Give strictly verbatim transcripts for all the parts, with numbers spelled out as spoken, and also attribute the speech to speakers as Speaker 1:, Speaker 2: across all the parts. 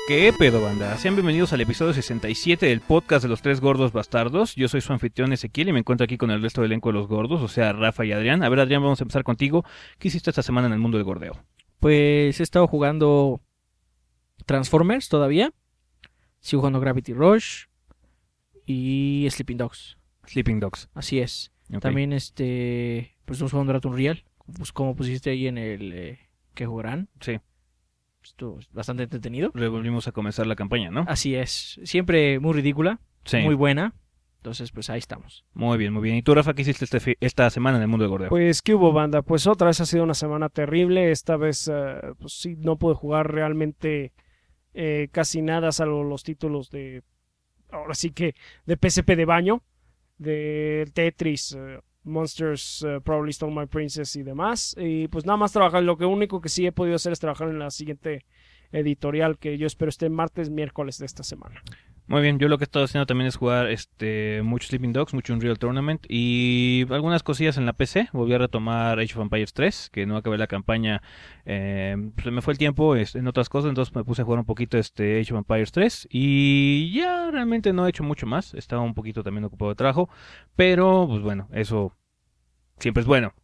Speaker 1: ¿Qué pedo, banda? Sean bienvenidos al episodio sesenta y siete del podcast de los tres gordos bastardos. Yo soy su anfitrión Ezequiel y me encuentro aquí con el resto del elenco de los gordos, o sea, Rafa y Adrián. A ver, Adrián, vamos a empezar contigo. ¿Qué hiciste esta semana en el mundo del gordeo?
Speaker 2: Pues he estado jugando Transformers todavía. Sigo jugando Gravity Rush y Sleeping Dogs.
Speaker 1: Sleeping Dogs.
Speaker 2: Así es.
Speaker 1: Okay.
Speaker 2: También este, pues estamos jugando Dragon Real, pues como pusiste ahí en el eh, que jugarán.
Speaker 1: Sí.
Speaker 2: Esto es bastante entretenido.
Speaker 1: Volvimos a comenzar la campaña, ¿no?
Speaker 2: Así es. Siempre muy ridícula,
Speaker 1: Sí.
Speaker 2: muy buena. Entonces, pues ahí estamos.
Speaker 1: Muy bien, muy bien. ¿Y tú, Rafa, qué hiciste este fi- esta semana en el mundo del gordeo?
Speaker 3: Pues, ¿qué hubo, banda? Pues otra vez ha sido una semana terrible. Esta vez, eh, pues sí, no pude jugar realmente eh, casi nada, salvo los títulos de, ahora sí que, de P S P de baño, de Tetris, eh, Monsters, uh, Probably Stole My Princess y demás. Y pues nada más trabajar. Lo que único que sí he podido hacer es trabajar en la siguiente editorial, que yo espero esté martes, miércoles de esta semana.
Speaker 1: Muy bien, yo lo que he estado haciendo también es jugar este mucho Sleeping Dogs, mucho Unreal Tournament y algunas cosillas en la P C. Volví a retomar Age of Empires tres, que no acabé la campaña, eh, se me fue el tiempo este, en otras cosas, entonces me puse a jugar un poquito este Age of Empires tres y ya realmente no he hecho mucho más. Estaba un poquito también ocupado de trabajo, pero pues bueno, eso siempre es bueno.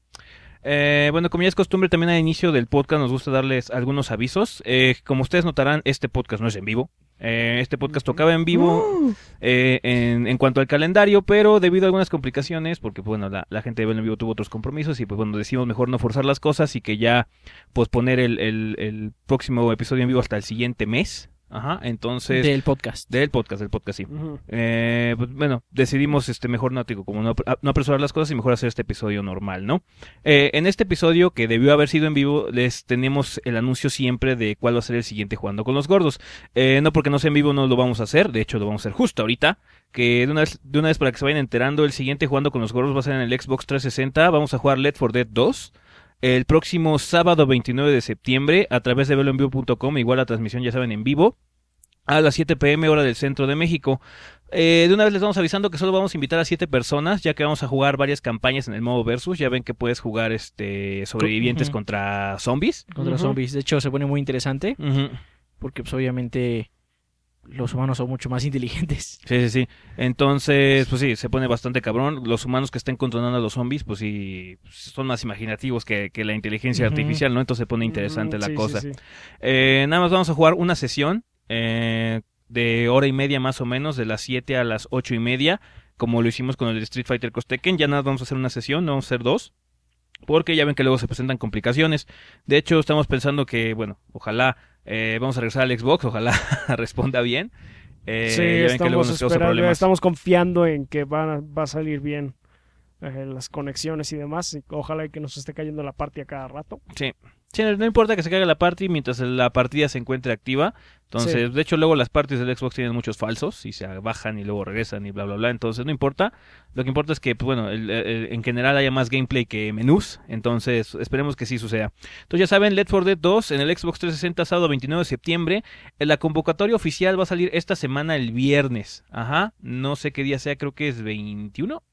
Speaker 1: Eh, bueno, como ya es costumbre, también al inicio del podcast nos gusta darles algunos avisos. Eh, como ustedes notarán, este podcast no es en vivo. Eh, este podcast tocaba en vivo eh, en, en cuanto al calendario, pero debido a algunas complicaciones, porque bueno, la, la gente de Ven en Vivo tuvo otros compromisos y pues bueno, decidimos mejor no forzar las cosas y que ya posponer el, el, el próximo episodio en vivo hasta el siguiente mes. Ajá, entonces...
Speaker 2: Del podcast.
Speaker 1: Del podcast, del podcast, sí.
Speaker 3: Uh-huh.
Speaker 1: Eh, pues, bueno, decidimos este mejor no, digo, como no, no apresurar las cosas y mejor hacer este episodio normal, ¿no? Eh, en este episodio, que debió haber sido en vivo, les tenemos el anuncio siempre de cuál va a ser el siguiente Jugando con los Gordos. Eh, no porque no sea en vivo no lo vamos a hacer, de hecho lo vamos a hacer justo ahorita, que de una vez, de una vez para que se vayan enterando, el siguiente Jugando con los Gordos va a ser en el Xbox trescientos sesenta, vamos a jugar Left four Dead dos. El próximo sábado veintinueve de septiembre a través de velo en vivo punto com, igual la transmisión ya saben en vivo. A las siete pm hora del centro de México. Eh, de una vez les vamos avisando que solo vamos a invitar a siete personas, ya que vamos a jugar varias campañas en el modo versus. Ya ven que puedes jugar este sobrevivientes
Speaker 2: Uh-huh.
Speaker 1: contra zombies.
Speaker 2: Contra
Speaker 3: Uh-huh.
Speaker 2: zombies. De hecho, se pone muy interesante.
Speaker 1: Uh-huh.
Speaker 2: Porque pues obviamente los humanos son mucho más inteligentes.
Speaker 1: Sí, sí, sí. Entonces, pues sí, se pone bastante cabrón. Los humanos que estén controlando a los zombies, pues sí, son más imaginativos que, que la inteligencia
Speaker 2: Uh-huh.
Speaker 1: artificial, ¿no? Entonces se pone interesante
Speaker 3: Mm,
Speaker 1: la
Speaker 3: sí,
Speaker 1: cosa.
Speaker 3: sí, sí.
Speaker 1: Eh, nada más vamos a jugar una sesión eh, de hora y media más o menos, de las siete a las ocho y media, como lo hicimos con el Street Fighter Cross Tekken. Ya nada, vamos a hacer una sesión, no vamos a hacer dos, porque ya ven que luego se presentan complicaciones. De hecho, estamos pensando que, bueno, ojalá eh, vamos a regresar al Xbox, ojalá responda bien. Eh,
Speaker 3: Sí,
Speaker 1: ya ven que luego
Speaker 3: estamos,
Speaker 1: nos causa
Speaker 3: esperando,
Speaker 1: problemas.
Speaker 3: estamos confiando en que va, va a salir bien eh, las conexiones y demás. Y ojalá y que nos esté cayendo la party a cada rato.
Speaker 1: Sí. Sí, no importa que se caiga la party mientras la partida se encuentre activa. Entonces,
Speaker 3: Sí.
Speaker 1: de hecho, luego las parties del Xbox tienen muchos falsos y se bajan y luego regresan y bla, bla, bla. Entonces, no importa. Lo que importa es que, pues, bueno, el, el, en general haya más gameplay que menús. Entonces, esperemos que sí suceda. Entonces, ya saben, Left four Dead dos en el Xbox trescientos sesenta, sábado veintinueve de septiembre. La convocatoria oficial va a salir esta semana el viernes. Ajá. No sé qué día sea, creo que es veintiuno.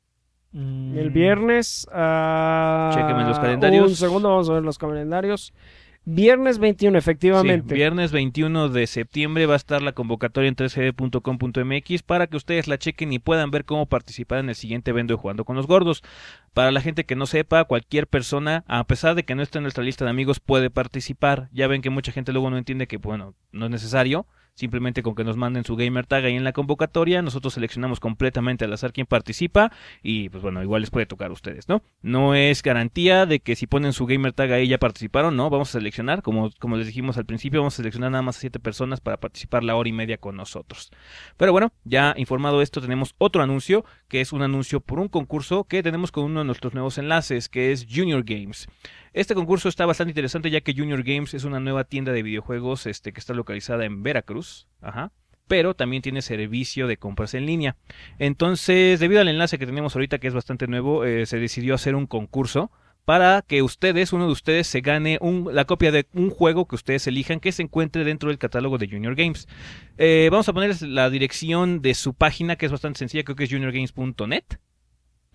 Speaker 3: El viernes. Uh,
Speaker 1: Chéquenme los calendarios.
Speaker 3: Un segundo, vamos a ver los calendarios. Viernes veintiuno, efectivamente.
Speaker 1: Sí, viernes veintiuno de septiembre va a estar la convocatoria en tres g d punto com punto m x para que ustedes la chequen y puedan ver cómo participar en el siguiente evento de Jugando con los Gordos. Para la gente que no sepa, cualquier persona, a pesar de que no esté en nuestra lista de amigos, puede participar. Ya ven que mucha gente luego no entiende que, bueno, no es necesario. Simplemente con que nos manden su gamer tag ahí en la convocatoria, nosotros seleccionamos completamente al azar quién participa y pues bueno, igual les puede tocar a ustedes, ¿no? No es garantía de que si ponen su gamer tag ahí ya participaron, no, vamos a seleccionar, como, como les dijimos al principio, vamos a seleccionar nada más a siete personas para participar la hora y media con nosotros. Pero bueno, ya informado esto, tenemos otro anuncio, que es un anuncio por un concurso que tenemos con uno de nuestros nuevos enlaces, que es Junior Games. Este concurso está bastante interesante ya que Junior Games es una nueva tienda de videojuegos este, que está localizada en Veracruz, ajá, pero también tiene servicio de compras en línea. Entonces, debido al enlace que tenemos ahorita, que es bastante nuevo, eh, se decidió hacer un concurso para que ustedes, uno de ustedes, se gane un, la copia de un juego que ustedes elijan que se encuentre dentro del catálogo de Junior Games. Eh, vamos a ponerles la dirección de su página, que es bastante sencilla, creo que es junior games punto net.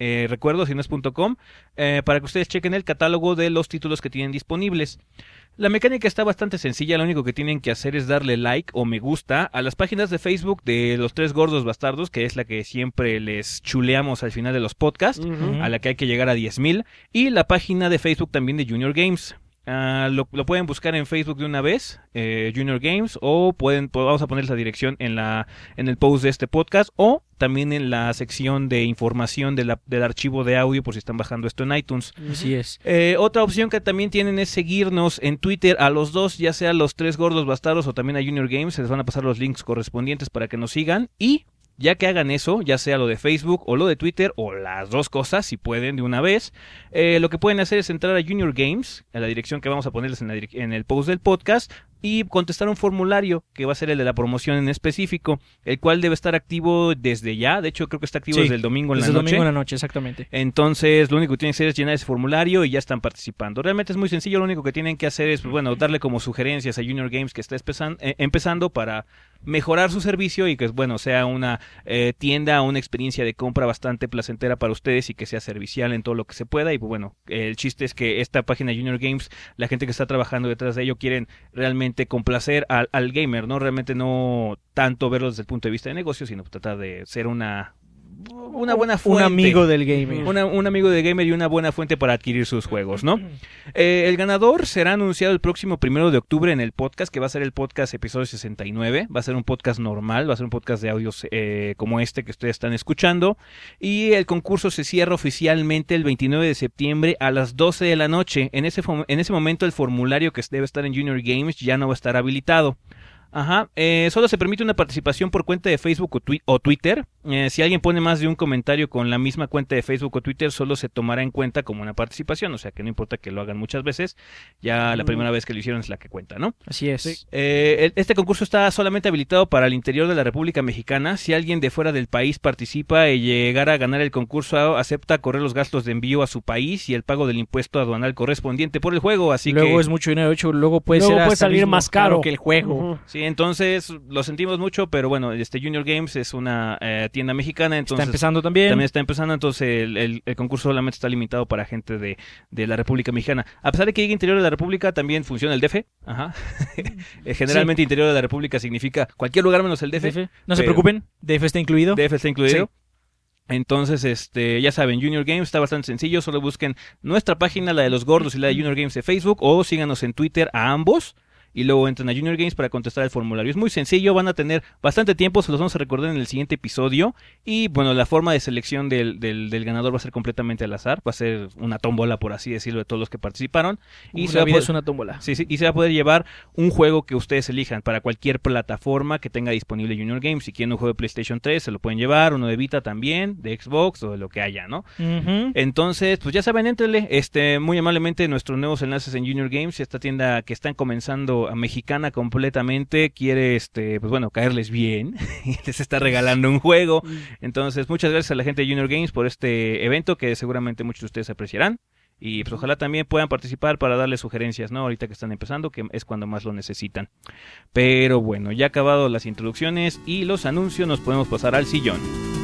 Speaker 1: eh, recuerdo si no es .com, eh, para que ustedes chequen el catálogo de los títulos que tienen disponibles. La mecánica está bastante sencilla, lo único que tienen que hacer es darle like o me gusta a las páginas de Facebook de los Tres Gordos Bastardos, que es la que siempre les chuleamos al final de los podcasts,
Speaker 3: Ujú.
Speaker 1: a la que hay que llegar a diez mil, y la página de Facebook también de Junior Games. Uh, lo, lo pueden buscar en Facebook de una vez, eh, Junior Games, o pueden, pues vamos a poner la dirección en la en el post de este podcast, o también en la sección de información de la, del archivo de audio por si están bajando esto en iTunes.
Speaker 2: Así es.
Speaker 1: Eh, otra opción que también tienen es seguirnos en Twitter a los dos, ya sea a los Tres Gordos Bastardos o también a Junior Games. Se les van a pasar los links correspondientes para que nos sigan. Y ya que hagan eso, ya sea lo de Facebook o lo de Twitter o las dos cosas, si pueden de una vez, eh, lo que pueden hacer es entrar a Junior Games, a la dirección que vamos a ponerles en, la direc- en el post del podcast, y contestar un formulario que va a ser el de la promoción en específico, el cual debe estar activo desde ya. De hecho, creo que está activo
Speaker 2: Sí,
Speaker 1: desde el domingo en
Speaker 2: Desde
Speaker 1: la
Speaker 2: el
Speaker 1: noche.
Speaker 2: domingo en la noche, exactamente.
Speaker 1: Entonces, lo único que tienen que hacer es llenar ese formulario y ya están participando. Realmente es muy sencillo, lo único que tienen que hacer es, pues, bueno, darle como sugerencias a Junior Games que está empezan- eh, empezando para mejorar su servicio y que, bueno, sea una eh, tienda, una experiencia de compra bastante placentera para ustedes y que sea servicial en todo lo que se pueda. Y, pues, bueno, el chiste es que esta página Junior Games, la gente que está trabajando detrás de ello, quieren realmente complacer al, al gamer, ¿no? Realmente no tanto verlo desde el punto de vista de negocio, sino tratar de ser una... una buena fuente.
Speaker 2: Un amigo del gamer.
Speaker 1: Una- un amigo de gamer y una buena fuente para adquirir sus juegos, ¿no? Eh, el ganador será anunciado el próximo primero de octubre en el podcast, que va a ser el podcast episodio sesenta y nueve. Va a ser un podcast normal, va a ser un podcast de audios eh, como este que ustedes están escuchando. Y el concurso se cierra oficialmente el veintinueve de septiembre a las doce de la noche. En ese, fo- en ese momento el formulario que debe estar en Junior Games ya no va a estar habilitado. Ajá, eh, solo se permite una participación por cuenta de Facebook o, twi- o Twitter. Eh, si alguien pone más de un comentario con la misma cuenta de Facebook o Twitter, solo se tomará en cuenta como una participación, o sea que no importa que lo hagan muchas veces, ya la
Speaker 3: Mm.
Speaker 1: primera vez que lo hicieron es la que cuenta, ¿no?
Speaker 2: Así es.
Speaker 3: Sí.
Speaker 1: Eh, el- este concurso está solamente habilitado para el interior de la República Mexicana. Si alguien de fuera del país participa y llegara a ganar el concurso, acepta correr los gastos de envío a su país y el pago del impuesto aduanal correspondiente por el juego, así
Speaker 2: luego
Speaker 1: que...
Speaker 2: es mucho dinero, de hecho, luego puede
Speaker 3: Luego
Speaker 2: ser
Speaker 3: puede
Speaker 2: hasta
Speaker 3: salir
Speaker 2: mismo
Speaker 3: más caro.
Speaker 2: que el juego.
Speaker 3: Ujú.
Speaker 1: Sí, entonces lo sentimos mucho, pero bueno, este Junior Games es una eh, tienda mexicana, entonces
Speaker 2: Está empezando también.
Speaker 1: también está empezando, entonces el, el- el concurso solamente está limitado para gente de, de la República Mexicana. A pesar de que llegue interior de la República, también funciona el D F. Ajá. Eh, Generalmente interior de la República significa cualquier lugar menos el D F.
Speaker 2: D F. No se
Speaker 1: pero-
Speaker 2: preocupen, D F está incluido.
Speaker 1: D F está incluido. Entonces, este, ya saben, Junior Games está bastante sencillo, solo busquen nuestra página, la de los gordos y la de Junior Games de Facebook, o síganos en Twitter a ambos. Y luego entran a Junior Games para contestar el formulario. Es muy sencillo, van a tener bastante tiempo, se los vamos a recordar en el siguiente episodio. Y bueno, la forma de selección del, del, del ganador va a ser completamente al azar. Va a ser una tómbola, por así decirlo, de todos los que participaron. Y
Speaker 2: Y
Speaker 1: se va a
Speaker 2: vida
Speaker 1: poder-
Speaker 2: es una tómbola.
Speaker 1: Sí, sí, y se va a poder llevar un juego que ustedes elijan para cualquier plataforma que tenga disponible Junior Games. Si quieren un juego de PlayStation tres, se lo pueden llevar, uno de Vita también, de Xbox o de lo que haya, ¿no?
Speaker 2: Ujú.
Speaker 1: Entonces, pues ya saben, éntrenle, este, muy amablemente nuestros nuevos enlaces en Junior Games, esta tienda que están comenzando a mexicana completamente, quiere, este, pues bueno, caerles bien, y les está regalando un juego. Entonces, muchas gracias a la gente de Junior Games por este evento que seguramente muchos de ustedes apreciarán. Y pues ojalá también puedan participar para darles sugerencias, ¿no? Ahorita que están empezando, que es cuando más lo necesitan. Pero bueno, ya acabado las introducciones y los anuncios, nos podemos pasar al sillón.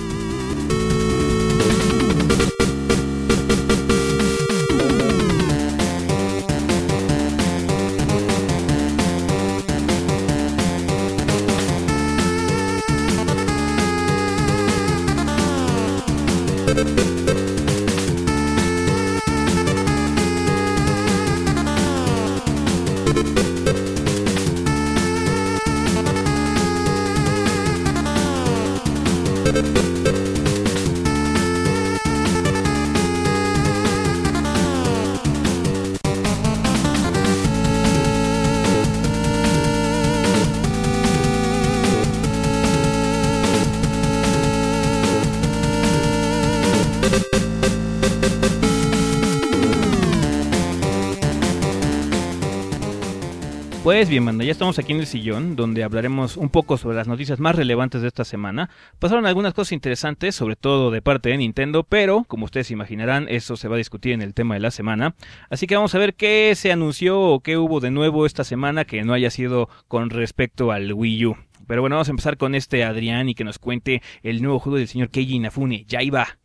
Speaker 1: Pues bien, banda, ya estamos aquí en el sillón, donde hablaremos un poco sobre las noticias más relevantes de esta semana. Pasaron algunas cosas interesantes, sobre todo de parte de Nintendo, pero, como ustedes imaginarán, eso se va a discutir en el tema de la semana. Así que vamos a ver qué se anunció o qué hubo de nuevo esta semana que no haya sido con respecto al Wii U. Pero bueno, vamos a empezar con este Adrián y que nos cuente el nuevo juego del señor Keiji Inafune, Yaiba.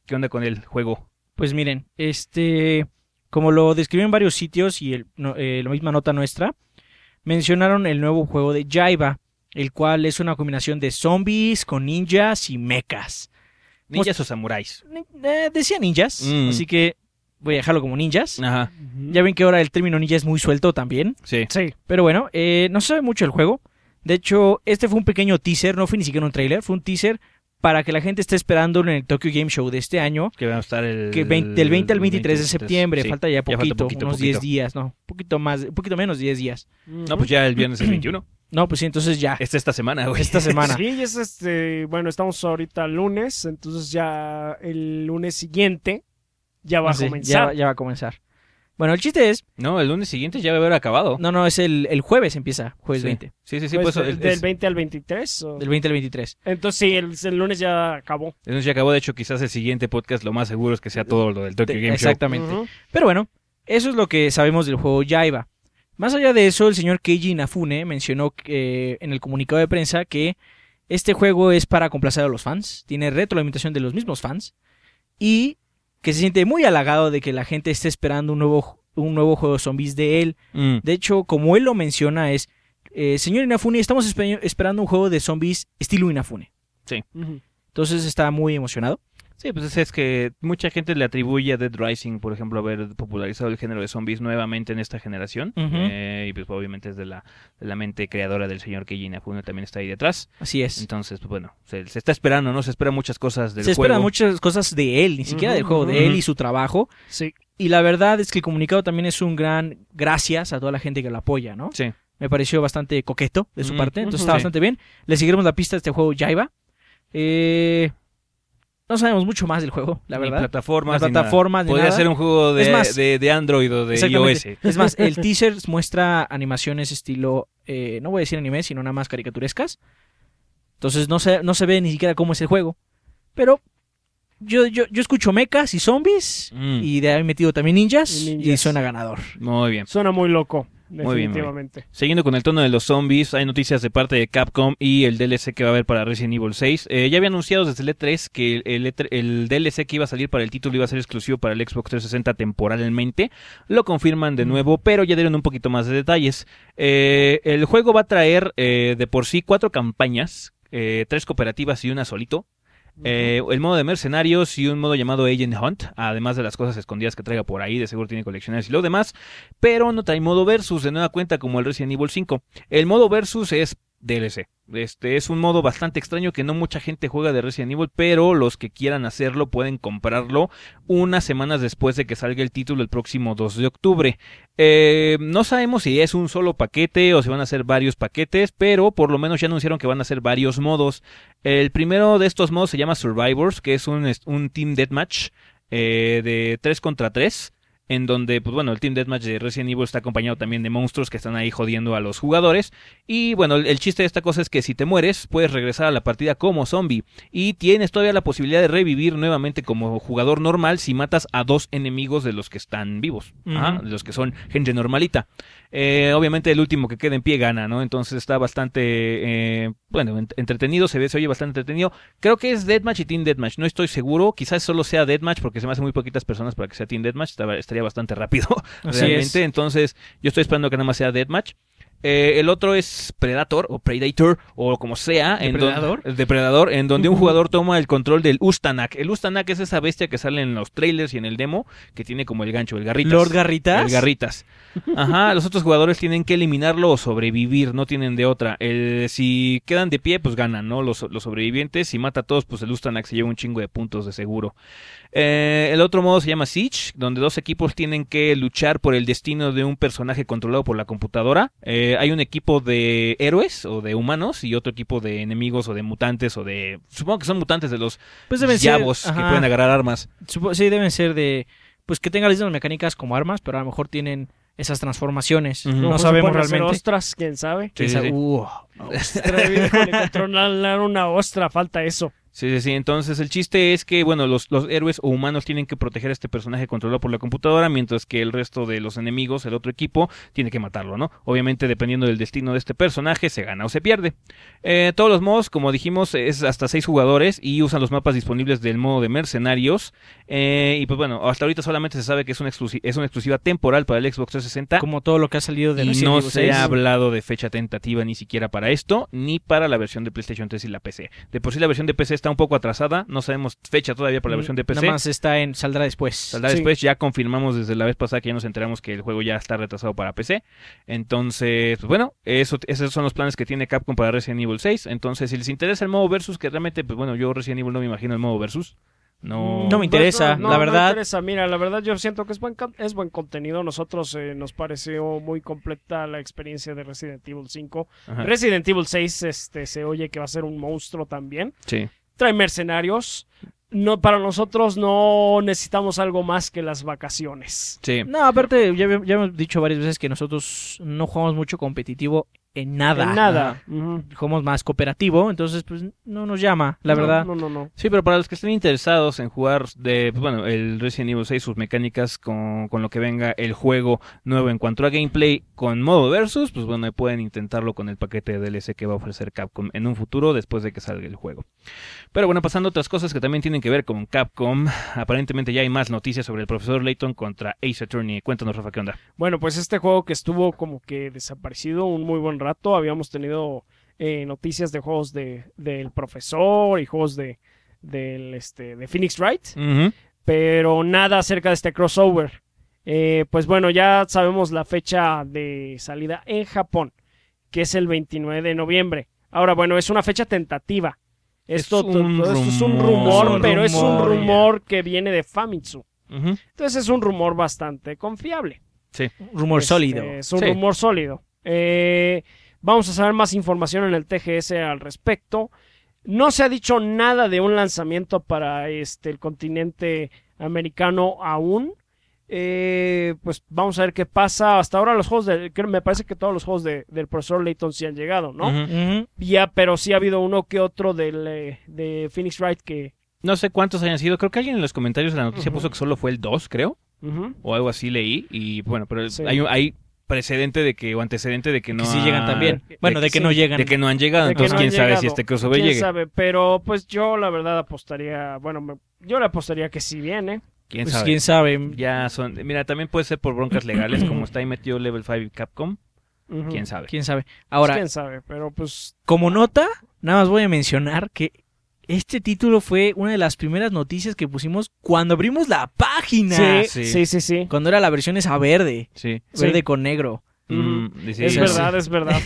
Speaker 1: ¿Qué onda con el juego?
Speaker 2: Pues miren, este, como lo describen varios sitios y el, no, eh, la misma nota nuestra, mencionaron el nuevo juego de Jaiba, el cual es una combinación de zombies con ninjas y mechas.
Speaker 1: ¿Ninjas o samuráis?
Speaker 2: Eh, decía ninjas,
Speaker 1: Mm.
Speaker 2: así que voy a dejarlo como ninjas.
Speaker 1: Ajá,
Speaker 2: Ya ven que ahora el término ninja es muy suelto también.
Speaker 1: sí.
Speaker 3: Sí.
Speaker 2: Pero bueno, eh, no se sabe mucho del juego. De hecho, este fue un pequeño teaser, no fue ni siquiera un trailer, fue un teaser para que la gente esté esperando en el Tokyo Game Show de este año.
Speaker 1: Que va a estar el...
Speaker 2: Que veinte del veinte al veintitrés de
Speaker 1: veintitrés,
Speaker 2: septiembre,
Speaker 1: sí.
Speaker 2: falta ya poquito,
Speaker 1: falta poquito,
Speaker 2: unos
Speaker 1: poquito.
Speaker 2: diez días, no, un poquito más, un poquito menos diez días.
Speaker 1: No, pues ya el viernes es veintiuno.
Speaker 2: No, pues sí, entonces ya,
Speaker 1: Es esta semana, güey.
Speaker 2: esta semana.
Speaker 3: Sí, es este, bueno, estamos ahorita lunes, entonces ya el lunes siguiente ya va
Speaker 2: Ah,
Speaker 3: a
Speaker 2: sí,
Speaker 3: comenzar.
Speaker 2: ya, ya va a comenzar. Bueno, el chiste es,
Speaker 1: No, el lunes siguiente ya va a haber acabado.
Speaker 2: no, no, es el, el jueves empieza, jueves
Speaker 1: sí.
Speaker 2: veinte,
Speaker 1: Sí, sí, sí.
Speaker 3: Pues,
Speaker 1: Pues,
Speaker 3: del
Speaker 1: es-
Speaker 3: del
Speaker 1: es-
Speaker 3: veinte al veintitrés. o-
Speaker 2: del veinte al veintitrés.
Speaker 3: Entonces sí, el, el lunes ya acabó.
Speaker 1: el lunes ya acabó. De hecho, quizás el siguiente podcast lo más seguro es que sea todo lo del Tokyo
Speaker 2: De-
Speaker 1: Game
Speaker 2: exactamente.
Speaker 3: Ujú.
Speaker 2: Pero bueno, eso es lo que sabemos del juego Jaiba. Más allá de eso, el señor Keiji Inafune mencionó que, en el comunicado de prensa que este juego es para complacer a los fans, tiene retroalimentación de los mismos fans y que se siente muy halagado de que la gente esté esperando un nuevo, un nuevo juego de zombies de él.
Speaker 1: Show. Mm.
Speaker 2: De hecho, como él lo menciona, es, eh, señor Inafune, estamos espe- esperando un juego de zombies estilo Inafune.
Speaker 3: Ujú.
Speaker 2: Entonces está muy emocionado.
Speaker 1: Sí, pues es, es que mucha gente le atribuye a Dead Rising, por ejemplo, haber popularizado el género de zombies nuevamente en esta generación.
Speaker 2: Ujú.
Speaker 1: Eh, y pues obviamente es de la, de la mente creadora del señor Keiji Inafune, también está ahí detrás.
Speaker 2: Así es.
Speaker 1: Entonces, pues bueno, se, se está esperando, ¿no? Se esperan muchas cosas del
Speaker 2: Se
Speaker 1: juego.
Speaker 2: esperan muchas cosas de él, ni siquiera
Speaker 3: Ujú,
Speaker 2: del juego, de
Speaker 1: ujú.
Speaker 2: él y su trabajo.
Speaker 3: Sí.
Speaker 2: Y la verdad es que el comunicado también es un gran gracias a toda la gente que lo apoya, ¿no?
Speaker 1: Sí.
Speaker 2: Me pareció bastante coqueto de su
Speaker 1: Mm,
Speaker 2: parte, entonces
Speaker 3: ujú.
Speaker 2: está
Speaker 1: Sí.
Speaker 2: bastante bien. Le seguiremos la pista a este juego Jaiba. Eh, no sabemos mucho más del juego, la
Speaker 1: Ni
Speaker 2: verdad.
Speaker 1: plataformas.
Speaker 2: Las
Speaker 1: ni nada.
Speaker 2: plataformas, ni
Speaker 1: Podría
Speaker 2: nada.
Speaker 1: ser un juego de,
Speaker 2: Es más-
Speaker 1: de, de Android o de
Speaker 2: Exactamente.
Speaker 1: iOS.
Speaker 2: Es más, el teaser muestra animaciones estilo, eh, no voy a decir anime, sino nada más caricaturescas. Entonces no se, no se ve ni siquiera cómo es el juego. Pero yo, yo, yo escucho mechas y zombies
Speaker 1: Mm,
Speaker 2: y de ahí metido también ninjas
Speaker 3: Y
Speaker 2: y,
Speaker 3: ninjas.
Speaker 2: suena ganador.
Speaker 1: Muy bien.
Speaker 3: Suena muy loco,
Speaker 1: Muy bien, muy bien.
Speaker 3: definitivamente.
Speaker 1: Siguiendo con el tono de los zombies, hay noticias de parte de Capcom y el D L C que va a haber para Resident Evil seis. Eh, ya había anunciado desde el E tres que el, el, el D L C que iba a salir para el título iba a ser exclusivo para el Xbox trescientos sesenta temporalmente. Lo confirman de nuevo, pero ya dieron un poquito más de detalles. Eh, el juego va a traer eh, de por sí cuatro campañas, eh, tres cooperativas y una solito. Eh, el modo de mercenarios y un modo llamado Agent Hunt, además de las cosas escondidas que traiga por ahí, de seguro tiene coleccionables y lo demás, pero no trae modo versus de nueva cuenta como el Resident Evil cinco. El modo versus es D L C. Este es un modo bastante extraño que no mucha gente juega de Resident Evil, pero los que quieran hacerlo pueden comprarlo unas semanas después de que salga el título el próximo dos de octubre. Eh, no sabemos si es un solo paquete o si van a ser varios paquetes, pero por lo menos ya anunciaron que van a ser varios modos. El primero de estos modos se llama Survivors, que es un, un Team Deathmatch eh, de tres contra tres. En donde, pues bueno, el Team Deathmatch de Resident Evil está acompañado también de monstruos que están ahí jodiendo a los jugadores. Y bueno, el, el chiste de esta cosa es que si te mueres, puedes regresar a la partida como zombie. Y tienes todavía la posibilidad de revivir nuevamente como jugador normal si matas a dos enemigos de los que están vivos.
Speaker 2: Ujú.
Speaker 1: Ajá, de los que son gente normalita. Eh, obviamente el último que quede en pie gana, ¿no? Entonces está bastante, eh, bueno, ent- entretenido, se ve, se oye bastante entretenido. Creo que es Deathmatch y Team Deathmatch, no estoy seguro. Quizás solo sea Deathmatch porque se me hace muy poquitas personas para que sea Team Deathmatch. Estaba- estaría bastante rápido,
Speaker 2: Así
Speaker 1: realmente.
Speaker 2: es.
Speaker 1: Entonces yo estoy esperando que nada más sea Deathmatch. Eh, el otro es Predator o Predator o como sea. en don-
Speaker 2: ¿Depredador?
Speaker 1: el Depredador, en donde un jugador toma el control del Ustanak. El Ustanak es esa bestia que sale en los trailers y en el demo, que tiene como el gancho, el garritas.
Speaker 2: Lord Garritas.
Speaker 1: El Garritas. Ajá, los otros jugadores tienen que eliminarlo o sobrevivir, no tienen de otra. El, si quedan de pie, pues ganan, ¿no? Los, los sobrevivientes. Si mata a todos, pues el Ustanak se lleva un chingo de puntos de seguro. Eh, el otro modo se llama Siege, donde dos equipos tienen que luchar por el destino de un personaje controlado por la computadora. Eh, hay un equipo de héroes o de humanos y otro equipo de enemigos o de mutantes o de... Supongo que son mutantes de los
Speaker 2: Pues deben ser,
Speaker 1: yabos que
Speaker 2: ajá.
Speaker 1: pueden agarrar armas.
Speaker 2: Supo- Sí, deben ser de, pues que tengan las mismas mecánicas como armas, pero a lo mejor tienen esas transformaciones.
Speaker 1: Ujú.
Speaker 2: No
Speaker 3: Pues se
Speaker 2: sabemos
Speaker 3: pueden hacer
Speaker 2: realmente.
Speaker 3: ostras, quién sabe.
Speaker 1: Sí, sí,
Speaker 2: Esa-
Speaker 1: sí.
Speaker 2: uh,
Speaker 3: Ostra, híjole, controlar una ostra, falta eso.
Speaker 1: Sí, sí, sí. Entonces el chiste es que, bueno, los, los héroes o humanos tienen que proteger a este personaje controlado por la computadora, mientras que el resto de los enemigos, el otro equipo, tiene que matarlo, ¿no? Obviamente, dependiendo del destino de este personaje, se gana o se pierde. Eh, todos los modos, como dijimos, es hasta seis jugadores y usan los mapas disponibles del modo de mercenarios. Eh, y pues bueno, hasta ahorita solamente se sabe que es una, exclusi- es una exclusiva temporal para el Xbox trescientos sesenta.
Speaker 2: Como todo lo que ha salido de
Speaker 1: Y
Speaker 2: Resident
Speaker 1: no
Speaker 2: Evil
Speaker 1: se
Speaker 2: seis.
Speaker 1: ha hablado de fecha tentativa ni siquiera para esto, ni para la versión de PlayStation tres y la P C. De por sí la versión de P C está un poco atrasada, no sabemos fecha todavía para la versión de P C.
Speaker 2: Nada más está en, saldrá después.
Speaker 1: Saldrá
Speaker 3: Sí.
Speaker 1: después, ya confirmamos desde la vez pasada que ya nos enteramos que el juego ya está retrasado para P C. Entonces, pues bueno, eso, esos son los planes que tiene Capcom para Resident Evil seis. Entonces, si les interesa el modo versus, que realmente, pues bueno, yo Resident Evil no me imagino el modo versus. No,
Speaker 2: No me interesa,
Speaker 3: no,
Speaker 2: la
Speaker 3: no
Speaker 2: verdad.
Speaker 3: me interesa. Mira, la verdad yo siento que es buen, con- es buen contenido. Nosotros eh, nos pareció muy completa la experiencia de Resident Evil cinco.
Speaker 1: Ajá,
Speaker 3: Resident Evil seis este, se oye que va a ser un monstruo también.
Speaker 1: sí.
Speaker 3: Trae mercenarios. No, para nosotros no necesitamos algo más que las vacaciones.
Speaker 1: Sí.
Speaker 2: No, aparte, ya, ya hemos dicho varias veces que nosotros no jugamos mucho competitivo en nada.
Speaker 3: En nada. Ujú.
Speaker 2: Jugamos más cooperativo, entonces pues no nos llama, la
Speaker 3: No,
Speaker 2: verdad.
Speaker 3: No, no, no.
Speaker 1: Sí, pero para los que estén interesados en jugar de, pues bueno, el Resident Evil seis, sus mecánicas con, con lo que venga el juego nuevo en cuanto a gameplay con modo versus, pues bueno, pueden intentarlo con el paquete de D L C que va a ofrecer Capcom en un futuro después de que salga el juego. Pero bueno, pasando a otras cosas que también tienen que ver con Capcom, aparentemente ya hay más noticias sobre el profesor Layton contra Ace Attorney. Cuéntanos, Rafa, ¿qué onda?
Speaker 3: Bueno, pues este juego que estuvo como que desaparecido un muy buen rato. Habíamos tenido eh, noticias de juegos de del profesor y juegos de del este de Phoenix Wright,
Speaker 1: Ujú.
Speaker 3: pero nada acerca de este crossover. Eh, pues bueno, ya sabemos la fecha de salida en Japón, que es el veintinueve de noviembre. Ahora, bueno, es una fecha tentativa. Esto
Speaker 1: Es un
Speaker 3: todo esto es un
Speaker 1: rumor.
Speaker 3: rumor, pero es un
Speaker 2: Rumor,
Speaker 3: rumor que viene de Famitsu.
Speaker 1: Ujú.
Speaker 3: Entonces es un rumor bastante confiable.
Speaker 1: Sí.
Speaker 2: Rumor
Speaker 3: Este,
Speaker 2: sólido.
Speaker 3: Es un
Speaker 1: Sí.
Speaker 3: rumor sólido. Eh, vamos a saber más información en el T G S al respecto. No se ha dicho nada de un lanzamiento para este el continente americano aún. Eh, pues vamos a ver qué pasa. Hasta ahora los juegos de, creo- me parece que todos los juegos de- del profesor Layton sí han llegado, ¿no?
Speaker 1: Ujú.
Speaker 2: Ujú.
Speaker 3: Ya, pero sí ha habido uno que otro del, eh, de Phoenix Wright que...
Speaker 1: No sé cuántos hayan sido, creo que alguien en los comentarios de la noticia
Speaker 3: Ujú.
Speaker 1: puso que solo fue el dos, creo,
Speaker 3: Ujú.
Speaker 1: o algo así leí, y bueno, pero
Speaker 3: Sí.
Speaker 1: hay, un- hay precedente de que, o antecedente de que no
Speaker 2: que sí
Speaker 1: ha-
Speaker 2: llegan también. Bueno, de que
Speaker 3: sí,
Speaker 2: no llegan.
Speaker 1: de que no han llegado,
Speaker 3: De que
Speaker 1: entonces
Speaker 3: no
Speaker 1: quién
Speaker 3: han
Speaker 1: sabe
Speaker 3: llegado.
Speaker 1: si este crossover
Speaker 3: ¿Quién
Speaker 1: llegue.
Speaker 3: sabe? Pero pues yo la verdad apostaría, bueno, me- yo le apostaría que sí viene.
Speaker 1: ¿Quién
Speaker 2: Pues
Speaker 1: sabe?
Speaker 2: quién sabe.
Speaker 1: Ya son, mira, también puede ser por broncas legales, como está ahí metido Level cinco y Capcom,
Speaker 3: Ujú.
Speaker 1: quién sabe.
Speaker 2: Quién sabe.
Speaker 3: Pues,
Speaker 2: Ahora,
Speaker 3: quién sabe, pero pues
Speaker 2: como nota, nada más voy a mencionar que este título fue una de las primeras noticias que pusimos cuando abrimos la página.
Speaker 3: sí,
Speaker 1: sí.
Speaker 3: sí, sí, sí.
Speaker 2: Cuando era la versión esa verde.
Speaker 1: Sí.
Speaker 3: Sí.
Speaker 2: Verde con negro.
Speaker 1: Mm, sí,
Speaker 3: es
Speaker 1: sí,
Speaker 3: verdad,
Speaker 1: sí.
Speaker 3: es verdad.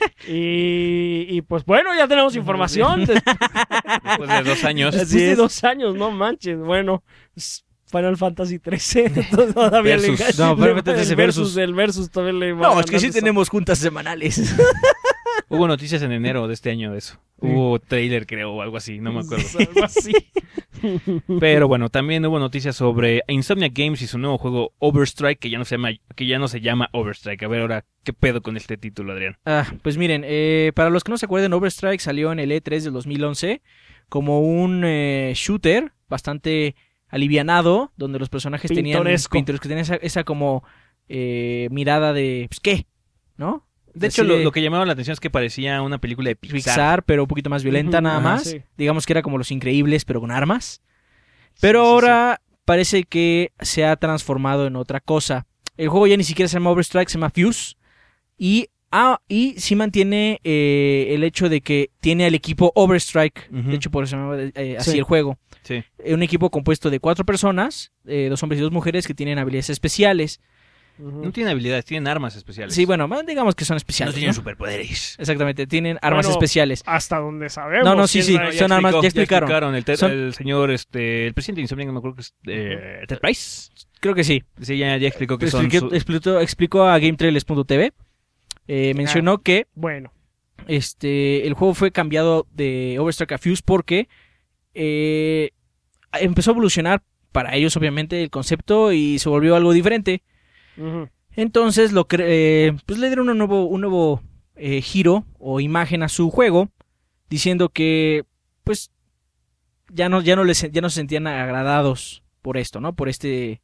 Speaker 3: y, y pues bueno, ya tenemos información. de-
Speaker 1: Después de dos años.
Speaker 3: Después
Speaker 2: Así
Speaker 3: de
Speaker 2: es.
Speaker 3: dos años, no manches. Bueno, es Final Fantasy trece. Todavía le-
Speaker 1: Versus.
Speaker 2: No, Final
Speaker 3: el
Speaker 2: Fantasy
Speaker 3: versus.
Speaker 2: versus.
Speaker 3: El versus todavía le va
Speaker 2: No, es que sí
Speaker 3: ganando
Speaker 2: tenemos juntas semanales.
Speaker 1: Hubo noticias en enero de este año de eso. Hubo trailer, creo, o algo así, no me acuerdo.
Speaker 3: Algo así.
Speaker 1: Pero bueno, también hubo noticias sobre Insomniac Games y su nuevo juego Overstrike, que ya no se llama, que ya no se llama Overstrike. A ver ahora, ¿qué pedo con este título, Adrián?
Speaker 2: Ah, pues miren, eh, para los que no se acuerden, Overstrike salió en el E tres del dos mil once como un eh, shooter bastante alivianado, donde los personajes
Speaker 3: Pintoresco.
Speaker 2: tenían pintoresco, tenían esa, esa como eh, mirada de, pues, ¿qué? ¿No?
Speaker 1: De hecho,
Speaker 2: Así
Speaker 1: lo,
Speaker 2: de
Speaker 1: lo que llamaba la atención es que parecía una película de Pixar.
Speaker 2: Pixar, pero un poquito más violenta
Speaker 3: Ujú,
Speaker 2: nada
Speaker 3: ajá,
Speaker 2: más.
Speaker 3: sí.
Speaker 2: Digamos que era como Los Increíbles, pero con armas. Pero
Speaker 3: Sí, sí,
Speaker 2: ahora parece que se ha transformado en otra cosa. El juego ya ni siquiera se llama Overstrike, se llama Fuse. Y, ah, y sí mantiene eh, el hecho de que tiene al equipo Overstrike.
Speaker 1: Ujú.
Speaker 2: De hecho, por eso se llama eh, así
Speaker 3: Sí.
Speaker 2: el juego.
Speaker 1: Sí.
Speaker 2: Eh, un equipo compuesto de cuatro personas, eh, dos hombres y dos mujeres que tienen habilidades especiales.
Speaker 3: Ujú.
Speaker 1: No tienen habilidades, tienen armas especiales.
Speaker 2: Sí, bueno, digamos que son
Speaker 1: no
Speaker 2: especiales.
Speaker 1: tienen
Speaker 2: ¿no?
Speaker 1: superpoderes.
Speaker 2: Exactamente, tienen armas
Speaker 3: Bueno,
Speaker 2: especiales.
Speaker 3: Hasta donde sabemos.
Speaker 2: No, no, sí,
Speaker 3: quién
Speaker 2: sí,
Speaker 3: sabe.
Speaker 2: son armas- ya explicaron.
Speaker 1: El, te-
Speaker 2: Son-
Speaker 1: el señor, este, el presidente de Insomniac, no me acuerdo que es eh, Ted Price.
Speaker 2: Creo que sí.
Speaker 1: Sí, ya, ya explicó que son.
Speaker 2: Expliqué-
Speaker 1: su-
Speaker 2: explicó, explicó a GameTrailers punto t v. Eh, mencionó que
Speaker 3: Bueno,
Speaker 2: este el juego fue cambiado de Overstrike a Fuse porque eh, empezó a evolucionar para ellos, obviamente, el concepto y se volvió algo diferente.
Speaker 3: ujú.
Speaker 2: Entonces lo cre- eh, pues le dieron un nuevo, un nuevo eh, giro o imagen a su juego, diciendo que pues ya no, ya no, les, ya no se sentían agradados por esto, ¿no? Por este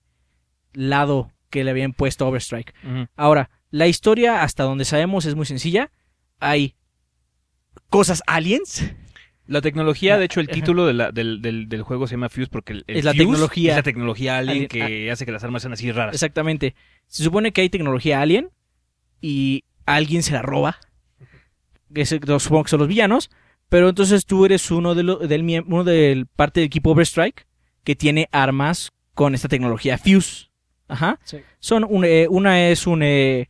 Speaker 2: lado que le habían puesto Overstrike.
Speaker 1: Uh-huh.
Speaker 2: Ahora, la historia, hasta donde sabemos, es muy sencilla. Hay cosas aliens.
Speaker 1: La tecnología, de hecho, el título de la, del, del, del juego se llama Fuse porque el, el
Speaker 2: es la
Speaker 1: Fuse
Speaker 2: tecnología.
Speaker 1: es la tecnología alien,
Speaker 2: alien
Speaker 1: que
Speaker 2: ah,
Speaker 1: hace que las armas sean así raras.
Speaker 2: Exactamente. Se supone que hay tecnología alien y alguien se la roba. Que se, supongo que son los villanos. Pero entonces tú eres uno de lo, del uno del parte del equipo Overstrike que tiene armas con esta tecnología Fuse. Ajá.
Speaker 3: Sí.
Speaker 2: Son un, eh, una es un eh,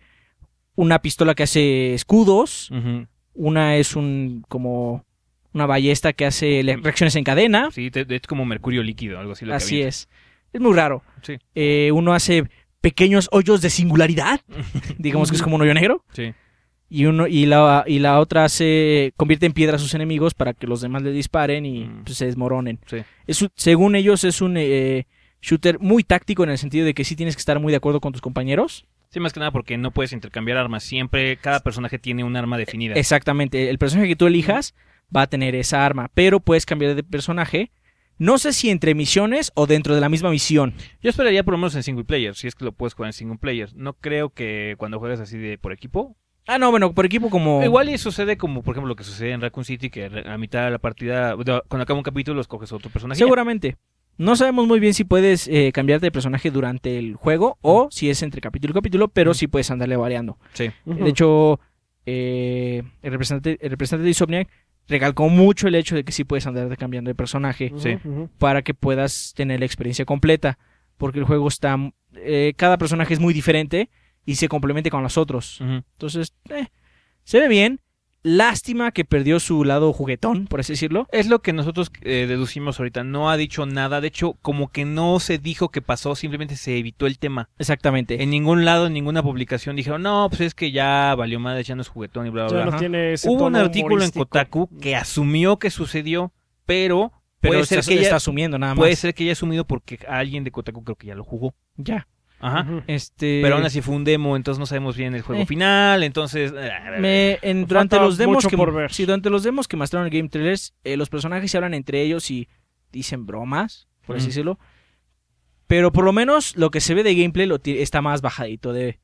Speaker 2: una pistola que hace escudos.
Speaker 1: Uh-huh.
Speaker 2: Una es un como una ballesta que hace reacciones en cadena.
Speaker 1: Sí, te, es como mercurio líquido, algo así. Lo
Speaker 2: Así
Speaker 1: que
Speaker 2: es. Es muy raro.
Speaker 1: Sí.
Speaker 2: Eh, uno hace pequeños hoyos de singularidad. Digamos que es como un hoyo negro.
Speaker 1: Sí.
Speaker 2: Y uno y la y la otra hace convierte en piedra a sus enemigos para que los demás le disparen y
Speaker 1: Mm.
Speaker 2: pues, se desmoronen.
Speaker 1: Sí.
Speaker 2: Es, según ellos es un eh, shooter muy táctico en el sentido de que sí tienes que estar muy de acuerdo con tus compañeros.
Speaker 1: Sí, más que nada porque no puedes intercambiar armas. Siempre, cada personaje tiene un arma definida.
Speaker 2: Exactamente. El personaje que tú elijas va a tener esa arma, pero puedes cambiar de personaje. No sé si entre misiones o dentro de la misma misión.
Speaker 1: Yo esperaría por lo menos en single player, si es que lo puedes jugar en single player. No creo que cuando juegas así de por equipo.
Speaker 2: Ah, no, bueno, por equipo como...
Speaker 1: Igual y sucede como, por ejemplo, lo que sucede en Raccoon City, que a mitad de la partida, cuando acaba un capítulo, escoges a otro personaje.
Speaker 2: Seguramente. No sabemos muy bien si puedes eh, cambiarte de personaje durante el juego o si es entre capítulo y capítulo, pero sí puedes andarle variando.
Speaker 1: Sí.
Speaker 3: Uh-huh.
Speaker 2: De hecho, eh, el, representante, el representante de Insomniac recalcó mucho el hecho de que sí puedes andar cambiando de personaje
Speaker 3: Uh-huh,
Speaker 1: Sí.
Speaker 3: uh-huh.
Speaker 2: para que puedas tener la experiencia completa. Porque el juego está... Eh, cada personaje es muy diferente y se complementa con los otros.
Speaker 1: Ujú.
Speaker 2: Entonces, eh, se ve bien. Lástima que perdió su lado juguetón, por así decirlo.
Speaker 1: Es lo que nosotros eh, deducimos ahorita. No ha dicho nada. De hecho, como que no se dijo que pasó, simplemente se evitó el tema.
Speaker 2: Exactamente.
Speaker 1: En ningún lado, en ninguna publicación dijeron, no, pues es que ya valió madre, ya no es juguetón y bla, bla,
Speaker 3: Ya
Speaker 1: bla.
Speaker 3: no tiene ese
Speaker 1: Hubo un
Speaker 3: tono
Speaker 1: artículo en
Speaker 3: humorístico.
Speaker 1: Kotaku que asumió que sucedió, pero,
Speaker 2: Pero
Speaker 1: puede
Speaker 2: está,
Speaker 1: ser que
Speaker 2: está
Speaker 1: ella,
Speaker 2: asumiendo nada más.
Speaker 1: puede ser que haya asumido porque alguien de Kotaku creo que ya lo jugó.
Speaker 2: Ya.
Speaker 1: Ajá.
Speaker 3: Ujú.
Speaker 2: Este...
Speaker 1: Pero aún así fue un demo, entonces no sabemos bien el juego
Speaker 2: Eh.
Speaker 1: final, entonces...
Speaker 2: Me, en,
Speaker 3: Falta
Speaker 2: durante los demos
Speaker 3: mucho
Speaker 2: que
Speaker 3: por ver.
Speaker 2: sí, durante los demos que mostraron en Game Trailers, eh, los personajes se hablan entre ellos y dicen bromas, por así
Speaker 1: Mm.
Speaker 2: decirlo. Pero por lo menos lo que se ve de gameplay lo ti- está más bajadito de,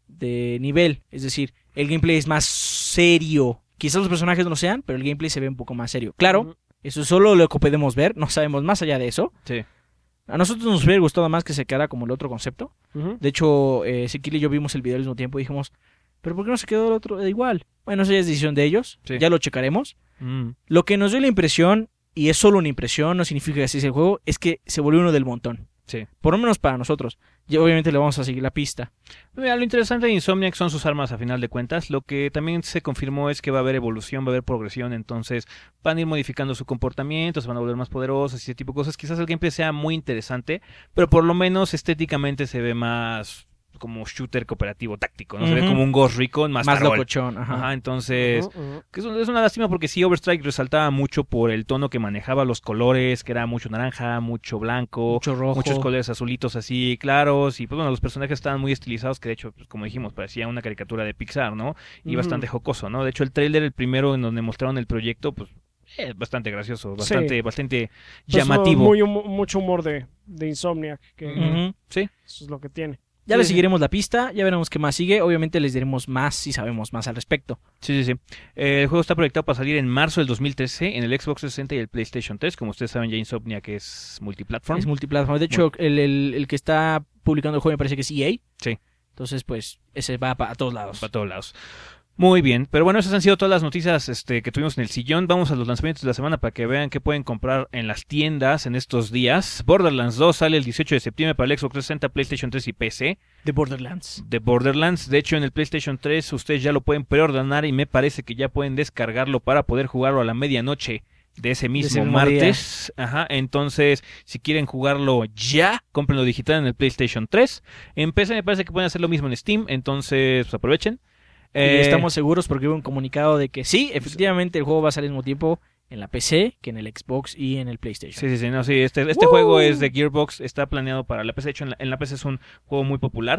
Speaker 2: de nivel. Es decir, el gameplay es más serio. Quizás los personajes no lo sean, pero el gameplay se ve un poco más serio. Claro,
Speaker 3: Ujú.
Speaker 2: eso es solo lo que podemos ver, no sabemos más allá de eso.
Speaker 1: Sí.
Speaker 2: A nosotros nos hubiera gustado más que se quedara como el otro concepto.
Speaker 3: Ujú.
Speaker 2: De hecho, eh, Ezequiel y yo vimos el video al mismo tiempo y dijimos, ¿pero por qué no se quedó el otro eh, igual? Bueno, eso ya es decisión de ellos,
Speaker 1: Sí.
Speaker 2: ya lo checaremos.
Speaker 1: Mm.
Speaker 2: Lo que nos dio la impresión, y es solo una impresión, no significa que así es el juego, es que se volvió uno del montón.
Speaker 1: Sí.
Speaker 2: Por lo menos para nosotros. Y obviamente le vamos a seguir la pista.
Speaker 1: Mira, lo interesante de Insomniac son sus armas a final de cuentas. Lo que también se confirmó es que va a haber evolución, va a haber progresión, entonces van a ir modificando su comportamiento, se van a volver más poderosos y ese tipo de cosas. Quizás el gameplay sea muy interesante, pero por lo menos estéticamente se ve más como shooter cooperativo táctico, ¿no? Se ve
Speaker 2: Ujú.
Speaker 1: como un Ghost Recon más,
Speaker 2: Más
Speaker 1: rol.
Speaker 2: locochón. Ajá.
Speaker 1: Ajá, entonces...
Speaker 3: Ujú, ujú.
Speaker 1: Que es, un- es una lástima porque sí, Overstrike resaltaba mucho por el tono que manejaba, los colores, que era mucho naranja, mucho blanco,
Speaker 2: Mucho rojo.
Speaker 1: muchos colores azulitos así claros, y pues bueno, los personajes estaban muy estilizados, que de hecho, pues, como dijimos, parecía una caricatura de Pixar, ¿no? Y
Speaker 3: Ujú.
Speaker 1: bastante jocoso, ¿no? De hecho, el tráiler, el primero en donde mostraron el proyecto, pues es bastante gracioso, bastante,
Speaker 3: Sí.
Speaker 1: bastante
Speaker 3: Pues,
Speaker 1: llamativo.
Speaker 3: Muy, humo- mucho humor de, de Insomniac, que
Speaker 2: Ujú.
Speaker 1: Sí,
Speaker 3: eso es lo que tiene.
Speaker 2: Ya
Speaker 1: Sí,
Speaker 2: le
Speaker 1: sí.
Speaker 2: seguiremos la pista, ya veremos qué más sigue. Obviamente les diremos más si sabemos más al respecto.
Speaker 1: sí, sí, sí. Eh, el juego está proyectado para salir en marzo del dos mil trece en el Xbox trescientos sesenta y el PlayStation tres. Como ustedes saben, ya Insomniac que es multiplatform.
Speaker 2: Es multiplataforma. De hecho, el, el- el que está publicando el juego me parece que es E A.
Speaker 1: Sí.
Speaker 2: Entonces, pues, ese va para todos lados.
Speaker 1: Para todos lados. Muy bien, pero bueno, esas han sido todas las noticias este, que tuvimos en el sillón. Vamos a los lanzamientos de la semana para que vean qué pueden comprar en las tiendas en estos días. Borderlands dos sale el dieciocho de septiembre para el Xbox trescientos sesenta, PlayStation tres y P C.
Speaker 2: De Borderlands.
Speaker 1: De Borderlands, de hecho en el PlayStation tres ustedes ya lo pueden preordenar y me parece que ya pueden descargarlo para poder jugarlo a la medianoche de ese mismo
Speaker 2: ese mismo
Speaker 1: martes. Ajá, entonces si quieren jugarlo ya, cómprenlo digital en el PlayStation tres. En P C me parece que pueden hacer lo mismo en Steam, entonces pues, aprovechen.
Speaker 2: Y
Speaker 1: Eh,
Speaker 2: estamos seguros porque hubo un comunicado de que sí, efectivamente el juego va a salir al mismo tiempo en la P C que en el Xbox y en el PlayStation.
Speaker 1: Sí, sí, sí, no, sí, este, este
Speaker 2: ¡Woo!
Speaker 1: juego es de Gearbox, está planeado para la P C, de hecho en la, en la P C es un juego muy popular.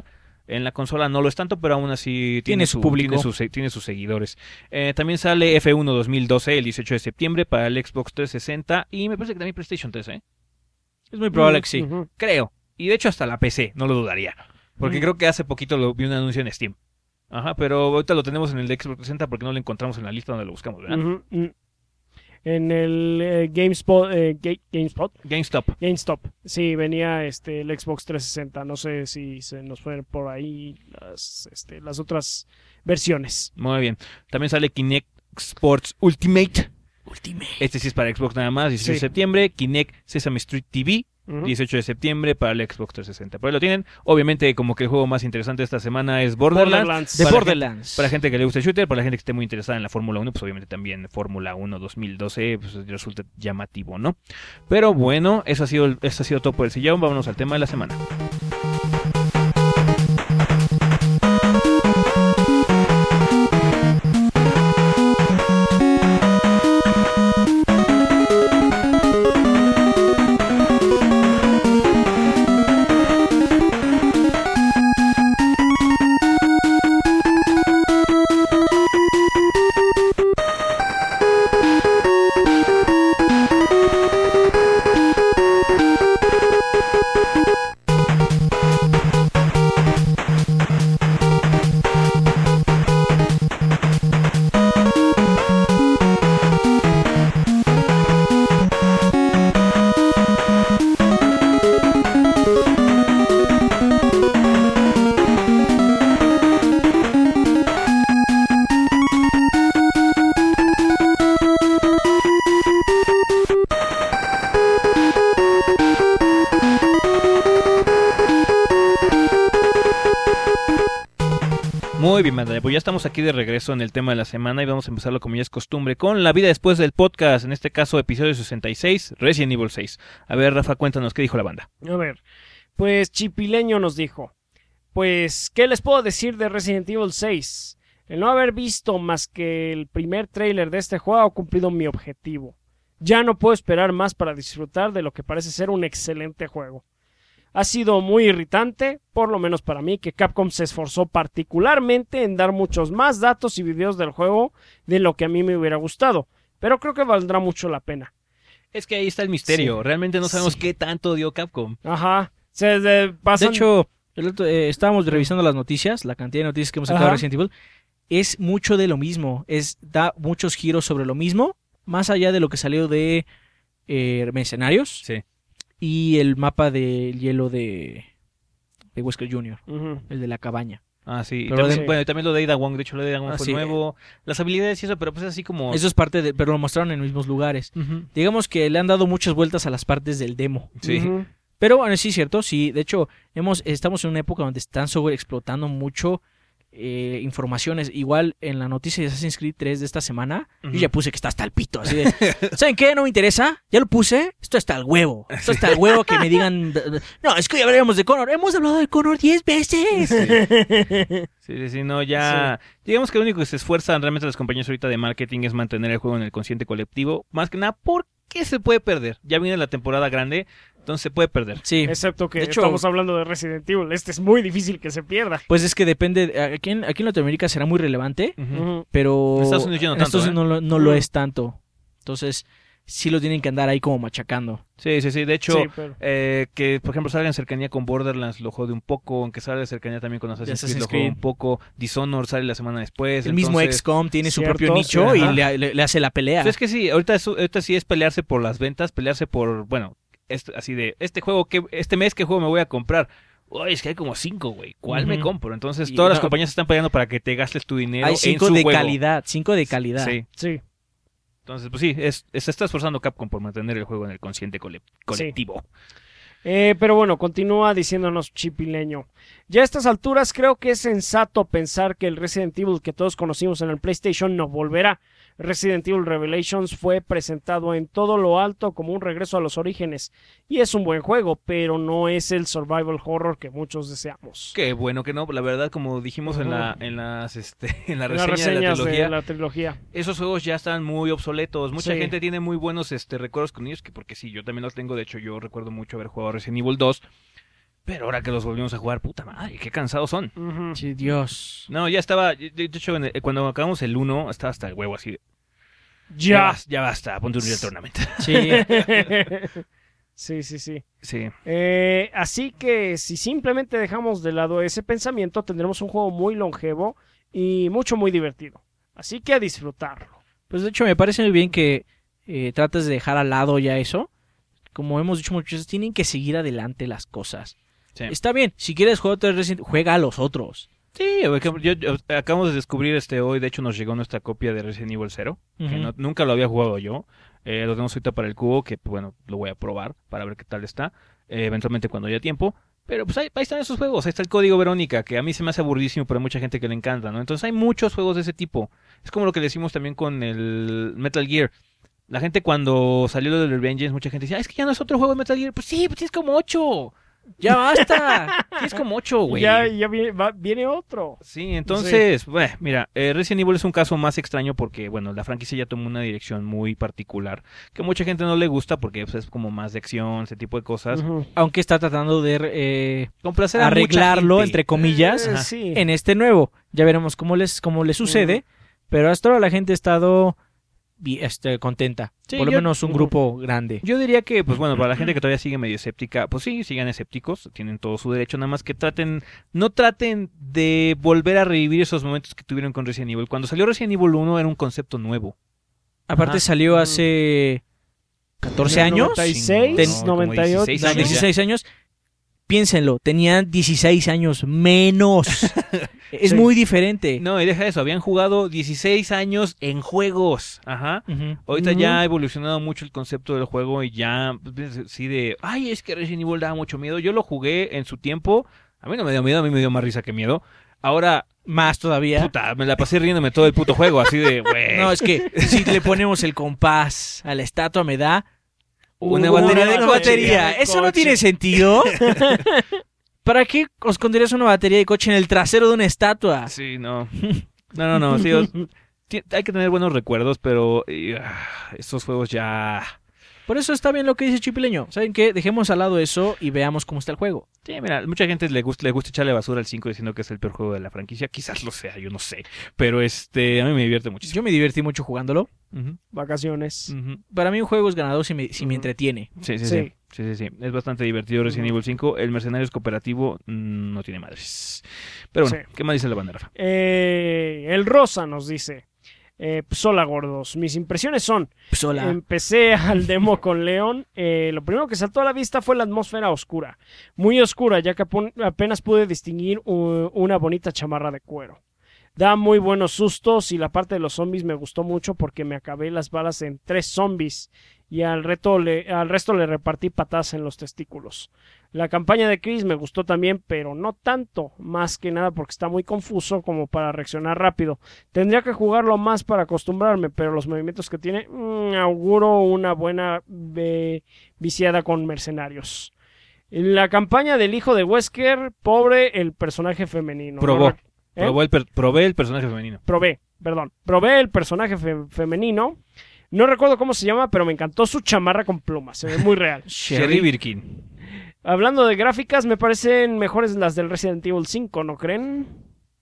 Speaker 1: En la consola no lo es tanto, pero aún así tiene,
Speaker 2: Tiene su público.
Speaker 1: Tiene, su, tiene sus seguidores. Eh, también sale F uno dos mil doce el dieciocho de septiembre para el Xbox trescientos sesenta y me parece que también PlayStation tres, ¿eh?
Speaker 2: Es muy probable que sí.
Speaker 3: Ujú.
Speaker 1: Creo. Y de hecho hasta la P C, no lo dudaría. Porque
Speaker 3: Mm.
Speaker 1: creo que hace poquito lo vi un anuncio en Steam. Ajá, pero ahorita lo tenemos en el de Xbox trescientos sesenta porque no lo encontramos en la lista donde lo buscamos, ¿verdad?
Speaker 3: Ujú, mm. En el eh, GameSpot, eh, Ga- GameSpot,
Speaker 1: GameStop.
Speaker 3: GameStop, sí, venía este el Xbox trescientos sesenta. No sé si se nos fueron por ahí las, este, las otras versiones.
Speaker 1: Muy bien. También sale Kinect Sports Ultimate.
Speaker 2: Ultimate.
Speaker 1: Este sí es para Xbox nada más, dieciséis de
Speaker 3: Sí.
Speaker 1: septiembre. Kinect Sesame Street T V,
Speaker 3: Ujú.
Speaker 1: dieciocho de septiembre para el Xbox trescientos sesenta. Por ahí lo tienen. Obviamente, como que el juego más interesante esta semana es Borderlands.
Speaker 3: Borderlands.
Speaker 2: De
Speaker 1: Para la
Speaker 2: Borderlands.
Speaker 1: Para gente que le gusta el shooter, para la gente que esté muy interesada en la Fórmula uno, pues obviamente también Fórmula uno dos mil doce pues, resulta llamativo, ¿no? Pero bueno, eso ha sido, el- eso ha sido todo por el sillón. Vámonos al tema de la semana. Muy bien, banda, pues ya estamos aquí de regreso en el tema de la semana y vamos a empezarlo como ya es costumbre con la vida después del podcast, en este caso episodio sesenta y seis, Resident Evil seis. A ver, Rafa, cuéntanos qué dijo la banda.
Speaker 3: A ver, pues Chipileño nos dijo, pues, ¿qué les puedo decir de Resident Evil seis? El no haber visto más que el primer tráiler de este juego ha cumplido mi objetivo. Ya no puedo esperar más para disfrutar de lo que parece ser un excelente juego. Ha sido muy irritante, por lo menos para mí, que Capcom se esforzó particularmente en dar muchos más datos y videos del juego de lo que a mí me hubiera gustado, pero creo que valdrá mucho la pena.
Speaker 1: Es que ahí está el misterio,
Speaker 3: Sí.
Speaker 1: realmente no sabemos
Speaker 3: Sí.
Speaker 1: qué tanto dio Capcom.
Speaker 3: Ajá, se de,
Speaker 2: De
Speaker 3: pasan...
Speaker 2: hecho, el otro- eh, estábamos revisando las noticias, la cantidad de noticias que hemos sacado de
Speaker 3: Ajá.
Speaker 2: Resident Evil. Es mucho de lo mismo. Es, da muchos giros sobre lo mismo. Más allá de lo que salió de eh, Mercenarios
Speaker 1: Sí.
Speaker 2: y el mapa del hielo de, de Wesker junior
Speaker 3: Ujú.
Speaker 2: El de la cabaña.
Speaker 1: Ah, sí. Y
Speaker 2: Pero
Speaker 1: también,
Speaker 3: de-
Speaker 1: bueno, y también lo de Ada Wong, de hecho lo de Ada Wong
Speaker 2: Ah,
Speaker 1: fue
Speaker 2: sí.
Speaker 1: nuevo. Las habilidades y eso, pero pues así como...
Speaker 2: Eso es parte de. Pero lo mostraron en los mismos lugares.
Speaker 1: Ujú.
Speaker 2: Digamos que le han dado muchas vueltas a las partes del demo.
Speaker 1: Sí.
Speaker 3: Ujú.
Speaker 2: Pero bueno, sí es cierto, sí. De hecho, hemos, estamos en una época donde están sobreexplotando mucho eh, informaciones. Igual en la noticia de Assassin's Creed tres de esta semana,
Speaker 1: Ujú.
Speaker 2: yo ya puse que está hasta el pito. Así de, ¿saben qué? No me interesa. Ya lo puse. Esto está al huevo. Esto está al huevo que me digan. No, es que ya hablaremos de Connor. Hemos hablado de Connor diez veces.
Speaker 1: Sí, sí, sí, no, ya... Digamos que lo único que se esfuerzan realmente las compañías ahorita de marketing es mantener el juego en el consciente colectivo. Más que nada, porque se puede perder. Ya viene la temporada grande, entonces se puede perder.
Speaker 2: Sí.
Speaker 3: Excepto que
Speaker 2: De hecho-
Speaker 3: estamos hablando de Resident Evil. Este es muy difícil que se pierda.
Speaker 2: Pues es que depende. Aquí en, aquí en Latinoamérica será muy relevante.
Speaker 1: Ujú.
Speaker 3: Ujú.
Speaker 2: Pero
Speaker 1: En Estados Unidos ya no
Speaker 2: en
Speaker 1: tanto,
Speaker 2: Estados
Speaker 1: ¿eh?
Speaker 2: Unidos no, lo- no lo
Speaker 3: Mm.
Speaker 2: es tanto. Entonces, sí lo tienen que andar ahí como machacando.
Speaker 1: Sí, sí, sí. De hecho,
Speaker 3: Sí, pero-
Speaker 1: eh, que por ejemplo salga en cercanía con Borderlands lo jode un poco, aunque salga en cercanía también con Assassin's,
Speaker 2: Assassin's
Speaker 1: Creed lo jode
Speaker 2: Creed.
Speaker 1: un poco. Dishonored sale la semana después.
Speaker 2: El mismo
Speaker 1: entonces-
Speaker 2: X COM tiene su
Speaker 3: Cierto,
Speaker 2: propio nicho
Speaker 1: sí,
Speaker 2: y
Speaker 1: ajá.
Speaker 2: le, le- le hace la pelea.
Speaker 1: Pues es que sí, ahorita, es- ahorita sí es pelearse por las ventas, pelearse por, bueno, este- así de, este juego, que este mes, ¿qué juego me voy a comprar? Uy, es que hay como cinco, güey. ¿Cuál me
Speaker 2: Ujú.
Speaker 1: compro? Entonces
Speaker 2: Y
Speaker 1: todas las
Speaker 2: no-
Speaker 1: compañías están peleando para que te gastes tu dinero
Speaker 2: Hay
Speaker 1: en
Speaker 2: cinco
Speaker 1: su
Speaker 2: de
Speaker 1: juego.
Speaker 2: calidad, cinco de calidad.
Speaker 1: Sí.
Speaker 3: Sí.
Speaker 1: Entonces, pues sí, es, es- se está esforzando Capcom por mantener el juego en el consciente cole- colectivo.
Speaker 3: Eh, pero bueno, continúa diciéndonos Chipileño. Ya a estas alturas creo que es sensato pensar que el Resident Evil que todos conocimos en el PlayStation no volverá. Resident Evil Revelations fue presentado en todo lo alto como un regreso a los orígenes. Y es un buen juego, pero no es el survival horror que muchos deseamos.
Speaker 1: Qué bueno que no, la verdad, como dijimos en la en las este en la
Speaker 3: En las
Speaker 1: reseña de la
Speaker 3: reseñas
Speaker 1: trilogía,
Speaker 3: de la trilogía.
Speaker 1: esos juegos ya están muy obsoletos. Mucha
Speaker 3: Sí.
Speaker 1: gente tiene muy buenos este recuerdos con ellos, que porque sí, yo también los tengo. De hecho, yo recuerdo mucho haber jugado Resident Evil dos. Pero ahora que los volvimos a jugar, puta madre, qué cansados son.
Speaker 3: Ujú.
Speaker 2: Sí, Dios.
Speaker 1: No, ya estaba, de de hecho, en el- cuando acabamos el uno, estaba hasta el huevo así. de,
Speaker 3: Ya.
Speaker 1: bas- ya basta, ponte un Real Tournament.
Speaker 2: Sí.
Speaker 3: Sí, sí, sí.
Speaker 1: Sí.
Speaker 3: Eh, así que si simplemente dejamos de lado ese pensamiento, tendremos un juego muy longevo y mucho, muy divertido. Así que a disfrutarlo.
Speaker 2: Pues de hecho me parece muy bien que eh, trates de dejar al lado ya eso. Como hemos dicho muchas veces, tienen que seguir adelante las cosas.
Speaker 1: Sí.
Speaker 2: Está bien, si quieres jugar otro Resident, juega a los otros.
Speaker 1: Sí, por ejemplo, yo, yo- acabamos de descubrir este hoy, de hecho nos llegó nuestra copia de Resident Evil cero, que
Speaker 2: Ujú.
Speaker 1: no- nunca lo había jugado yo. Eh, lo tenemos ahorita para el cubo, que bueno, lo voy a probar para ver qué tal está, eh, eventualmente cuando haya tiempo. Pero pues ahí, ahí están esos juegos, ahí está el código Verónica, que a mí se me hace aburridísimo, pero hay mucha gente que le encanta, ¿no? Entonces hay muchos juegos de ese tipo. Es como lo que decimos también con el Metal Gear. La gente cuando salió lo del Revengeance, mucha gente decía, "Ah, es que ya no es otro juego de Metal Gear". Pues sí, pues es como ocho.
Speaker 2: ¡Ya basta!
Speaker 1: Sí, es como ocho, güey.
Speaker 3: Ya, ya viene, va- viene otro.
Speaker 1: Sí, entonces, bueno, mira, eh, Resident Evil es un caso más extraño porque, bueno, la franquicia ya tomó una dirección muy particular que mucha gente no le gusta porque pues, es como más de acción, ese tipo de cosas.
Speaker 3: Ujú.
Speaker 2: Aunque está tratando de eh,
Speaker 1: Complacer a mucha
Speaker 2: arreglarlo,
Speaker 1: gente.
Speaker 2: entre comillas,
Speaker 3: Eh,
Speaker 1: Ajá.
Speaker 3: sí.
Speaker 2: en este nuevo. Ya veremos cómo les, cómo les sucede. Pero hasta ahora la gente ha estado bi- este, contenta.
Speaker 1: Sí,
Speaker 2: Por lo
Speaker 1: yo-
Speaker 2: menos un grupo grande.
Speaker 1: Yo diría que, pues bueno, para la gente que todavía sigue medio escéptica, pues sí, sigan escépticos, tienen todo su derecho, nada más que traten, no traten de volver a revivir esos momentos que tuvieron con Resident Evil. Cuando salió Resident Evil uno era un concepto nuevo.
Speaker 2: Aparte
Speaker 1: Ajá.
Speaker 2: salió hace catorce años.
Speaker 3: noventa y seis,
Speaker 1: Ten- como
Speaker 3: noventa y ocho.
Speaker 1: dieciséis
Speaker 2: No,
Speaker 1: años ya.
Speaker 2: dieciséis años. Piénsenlo, tenían dieciséis años menos. Es
Speaker 3: Sí.
Speaker 2: muy diferente.
Speaker 1: No, y deja eso, habían jugado dieciséis años en juegos. Ajá.
Speaker 2: Ujú.
Speaker 1: Ahorita
Speaker 3: Ujú.
Speaker 1: ya ha evolucionado mucho el concepto del juego y ya, pues, sí de, ay, es que Resident Evil daba mucho miedo. Yo lo jugué en su tiempo, a mí no me dio miedo, a mí me dio más risa que miedo. Ahora,
Speaker 2: Más todavía.
Speaker 1: puta, me la pasé riéndome todo el puto juego, así de, güey.
Speaker 2: No, es que si le ponemos el compás a la estatua me da
Speaker 1: Una
Speaker 2: una
Speaker 1: batería
Speaker 2: de
Speaker 1: de
Speaker 2: batería.
Speaker 3: coche.
Speaker 2: Eso no tiene sentido. ¿Para qué esconderías una batería de coche en el trasero de una estatua?
Speaker 1: Sí, no. No, no, no, sí, os- ti- hay que tener buenos recuerdos, pero eh, ah, estos juegos ya...
Speaker 2: Por eso está bien lo que dice Chipileño. ¿Saben qué? Dejemos al lado eso y veamos cómo está el juego.
Speaker 1: Sí, mira, mucha gente le gusta, le gusta echarle basura al cinco diciendo que es el peor juego de la franquicia. Quizás lo sea, yo no sé. Pero este, a mí me divierte muchísimo.
Speaker 2: Yo me divertí mucho jugándolo.
Speaker 1: Ujú,
Speaker 3: Vacaciones.
Speaker 1: ujú.
Speaker 2: Para mí un juego es ganador si me, si me
Speaker 3: Ujú.
Speaker 2: entretiene.
Speaker 1: Sí, sí,
Speaker 3: Sí.
Speaker 1: sí, sí, sí, sí. Es bastante divertido Resident
Speaker 3: Ujú.
Speaker 1: Evil cinco. El Mercenarios cooperativo mm, no tiene madres. Pero bueno,
Speaker 3: Sí.
Speaker 1: ¿qué más dice la banda, Rafa?
Speaker 3: Eh, el Rosa nos dice: eh, pues, hola gordos, mis impresiones son:
Speaker 2: Pues hola.
Speaker 3: empecé al demo con León. eh, lo primero que saltó a la vista fue la atmósfera oscura, muy oscura, ya que apun- apenas pude distinguir u- una bonita chamarra de cuero. Da muy buenos sustos y la parte de los zombies me gustó mucho porque me acabé las balas en tres zombies y al, reto le, al resto le repartí patadas en los testículos. La campaña de Chris me gustó también, pero no tanto, más que nada porque está muy confuso como para reaccionar rápido. Tendría que jugarlo más para acostumbrarme, pero los movimientos que tiene, mmm, auguro una buena eh, viciada con mercenarios. La campaña del hijo de Wesker, pobre el personaje femenino.
Speaker 1: Probó.
Speaker 3: No rec- ¿Eh?
Speaker 1: Probó el per- probé el personaje femenino.
Speaker 3: Probé, perdón. Probé el personaje fe- femenino. No recuerdo cómo se llama, pero me encantó su chamarra con plumas. Se ve muy real.
Speaker 1: Sherry Birkin.
Speaker 3: Hablando de gráficas, me parecen mejores las del Resident Evil cinco, ¿no creen?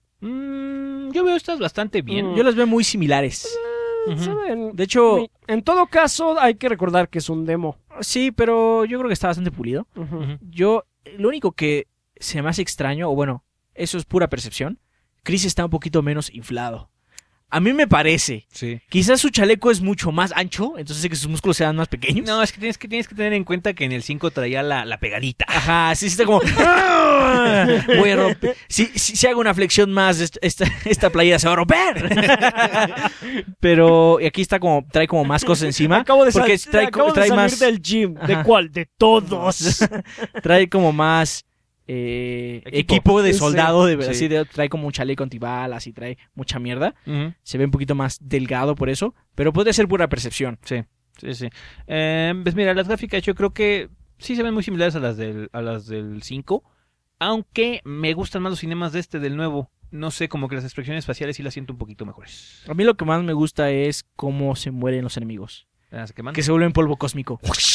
Speaker 1: Mm, yo veo estas bastante bien.
Speaker 3: Mm.
Speaker 2: Yo las veo muy similares.
Speaker 1: Ujú.
Speaker 3: Se ven-
Speaker 2: De hecho,
Speaker 3: En todo caso, hay que recordar que es un demo.
Speaker 2: sí, pero yo creo que está bastante pulido.
Speaker 3: Ujú.
Speaker 1: Ujú.
Speaker 2: Yo, lo único que se me hace extraño, o bueno, eso es pura percepción, Chris está un poquito menos inflado. A mí me parece.
Speaker 1: Sí.
Speaker 2: Quizás su chaleco es mucho más ancho, entonces hace que sus músculos sean más pequeños.
Speaker 1: No, es que tienes que, tienes que tener en cuenta que en el cinco traía la, la pegadita.
Speaker 2: Ajá, sí, está como... ¡Ah! Voy a romper. Si, si, si hago una flexión más, esta, esta, esta playera se va a romper. Pero y aquí está como, trae como más cosas encima.
Speaker 3: Acabo de, sal-
Speaker 2: porque trae,
Speaker 3: acabo de
Speaker 2: trae
Speaker 3: salir
Speaker 2: más,
Speaker 3: del gym. ¿De
Speaker 2: Ajá.
Speaker 3: cuál? De todos.
Speaker 2: trae como más eh,
Speaker 1: Equipo.
Speaker 2: equipo. de
Speaker 3: Sí,
Speaker 2: soldado, de,
Speaker 1: sí.
Speaker 2: así de- trae como un chaleco antibalas y trae mucha mierda.
Speaker 1: Ujú.
Speaker 2: Se ve un poquito más delgado por eso, pero puede ser pura percepción.
Speaker 1: Sí, sí, sí. Eh, pues mira, las gráficas yo creo que sí se ven muy similares a las del, a las del cinco, aunque me gustan más los cinemas de este, del nuevo. No sé, como que las expresiones faciales sí las siento un poquito mejores.
Speaker 2: A mí lo que más me gusta es cómo se mueren los enemigos.
Speaker 1: Ah, ¿se queman?
Speaker 2: Que se vuelven polvo cósmico.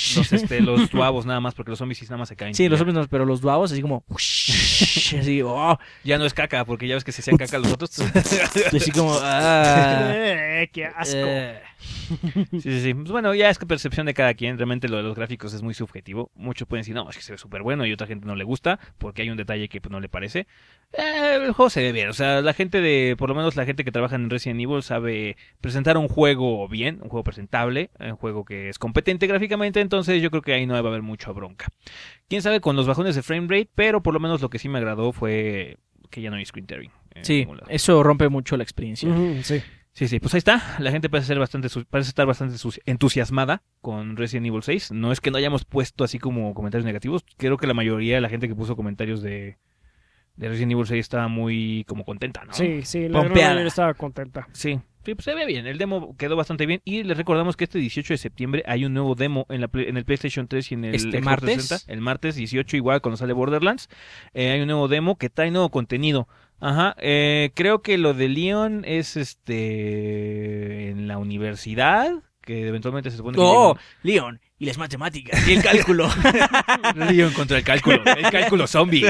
Speaker 1: los, este, los duavos nada más, porque los zombies sí nada más se caen.
Speaker 2: Sí, los
Speaker 1: Ya.
Speaker 2: zombies no, pero los duavos así como... así, oh,
Speaker 1: Ya no es caca, porque ya ves que se hacían caca los otros.
Speaker 2: así como... ah,
Speaker 3: Eh, ¡Qué asco!
Speaker 2: eh.
Speaker 1: Sí, sí, sí. Pues bueno, ya es que percepción de cada quien. Realmente lo de los gráficos es muy subjetivo. Muchos pueden decir, no, es que se ve súper bueno y otra gente no le gusta porque hay un detalle que pues, no le parece. Eh, el juego se ve bien. O sea, la gente de, por lo menos la gente que trabaja en Resident Evil sabe presentar un juego bien, un juego presentable, un juego que es competente gráficamente. Entonces yo creo que ahí no va a haber mucha bronca. Quién sabe con los bajones de frame rate, pero por lo menos lo que sí me agradó fue que ya no hay screen tearing. en
Speaker 2: Sí,
Speaker 1: ningún lado.
Speaker 2: eso rompe mucho la experiencia.
Speaker 3: Ujú, sí.
Speaker 1: Sí, sí, pues ahí está. La gente parece ser bastante su- parece estar bastante su- entusiasmada con Resident Evil seis. No es que no hayamos puesto así como comentarios negativos. Creo que la mayoría de la gente que puso comentarios de, de Resident Evil seis estaba muy como contenta, ¿no?
Speaker 3: Sí, sí, la
Speaker 2: Pompeada.
Speaker 3: gran mayoría estaba contenta.
Speaker 1: Sí, sí, pues se ve bien. El demo quedó bastante bien. Y les recordamos que este dieciocho de septiembre hay un nuevo demo en, la Play- en el PlayStation tres y en el
Speaker 2: Este
Speaker 1: Xbox
Speaker 2: martes.
Speaker 1: trescientos sesenta. El martes dieciocho igual cuando sale Borderlands. Eh, hay un nuevo demo que trae nuevo contenido. Ajá, eh, creo que lo de Leon es este en la universidad, que eventualmente se supone que
Speaker 2: Oh, Leon, y las matemáticas, y el cálculo.
Speaker 1: llega- Leon contra el cálculo, el cálculo zombie.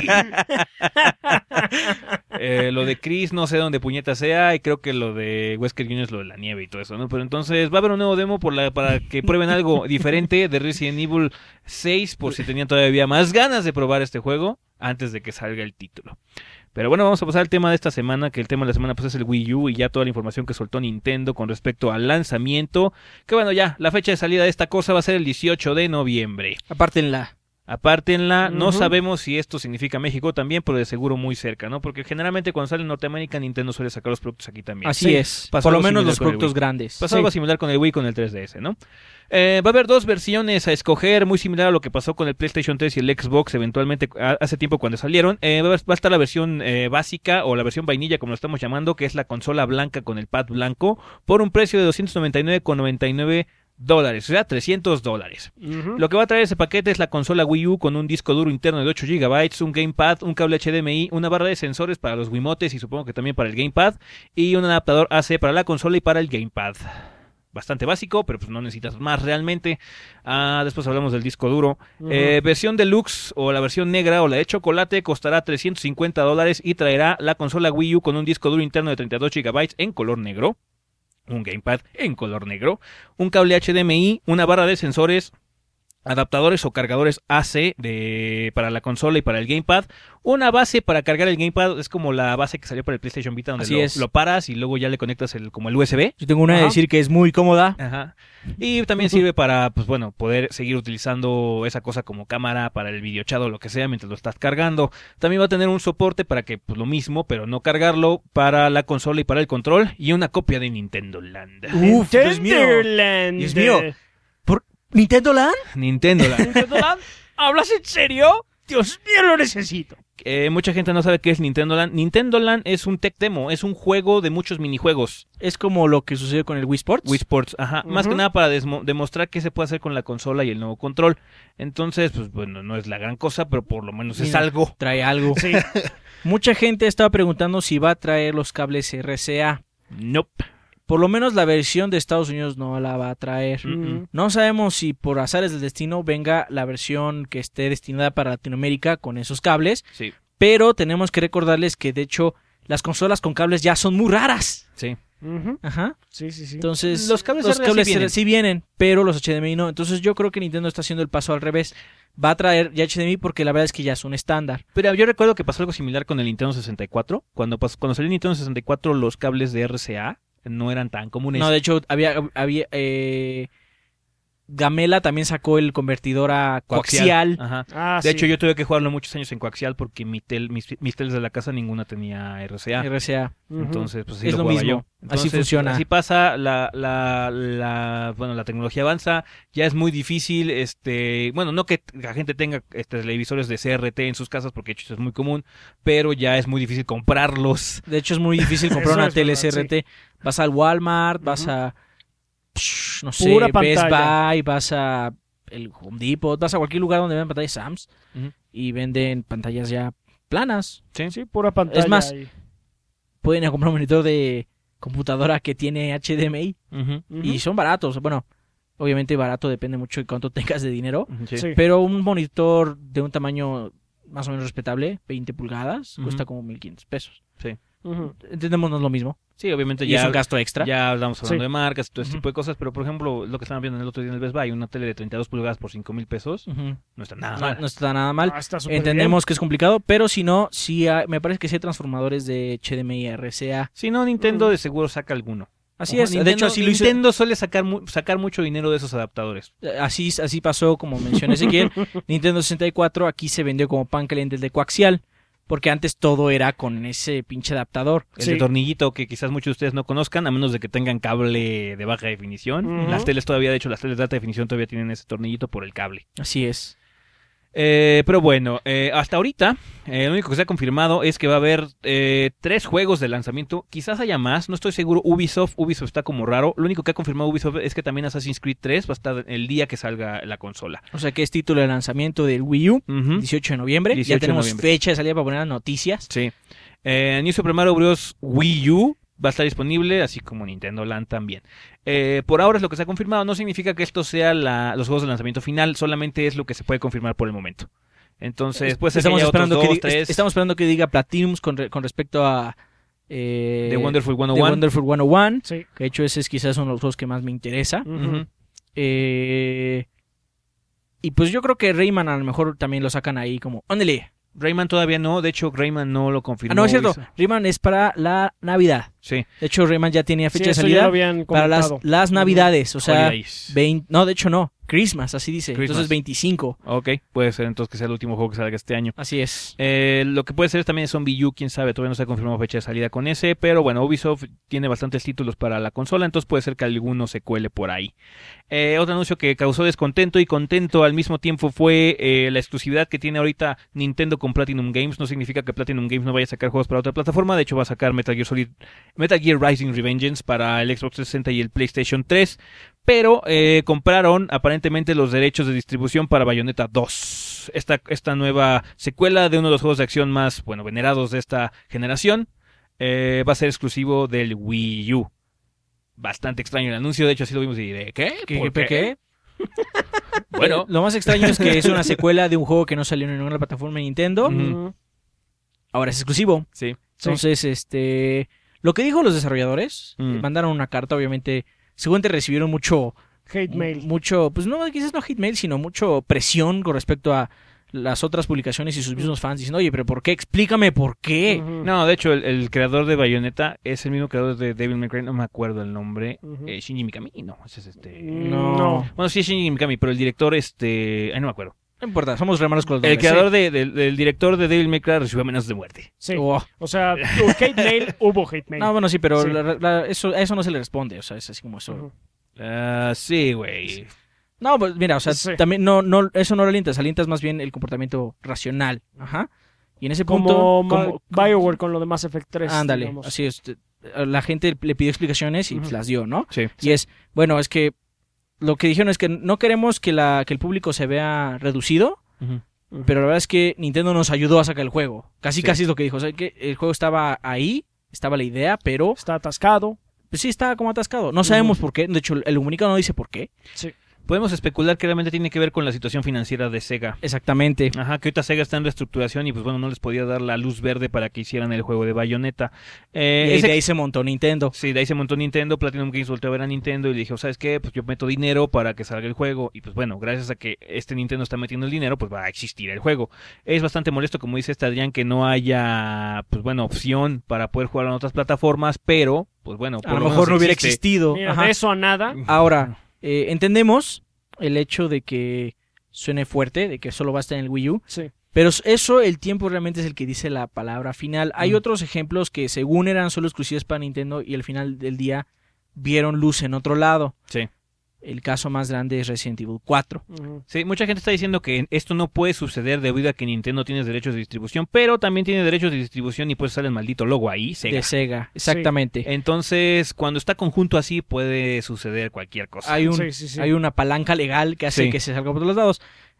Speaker 1: Eh, lo de Chris no sé dónde puñeta sea y creo que lo de Wesker junior es lo de la nieve y todo eso, ¿no? Pero entonces va a haber un nuevo demo por la, para que prueben algo diferente de Resident Evil seis por si tenían todavía más ganas de probar este juego antes de que salga el título. Pero bueno, vamos a pasar al tema de esta semana, que el tema de la semana pues es el Wii U y ya toda la información que soltó Nintendo con respecto al lanzamiento. Que bueno, ya, la fecha de salida de esta cosa va a ser el dieciocho de noviembre.
Speaker 2: Apártenla.
Speaker 1: Apártenla, no
Speaker 3: Ujú.
Speaker 1: sabemos si esto significa México también, pero de seguro muy cerca, ¿no? Porque generalmente cuando sale en Norteamérica, Nintendo suele sacar los productos aquí también.
Speaker 2: Así
Speaker 3: Sí.
Speaker 2: es.
Speaker 1: Pasó
Speaker 2: Por lo
Speaker 1: algo
Speaker 2: menos
Speaker 1: similar
Speaker 2: los
Speaker 1: con el
Speaker 2: productos
Speaker 1: Wii.
Speaker 2: grandes.
Speaker 1: Pasó
Speaker 3: Sí.
Speaker 1: algo similar con el Wii, con el tres D S, ¿no? Eh, va a haber dos versiones a escoger, muy similar a lo que pasó con el PlayStation tres y el Xbox eventualmente a- hace tiempo cuando salieron. Eh, va, a, va a estar la versión eh, básica o la versión vainilla, como lo estamos llamando, que es la consola blanca con el pad blanco, por un precio de doscientos noventa y nueve con noventa y nueve dólares, o sea, trescientos dólares.
Speaker 3: Ujú.
Speaker 1: Lo que va a traer ese paquete es la consola Wii U con un disco duro interno de ocho gigabytes, un gamepad, un cable H D M I, una barra de sensores para los Wiimotes y supongo que también para el gamepad, y un adaptador A C para la consola y para el gamepad. Bastante básico, pero pues no necesitas más realmente. Ah, después hablamos del disco duro.
Speaker 3: Ujú.
Speaker 1: Eh, versión deluxe o la versión negra o la de chocolate costará trescientos cincuenta dólares y traerá la consola Wii U con un disco duro interno de treinta y dos gigabytes en color negro, un gamepad en color negro, un cable H D M I, una barra de sensores, adaptadores o cargadores A C de, para la consola y para el gamepad, una base para cargar el gamepad, es como la base que salió para el PlayStation Vita donde
Speaker 2: Así
Speaker 1: lo,
Speaker 2: es.
Speaker 1: lo paras y luego ya le conectas el, como el U S B.
Speaker 2: Yo tengo una de
Speaker 3: Ajá.
Speaker 2: decir que es muy cómoda.
Speaker 1: Ajá. Y también sirve para, pues bueno, poder seguir utilizando esa cosa como cámara para el videochat o lo que sea mientras lo estás cargando. También va a tener un soporte para que, pues lo mismo, pero no cargarlo para la consola y para el control. Y una copia de Nintendo Land.
Speaker 2: Uf, Dios mío.
Speaker 3: Nintendoland.
Speaker 2: Dios mío. ¿Por Nintendo Land?
Speaker 1: Nintendo Land.
Speaker 3: ¿Nintendo Land? ¿Hablas en serio? Dios mío, lo necesito.
Speaker 1: Eh, mucha gente no sabe qué es Nintendo Land. Nintendo Land es un tech demo, es un juego de muchos minijuegos.
Speaker 2: Es como lo que sucedió con el Wii Sports.
Speaker 1: Wii Sports, ajá. Más
Speaker 3: Ujú.
Speaker 1: que nada para desmo- demostrar qué se puede hacer con la consola y el nuevo control. Entonces, pues bueno, no es la gran cosa, pero por lo menos es
Speaker 2: Mira.
Speaker 1: algo.
Speaker 2: Trae algo.
Speaker 3: Sí.
Speaker 2: Mucha gente estaba preguntando si va a traer los cables R C A.
Speaker 1: Nope.
Speaker 2: Por lo menos la versión de Estados Unidos no la va a traer.
Speaker 3: Mm.
Speaker 2: No sabemos si por azares del destino venga la versión que esté destinada para Latinoamérica con esos cables,
Speaker 1: Sí,
Speaker 2: pero tenemos que recordarles que de hecho las consolas con cables ya son muy raras.
Speaker 1: sí.
Speaker 3: Ujú.
Speaker 2: Ajá.
Speaker 3: Sí, sí, sí.
Speaker 2: Entonces,
Speaker 1: Los cables R C A sí
Speaker 2: cables
Speaker 1: vienen.
Speaker 2: sí vienen, pero los H D M I no. Entonces yo creo que Nintendo está haciendo el paso al revés. Va a traer ya H D M I porque la verdad es que ya es un estándar.
Speaker 1: Pero yo recuerdo que pasó algo similar con el Nintendo sesenta y cuatro. Cuando, pasó, cuando salió el Nintendo sesenta y cuatro, los cables de R C A no eran tan comunes.
Speaker 2: No, de hecho, había, había eh, Gamela también sacó el convertidor a coaxial.
Speaker 1: Ajá.
Speaker 3: Ah,
Speaker 1: De
Speaker 3: sí.
Speaker 1: hecho, yo tuve que jugarlo muchos años en coaxial porque mi tel, mis, mis teles de la casa ninguna tenía R C A.
Speaker 2: R C A.
Speaker 3: Ujú.
Speaker 1: Entonces, pues así
Speaker 2: Es
Speaker 1: lo
Speaker 2: lo
Speaker 1: jugaba
Speaker 2: mismo.
Speaker 1: yo. Entonces,
Speaker 2: Así funciona.
Speaker 1: Así pasa, la, la, la, bueno, la tecnología avanza, ya es muy difícil, este, bueno, no que la gente tenga este, televisores de C R T en sus casas, porque de hecho eso es muy común, pero ya es muy difícil comprarlos.
Speaker 2: De hecho, es muy difícil comprar
Speaker 3: Eso
Speaker 2: una
Speaker 3: es
Speaker 2: tele
Speaker 3: verdad,
Speaker 2: C R T. Vas al Walmart, vas
Speaker 3: Ujú.
Speaker 2: a, psh, no sé,
Speaker 3: Pura
Speaker 2: Best
Speaker 3: pantalla.
Speaker 2: Buy, vas a el Home Depot, vas a cualquier lugar donde venden pantallas Sams
Speaker 1: Ujú.
Speaker 2: y venden pantallas ya planas.
Speaker 1: Sí.
Speaker 3: Sí, pura pantalla.
Speaker 2: Es más,
Speaker 3: ahí.
Speaker 2: Pueden ir a comprar un monitor de computadora que tiene H D M I
Speaker 1: Ujú.
Speaker 3: Ujú.
Speaker 2: y son baratos. Bueno, Obviamente barato depende mucho de cuánto tengas de dinero.
Speaker 1: Sí.
Speaker 3: Sí.
Speaker 2: Pero un monitor de un tamaño más o menos respetable, veinte pulgadas,
Speaker 1: Ujú.
Speaker 2: cuesta como mil quinientos pesos.
Speaker 1: Sí.
Speaker 3: Ujú.
Speaker 2: Entendemos, no es lo mismo.
Speaker 1: Sí, obviamente
Speaker 2: Y
Speaker 1: ya,
Speaker 2: es un gasto extra.
Speaker 1: ya hablamos hablando
Speaker 3: Sí.
Speaker 1: de marcas y todo ese
Speaker 2: Ujú.
Speaker 1: tipo de cosas, pero por ejemplo, lo que estaban viendo el otro día en el Best Buy, una tele de treinta y dos pulgadas por cinco mil pesos,
Speaker 2: Ujú.
Speaker 1: no está nada
Speaker 2: No,
Speaker 1: mal.
Speaker 2: no está nada mal.
Speaker 3: Ah, está súper
Speaker 2: Entendemos que es complicado, pero si no, sí hay- me parece que sí hay transformadores de H D M I a R C A.
Speaker 1: Si no, Nintendo
Speaker 3: Mm.
Speaker 1: de seguro saca alguno.
Speaker 2: Así
Speaker 1: Ojo,
Speaker 2: es.
Speaker 1: Nintendo-
Speaker 2: De hecho, así lo hizo.
Speaker 1: Nintendo suele sacar, mu- sacar mucho dinero de esos adaptadores.
Speaker 2: Así, así pasó, como mencioné Ezequiel. Nintendo sesenta y cuatro aquí se vendió como pan caliente el de coaxial, porque antes todo era con ese pinche adaptador.
Speaker 1: El
Speaker 3: Sí.
Speaker 1: de tornillito que quizás muchos de ustedes no conozcan, a menos de que tengan cable de baja definición.
Speaker 3: Ujú.
Speaker 1: Las teles todavía, de hecho, las teles de alta definición todavía tienen ese tornillito por el cable.
Speaker 2: Así es.
Speaker 1: Eh, pero bueno, eh, hasta ahorita, eh, lo único que se ha confirmado es que va a haber eh, tres juegos de lanzamiento. Quizás haya más, no estoy seguro. Ubisoft, Ubisoft está como raro. Lo único que ha confirmado Ubisoft es que también Assassin's Creed tres va a estar el día que salga la consola.
Speaker 2: O sea que es título de lanzamiento del Wii U,
Speaker 1: Ujú.
Speaker 2: dieciocho de noviembre.
Speaker 1: dieciocho
Speaker 2: Ya
Speaker 1: de
Speaker 2: tenemos
Speaker 1: noviembre.
Speaker 2: fecha de salida para poner las noticias.
Speaker 1: Sí. Eh, New Super Mario Bros. Wii U va a estar disponible, así como Nintendo Land también. Eh, por ahora es lo que se ha confirmado. No significa que esto sea la- los juegos de lanzamiento final, solamente es lo que se puede confirmar por el momento. Entonces, pues
Speaker 2: estamos, esperando que
Speaker 1: dos,
Speaker 2: di-
Speaker 1: tres,
Speaker 2: estamos esperando que diga Platinum con, re- con respecto a eh,
Speaker 1: de Wonderful
Speaker 2: The
Speaker 1: ciento uno.
Speaker 2: Wonderful ciento uno.
Speaker 3: Sí.
Speaker 2: Que de hecho ese es quizás uno de los juegos que más me interesa.
Speaker 3: Ujú.
Speaker 1: Ujú.
Speaker 2: Eh, y pues yo creo que Rayman a lo mejor también lo sacan ahí como, ándale.
Speaker 1: Rayman todavía no, de hecho Rayman no lo confirmó.
Speaker 2: Ah, no, es cierto.
Speaker 1: Hizo-
Speaker 2: Rayman es para la Navidad.
Speaker 1: Sí.
Speaker 2: De hecho, Rayman ya tenía
Speaker 3: Sí,
Speaker 2: fecha de
Speaker 3: eso ya
Speaker 2: salida
Speaker 3: lo habían
Speaker 2: para las,
Speaker 3: comentado.
Speaker 2: las Navidades. O sea,
Speaker 1: Holidays.
Speaker 2: veinte, no, de hecho no. Christmas, así dice.
Speaker 1: Christmas.
Speaker 2: Entonces veinticinco.
Speaker 1: Ok, puede ser entonces que sea el último juego que salga este año.
Speaker 2: Así es.
Speaker 1: Eh, lo que puede ser es también Zombie U, quién sabe, todavía no se ha confirmado fecha de salida con ese, pero bueno, Ubisoft tiene bastantes títulos para la consola, entonces puede ser que alguno se cuele por ahí. Eh, otro anuncio que causó descontento y contento al mismo tiempo fue eh, la exclusividad que tiene ahorita Nintendo con Platinum Games. No significa que Platinum Games no vaya a sacar juegos para otra plataforma, de hecho va a sacar Metal Gear Solid, Metal Gear Rising Revengeance para el Xbox trescientos sesenta y el PlayStation tres, pero eh, compraron aparentemente los derechos de distribución para Bayonetta dos, esta, esta nueva secuela de uno de los juegos de acción más, bueno, venerados de esta generación. Eh, va a ser exclusivo del Wii U. Bastante extraño el anuncio, de hecho así lo vimos y de ¿qué?
Speaker 2: ¿Qué,
Speaker 1: ¿Por
Speaker 2: qué, qué?
Speaker 1: Bueno,
Speaker 2: Eh, lo más extraño es que es una secuela de un juego que no salió en ninguna plataforma de Nintendo.
Speaker 1: Ujú.
Speaker 3: Ujú.
Speaker 2: Ahora es exclusivo.
Speaker 1: sí.
Speaker 2: Entonces, este, lo que dijo los desarrolladores,
Speaker 1: Mm.
Speaker 2: eh, mandaron una carta, obviamente, seguramente recibieron mucho,
Speaker 3: Hate mail.
Speaker 2: mucho, pues no, quizás no hate mail, sino mucho presión con respecto a las otras publicaciones y sus mismos fans diciendo, oye, pero ¿por qué? Explícame por qué.
Speaker 3: Ujú.
Speaker 1: No, de hecho, el, el creador de Bayonetta es el mismo creador de Devil May Cry, no me acuerdo el nombre.
Speaker 3: Ujú.
Speaker 1: Eh, Shinji Mikami, no, ese es este.
Speaker 2: No.
Speaker 3: No.
Speaker 1: Bueno, sí es Shinji Mikami, pero el director, este. Ay, no me acuerdo.
Speaker 2: No importa, somos hermanos con los
Speaker 1: El
Speaker 2: nombres.
Speaker 1: creador de, del- del director de Devil May Cry recibió amenazas de muerte.
Speaker 3: Sí.
Speaker 2: Oh.
Speaker 3: O sea, hubo hate mail, hubo hate mail.
Speaker 2: No, bueno, sí, pero
Speaker 3: Sí.
Speaker 2: la- la- eso, a eso no se le responde, o sea, es así como eso.
Speaker 3: Ujú.
Speaker 1: Ah, sí, güey.
Speaker 2: No, pues mira, o sea,
Speaker 3: Sí.
Speaker 2: también no, no, eso no lo alientas, alientas más bien el comportamiento racional. Ajá. Y en ese punto,
Speaker 3: Como, Ma-
Speaker 2: como-
Speaker 3: BioWare con lo de Mass Effect tres.
Speaker 2: ándale,
Speaker 3: digamos.
Speaker 2: así es. te- La gente le pidió explicaciones y pues,
Speaker 3: Ujú.
Speaker 2: las dio, ¿no?
Speaker 1: Sí.
Speaker 2: Y es, bueno, es que lo que dijeron es que no queremos que, la, que el público se vea reducido,
Speaker 1: Ujú.
Speaker 3: Ujú.
Speaker 2: pero la verdad es que Nintendo nos ayudó a sacar el juego. Casi,
Speaker 1: Sí.
Speaker 2: casi es lo que dijo. O sea, que el juego estaba ahí, estaba la idea, pero
Speaker 3: Está atascado.
Speaker 2: pues, sí estaba como atascado. No sabemos por qué. De hecho, el comunicado no dice por qué.
Speaker 3: Sí.
Speaker 1: Podemos especular que realmente tiene que ver con la situación financiera de Sega.
Speaker 2: Exactamente.
Speaker 1: Ajá, que ahorita Sega está en reestructuración y pues bueno, no les podía dar la luz verde para que hicieran el juego de Bayonetta. Eh,
Speaker 2: y ahí,
Speaker 1: ese-
Speaker 2: de ahí se montó Nintendo.
Speaker 1: Sí, de ahí se montó Nintendo, Platinum Games volteó a ver a Nintendo y le dijo, ¿sabes qué? Pues yo meto dinero para que salga el juego. Y pues bueno, gracias a que este Nintendo está metiendo el dinero, pues va a existir el juego. Es bastante molesto, como dice este Adrián, que no haya, pues bueno, opción para poder jugar en otras plataformas, pero, pues bueno, por
Speaker 2: A lo
Speaker 1: menos
Speaker 2: mejor no hubiera
Speaker 1: existe.
Speaker 2: existido.
Speaker 3: Mira,
Speaker 2: Ajá.
Speaker 3: de eso a nada.
Speaker 2: Ahora, eh, entendemos el hecho de que suene fuerte, de que solo va a estar en el Wii U.
Speaker 3: Sí.
Speaker 2: Pero eso, el tiempo realmente es el que dice la palabra final. Hay
Speaker 1: Mm.
Speaker 2: otros ejemplos que según eran solo exclusivos para Nintendo y al final del día vieron luz en otro lado.
Speaker 1: Sí.
Speaker 2: El caso más grande es Resident Evil cuatro.
Speaker 3: Ujú.
Speaker 1: Sí, mucha gente está diciendo que esto no puede suceder debido a que Nintendo tiene derechos de distribución, pero también tiene derechos de distribución y pues sale el maldito logo ahí, Sega.
Speaker 2: De Sega, exactamente.
Speaker 1: Entonces, cuando está conjunto así, puede suceder cualquier cosa.
Speaker 2: Hay, un,
Speaker 3: Sí, sí, sí.
Speaker 2: hay una palanca legal que hace
Speaker 1: Sí.
Speaker 2: que se salga por todos lados.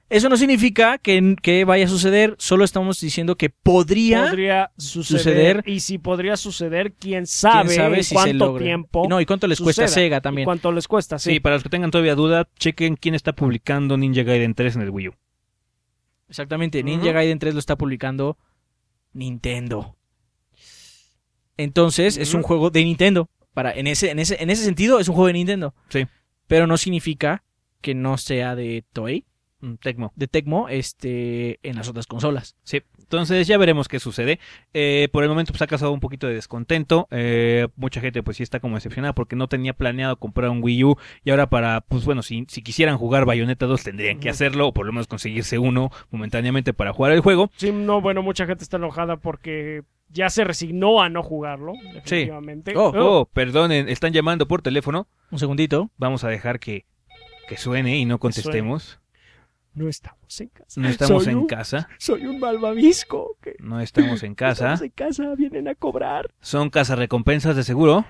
Speaker 2: Eso no significa que, que vaya a suceder, solo estamos diciendo que podría,
Speaker 3: podría suceder,
Speaker 2: suceder.
Speaker 3: Y si podría suceder, quién sabe,
Speaker 2: quién sabe si
Speaker 3: cuánto
Speaker 2: se logra.
Speaker 3: tiempo.
Speaker 2: Y no, y cuánto les cuesta a
Speaker 3: suceda,
Speaker 2: Sega
Speaker 3: y
Speaker 2: también.
Speaker 3: cuánto les cuesta, sí.
Speaker 1: Sí, para los que tengan todavía duda, chequen quién está publicando Ninja Gaiden tres en el Wii U.
Speaker 2: Exactamente, Ninja
Speaker 3: Ujú.
Speaker 2: Gaiden tres lo está publicando Nintendo. Entonces, es un
Speaker 3: Ujú.
Speaker 2: juego de Nintendo. Para, en, ese, en, ese, en ese sentido, es un juego de Nintendo.
Speaker 1: Sí.
Speaker 2: Pero no significa que no sea de Toei,
Speaker 1: Mm, Tecmo.
Speaker 2: de Tecmo, este, en las otras consolas.
Speaker 1: Sí, entonces ya veremos qué sucede. Eh, por el momento pues ha causado un poquito de descontento. Eh, mucha gente pues sí está como decepcionada porque no tenía planeado comprar un Wii U y ahora para, pues bueno, si, si quisieran jugar Bayonetta dos tendrían que
Speaker 3: Ujú.
Speaker 1: hacerlo o por lo menos conseguirse uno momentáneamente para jugar el juego.
Speaker 3: Sí, no, bueno, mucha gente está enojada porque ya se resignó a no jugarlo, definitivamente.
Speaker 2: Oh,
Speaker 1: Oh, perdonen, están llamando por teléfono.
Speaker 2: Un segundito.
Speaker 1: Vamos a dejar que, que suene y no contestemos.
Speaker 3: No estamos en casa.
Speaker 1: No estamos
Speaker 3: Soy
Speaker 1: en
Speaker 3: un-
Speaker 1: casa.
Speaker 3: Soy un malvavisco. Que
Speaker 1: No estamos en casa.
Speaker 3: Estamos en casa, vienen a cobrar.
Speaker 1: Son cazarrecompensas de seguro.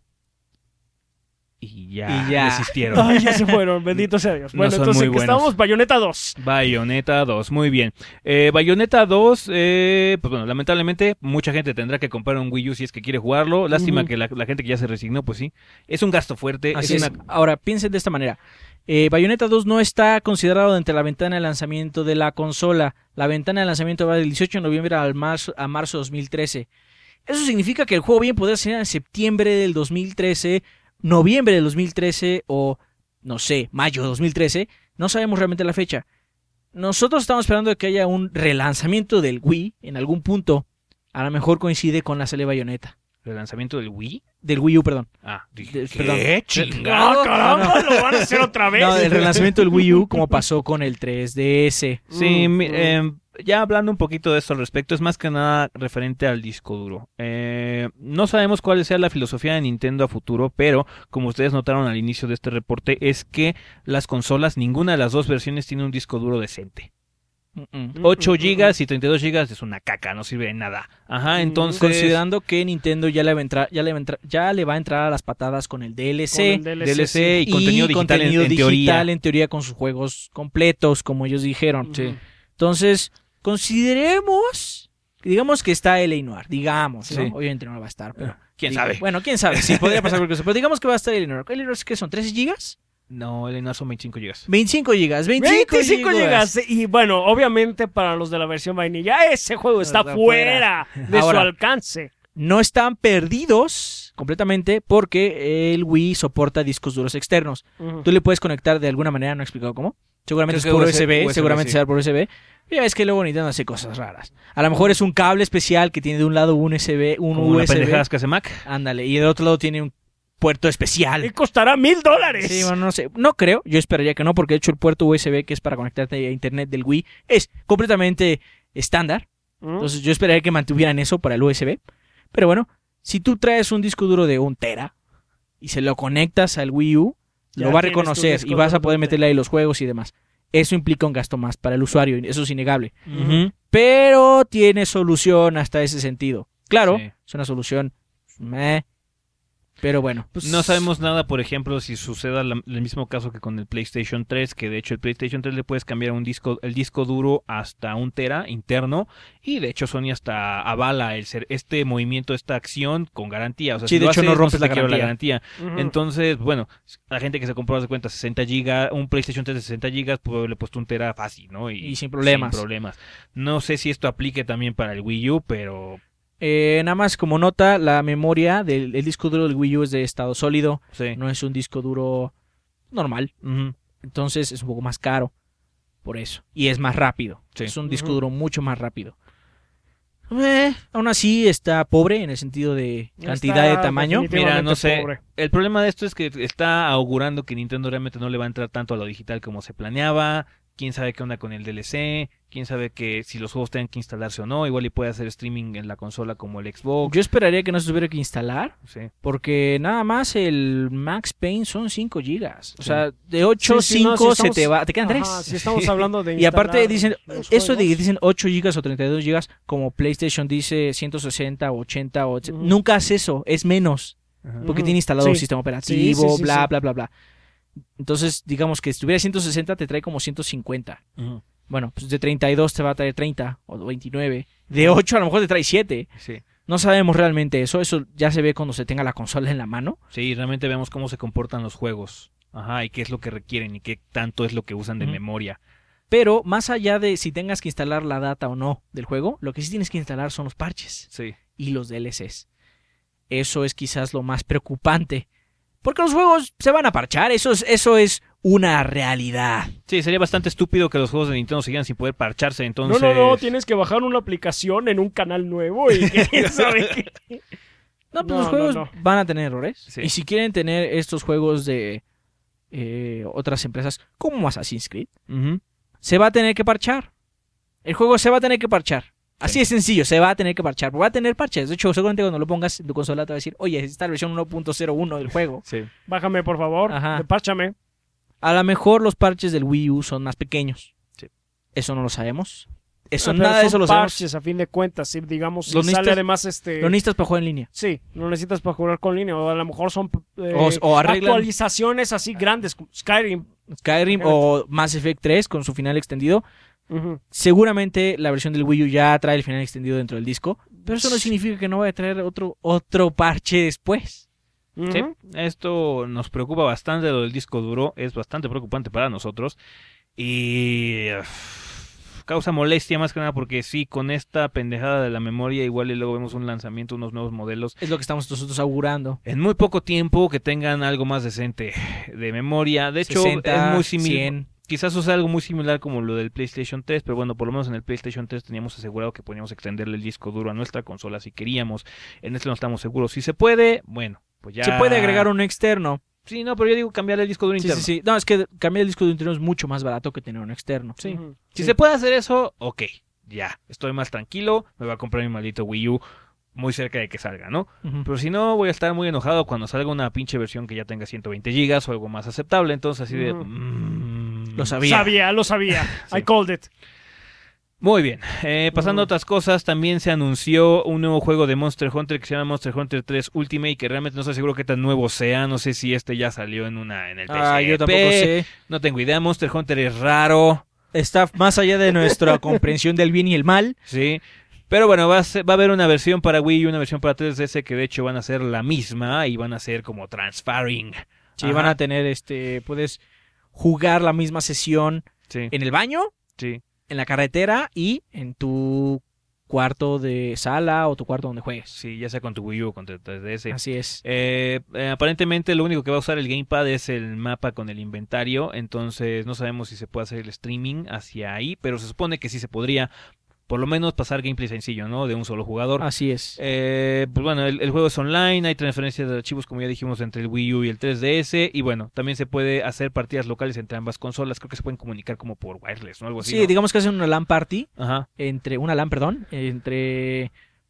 Speaker 1: Y ya,
Speaker 2: Y ya.
Speaker 1: desistieron.
Speaker 3: Ay, ya se fueron, bendito sea Dios.
Speaker 1: No
Speaker 3: Bueno,
Speaker 1: son
Speaker 3: entonces,
Speaker 1: muy
Speaker 3: ¿qué
Speaker 1: buenos.
Speaker 3: estamos? Bayonetta dos.
Speaker 1: Bayonetta dos, muy bien. Eh, Bayonetta dos, eh, pues bueno, lamentablemente mucha gente tendrá que comprar un Wii U si es que quiere jugarlo. Lástima
Speaker 3: Ujú.
Speaker 1: que la, la gente que ya se resignó, pues sí. Es un gasto fuerte.
Speaker 2: Así
Speaker 1: es
Speaker 2: es.
Speaker 1: una...
Speaker 2: Ahora, piensen de esta manera. Eh, Bayonetta dos no está considerado dentro de la ventana de lanzamiento de la consola. La ventana de lanzamiento va del dieciocho de noviembre al marzo, a marzo de dos mil trece. Eso significa que el juego bien podría salir en septiembre del dos mil trece, noviembre del dos mil trece o, no sé, mayo de dos mil trece. No sabemos realmente la fecha. Nosotros estamos esperando que haya un relanzamiento del Wii en algún punto. A lo mejor coincide con la serie Bayonetta.
Speaker 1: ¿El lanzamiento del Wii?
Speaker 2: Del Wii U, perdón.
Speaker 1: Ah, dije,
Speaker 2: De-
Speaker 1: ¿qué?
Speaker 2: perdón.
Speaker 1: Chingado.
Speaker 3: ¡Ah, caramba! ¿Lo van a hacer otra vez?
Speaker 2: No, el relanzamiento del Wii U como pasó con el tres D S.
Speaker 1: Sí,
Speaker 3: Mm,
Speaker 1: mi-
Speaker 3: mm.
Speaker 1: eh, ya hablando un poquito de esto al respecto, es más que nada referente al disco duro. Eh, no sabemos cuál sea la filosofía de Nintendo a futuro, pero como ustedes notaron al inicio de este reporte, es que las consolas, ninguna de las dos versiones tiene un disco duro decente.
Speaker 2: Mm-mm.
Speaker 1: ocho gigas y treinta y dos gigas es una caca, no sirve de nada. Ajá,
Speaker 3: Mm,
Speaker 1: entonces...
Speaker 2: Considerando que Nintendo ya le va a entrar, ya le va a entrar, ya le va a entrar a las patadas con el D L C.
Speaker 3: Con el
Speaker 1: D L C y,
Speaker 2: y
Speaker 1: contenido digital en-
Speaker 2: contenido
Speaker 1: en,
Speaker 2: digital
Speaker 1: teoría.
Speaker 2: en teoría con sus juegos completos, como ellos dijeron.
Speaker 3: Ujú.
Speaker 1: Sí.
Speaker 2: Entonces, consideremos, digamos que está L A Noir, digamos, ¿no?
Speaker 1: Sí.
Speaker 2: Obviamente no va a estar, pero
Speaker 1: ¿Quién
Speaker 2: digo,
Speaker 1: sabe?
Speaker 2: Bueno, quién sabe, sí, podría pasar cualquier cosa, pero digamos que va a estar L A Noir. ¿L A Noir qué son? ¿trece gigas?
Speaker 1: No, el no son veinticinco gigas.
Speaker 2: veinticinco gigas, veinticinco,
Speaker 3: veinticinco
Speaker 2: gigas.
Speaker 3: gigas. Y bueno, obviamente para los de la versión vainilla, ese juego está
Speaker 2: Está
Speaker 3: fuera de
Speaker 2: Ahora,
Speaker 3: su alcance.
Speaker 2: No están perdidos completamente porque el Wii soporta discos duros externos.
Speaker 3: Ujú.
Speaker 2: Tú le puedes conectar de alguna manera, no he explicado cómo. Seguramente
Speaker 1: Creo
Speaker 2: es por
Speaker 1: que
Speaker 2: U S B,
Speaker 1: U S B,
Speaker 2: seguramente
Speaker 1: sí.
Speaker 2: será por U S B. Ya ves que luego Nintendo hace cosas raras. A lo mejor es un cable especial que tiene de un lado un U S B, un
Speaker 1: Como las
Speaker 2: U S B.
Speaker 1: pendejadas que hace Mac.
Speaker 2: Ándale, y del otro lado tiene un puerto
Speaker 3: Y
Speaker 2: especial.
Speaker 3: costará mil dólares.
Speaker 2: Sí, bueno, no sé, no creo, yo esperaría que no, porque de hecho el puerto U S B que es para conectarte a internet del Wii es completamente estándar.
Speaker 3: Ujú.
Speaker 2: Entonces yo esperaría que mantuvieran eso para el U S B. Pero bueno, si tú traes un disco duro de un tera y se lo conectas al Wii U,
Speaker 3: Ya
Speaker 2: lo va a
Speaker 3: tienes tu
Speaker 2: reconocer
Speaker 3: disco
Speaker 2: y vas a
Speaker 3: duro
Speaker 2: poder
Speaker 3: de
Speaker 2: meterle ahí los juegos y demás. Eso implica un gasto más para el usuario, y eso es innegable.
Speaker 1: Ujú.
Speaker 2: Pero tiene solución hasta ese sentido. Claro,
Speaker 1: Sí.
Speaker 2: es una solución meh, pero bueno. pues,
Speaker 1: No sabemos nada, por ejemplo, si suceda la- el mismo caso que con el PlayStation tres, que de hecho el PlayStation tres le puedes cambiar un disco, el disco duro hasta un tera interno, y de hecho Sony hasta avala el ser este movimiento, esta acción con garantía. O sea,
Speaker 2: Sí,
Speaker 1: si
Speaker 2: de
Speaker 1: lo
Speaker 2: hecho,
Speaker 1: haces,
Speaker 2: no rompes
Speaker 1: se
Speaker 2: la
Speaker 1: te quiebra
Speaker 2: garantía.
Speaker 1: garantía.
Speaker 3: Ujú.
Speaker 1: Entonces, bueno, la gente que se compró de cuenta sesenta gigas, un PlayStation tres de sesenta gigas, pues le he puesto un tera fácil, ¿no?
Speaker 2: Y sin problemas.
Speaker 1: Sin problemas. No sé si esto aplique también para el Wii U, pero
Speaker 2: Eh, nada más como nota, la memoria del el disco duro del Wii U es de estado sólido,
Speaker 1: sí.
Speaker 2: no es un disco duro normal.
Speaker 1: Ujú.
Speaker 2: Entonces es un poco más caro por eso. Y es más rápido.
Speaker 1: Sí.
Speaker 2: Es un disco
Speaker 3: Ujú.
Speaker 2: duro mucho más rápido. Eh, aún así está pobre en el sentido de cantidad
Speaker 3: Está
Speaker 2: de tamaño.
Speaker 3: definitivamente
Speaker 1: Mira, no sé.
Speaker 3: pobre.
Speaker 1: El problema de esto es que está augurando que Nintendo realmente no le va a entrar tanto a lo digital como se planeaba. Quién sabe qué onda con el D L C. Quién sabe que si los juegos tengan que instalarse o no. Igual y puede hacer streaming en la consola como el Xbox.
Speaker 2: Yo esperaría que no se tuviera que instalar.
Speaker 1: Sí.
Speaker 2: Porque nada más el Max Payne son cinco gigas. O
Speaker 1: Sí.
Speaker 2: sea, de ocho,
Speaker 3: Sí, sí, no,
Speaker 2: cinco
Speaker 3: si
Speaker 2: se
Speaker 3: estamos-
Speaker 2: te va. Te quedan tres.
Speaker 3: Ajá, si estamos hablando de
Speaker 2: Y aparte
Speaker 3: instalar
Speaker 2: dicen,
Speaker 3: los
Speaker 2: eso de
Speaker 3: juegos.
Speaker 2: dicen ocho gigas o treinta y dos gigas, como PlayStation dice ciento sesenta o ochenta, o
Speaker 3: Ujú.
Speaker 2: nunca hace eso, es menos, porque
Speaker 3: Ujú.
Speaker 2: tiene instalado
Speaker 3: Sí.
Speaker 2: un sistema operativo,
Speaker 3: Sí, sí, sí,
Speaker 2: bla,
Speaker 3: sí.
Speaker 2: bla, bla, bla. Entonces, digamos que si tuviera ciento sesenta, te trae como ciento cincuenta.
Speaker 1: Uh-huh.
Speaker 2: Bueno, pues de treinta y dos te va a traer treinta o veintinueve. De ocho a lo mejor te trae siete.
Speaker 1: Sí.
Speaker 2: No sabemos realmente eso. Eso ya se ve cuando se tenga la consola en la mano.
Speaker 1: Sí, realmente vemos cómo se comportan los juegos. Ajá, y qué es lo que requieren y qué tanto es lo que usan de
Speaker 2: Uh-huh.
Speaker 1: memoria.
Speaker 2: Pero más allá de si tengas que instalar la data o no del juego, lo que sí tienes que instalar son los parches
Speaker 1: Sí.
Speaker 2: y los D L Cs. Eso es quizás lo más preocupante. Porque los juegos se van a parchar. Eso es, eso es una realidad.
Speaker 1: Sí, sería bastante estúpido que los juegos de Nintendo siguieran sin poder parcharse, entonces...
Speaker 3: No, no, no, tienes que bajar una aplicación en un canal nuevo y quién sabe qué.
Speaker 2: No, pues
Speaker 3: No,
Speaker 2: los juegos
Speaker 3: no, no.
Speaker 2: van a tener errores.
Speaker 1: Sí.
Speaker 2: Y si quieren tener estos juegos de eh, otras empresas como Assassin's Creed,
Speaker 1: Ujú.
Speaker 2: se va a tener que parchar. El juego se va a tener que parchar. Así
Speaker 1: Sí.
Speaker 2: de sencillo, se va a tener que parchar. Va a tener parches. De hecho, seguramente cuando lo pongas en tu consola te va a decir, oye, esta es la versión uno punto cero uno del juego.
Speaker 1: Sí.
Speaker 3: Bájame, por favor.
Speaker 2: Ajá.
Speaker 3: Párchame.
Speaker 2: A lo mejor los parches del Wii U son más pequeños.
Speaker 1: Sí.
Speaker 2: Eso no lo sabemos. Eso,
Speaker 3: Ah, pero
Speaker 2: nada de
Speaker 3: son
Speaker 2: eso lo sabemos.
Speaker 3: parches, a fin de cuentas. Si, digamos, si
Speaker 2: Lo
Speaker 3: sale
Speaker 2: necesitas-
Speaker 3: además este...
Speaker 2: Lo necesitas para jugar en línea.
Speaker 3: Sí, lo necesitas para jugar con línea. O a lo mejor son eh,
Speaker 2: O- o arreglan-
Speaker 3: actualizaciones así grandes, como Skyrim.
Speaker 2: Skyrim o Mass Effect tres con su final extendido.
Speaker 3: Ujú.
Speaker 2: Seguramente la versión del Wii U ya trae el final extendido dentro del disco. Pero eso no significa que no vaya a traer otro, otro parche después.
Speaker 3: Ujú.
Speaker 1: Sí, esto nos preocupa bastante, lo del disco duro es bastante preocupante para nosotros y uf, causa molestia más que nada porque sí, con esta pendejada de la memoria igual y luego vemos un lanzamiento, unos nuevos modelos
Speaker 2: Es lo que estamos nosotros augurando.
Speaker 1: en muy poco tiempo que tengan algo más decente de memoria. De hecho,
Speaker 2: sesenta,
Speaker 1: es muy similar.
Speaker 2: cien.
Speaker 1: Quizás sea algo muy similar como lo del PlayStation tres, pero bueno, por lo menos en el PlayStation tres teníamos asegurado que podíamos extenderle el disco duro a nuestra consola si queríamos. En este no estamos seguros. Si se puede, bueno, pues ya.
Speaker 2: Se puede agregar un externo.
Speaker 1: Sí, no, pero yo digo cambiar el disco duro
Speaker 2: Sí,
Speaker 1: interno.
Speaker 2: sí, sí. No, es que cambiar el disco duro interno es mucho más barato que tener un externo.
Speaker 1: Sí.
Speaker 3: Ujú.
Speaker 1: Si
Speaker 3: Sí.
Speaker 1: se puede hacer eso, ok, ya, estoy más tranquilo, me voy a comprar mi maldito Wii U muy cerca de que salga, ¿no?
Speaker 2: Ujú.
Speaker 1: Pero si no, voy a estar muy enojado cuando salga una pinche versión que ya tenga ciento veinte gigas o algo más aceptable, entonces así de...
Speaker 3: Ujú.
Speaker 1: mm,
Speaker 2: Lo sabía.
Speaker 3: Sabía, lo sabía.
Speaker 1: Sí.
Speaker 3: I called it.
Speaker 1: Muy bien, eh, pasando a
Speaker 3: Ujú.
Speaker 1: otras cosas, también se anunció un nuevo juego de Monster Hunter que se llama Monster Hunter tres Ultimate, que realmente no estoy seguro qué tan nuevo sea, no sé si este ya salió en una en el P C.
Speaker 2: Ah, yo tampoco sé.
Speaker 1: No tengo idea, Monster Hunter es raro.
Speaker 2: Está más allá de nuestra comprensión del bien y el mal.
Speaker 1: Sí, pero bueno, va a, ser- va a haber una versión para Wii y una versión para tres D S que de hecho van a ser la misma y van a ser como transferring.
Speaker 2: Sí,
Speaker 1: Ajá.
Speaker 2: van a tener, este, puedes jugar la misma sesión
Speaker 1: Sí,
Speaker 2: en el baño,
Speaker 1: sí.
Speaker 2: en la carretera y en tu cuarto de sala o tu cuarto donde juegues.
Speaker 1: Sí, ya sea con tu Wii U o con tu tres D S.
Speaker 2: Así es.
Speaker 1: Eh, eh, aparentemente lo único que va a usar el gamepad es el mapa con el inventario, entonces no sabemos si se puede hacer el streaming hacia ahí, pero se supone que sí se podría, por lo menos pasar gameplay sencillo, ¿no? De un solo jugador.
Speaker 2: Así es.
Speaker 1: Eh, pues bueno, el, el juego es online, hay transferencias de archivos como ya dijimos entre el Wii U y el tres D S y bueno, también se puede hacer partidas locales entre ambas consolas, creo que se pueden comunicar como por wireless, ¿no? Algo así.
Speaker 2: Sí,
Speaker 1: ¿no?
Speaker 2: digamos que hacen una LAN party,
Speaker 1: Ajá.
Speaker 2: entre una LAN, perdón, entre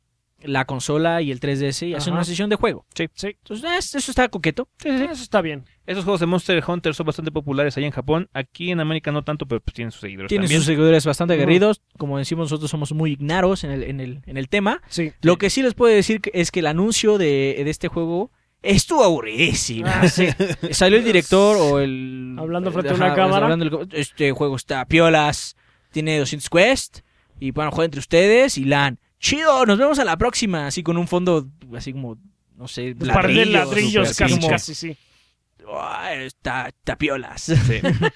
Speaker 2: la consola y el tres D S y hacen
Speaker 3: Ajá.
Speaker 2: una sesión de juego.
Speaker 1: Sí.
Speaker 3: Sí.
Speaker 2: Entonces, eh, eso está coqueto.
Speaker 3: Eso está bien.
Speaker 1: Esos juegos de Monster Hunter son bastante populares allá en Japón, aquí en América no tanto, pero pues tienen sus seguidores
Speaker 2: Tiene
Speaker 1: también.
Speaker 2: sus seguidores bastante
Speaker 3: Ujú.
Speaker 2: aguerridos. Como decimos, nosotros somos muy ignaros en el, en el, en el tema.
Speaker 3: Sí.
Speaker 2: Lo que sí les puedo decir que- es que el anuncio de, de este juego estuvo aburridísimo.
Speaker 3: Ah, sí.
Speaker 2: Salió el director o el...
Speaker 3: Hablando frente a
Speaker 2: Ajá,
Speaker 3: una cámara.
Speaker 2: hablando del- este juego está piolas, tiene doscientos quest y van a jugar entre ustedes y LAN. Chido, nos vemos a la próxima. Así con un fondo así como, no sé,
Speaker 3: Un par de ladrillos
Speaker 2: súper
Speaker 3: casi,
Speaker 2: como,
Speaker 3: casi, sí.
Speaker 2: "Ay, está, está piolas".
Speaker 1: Sí.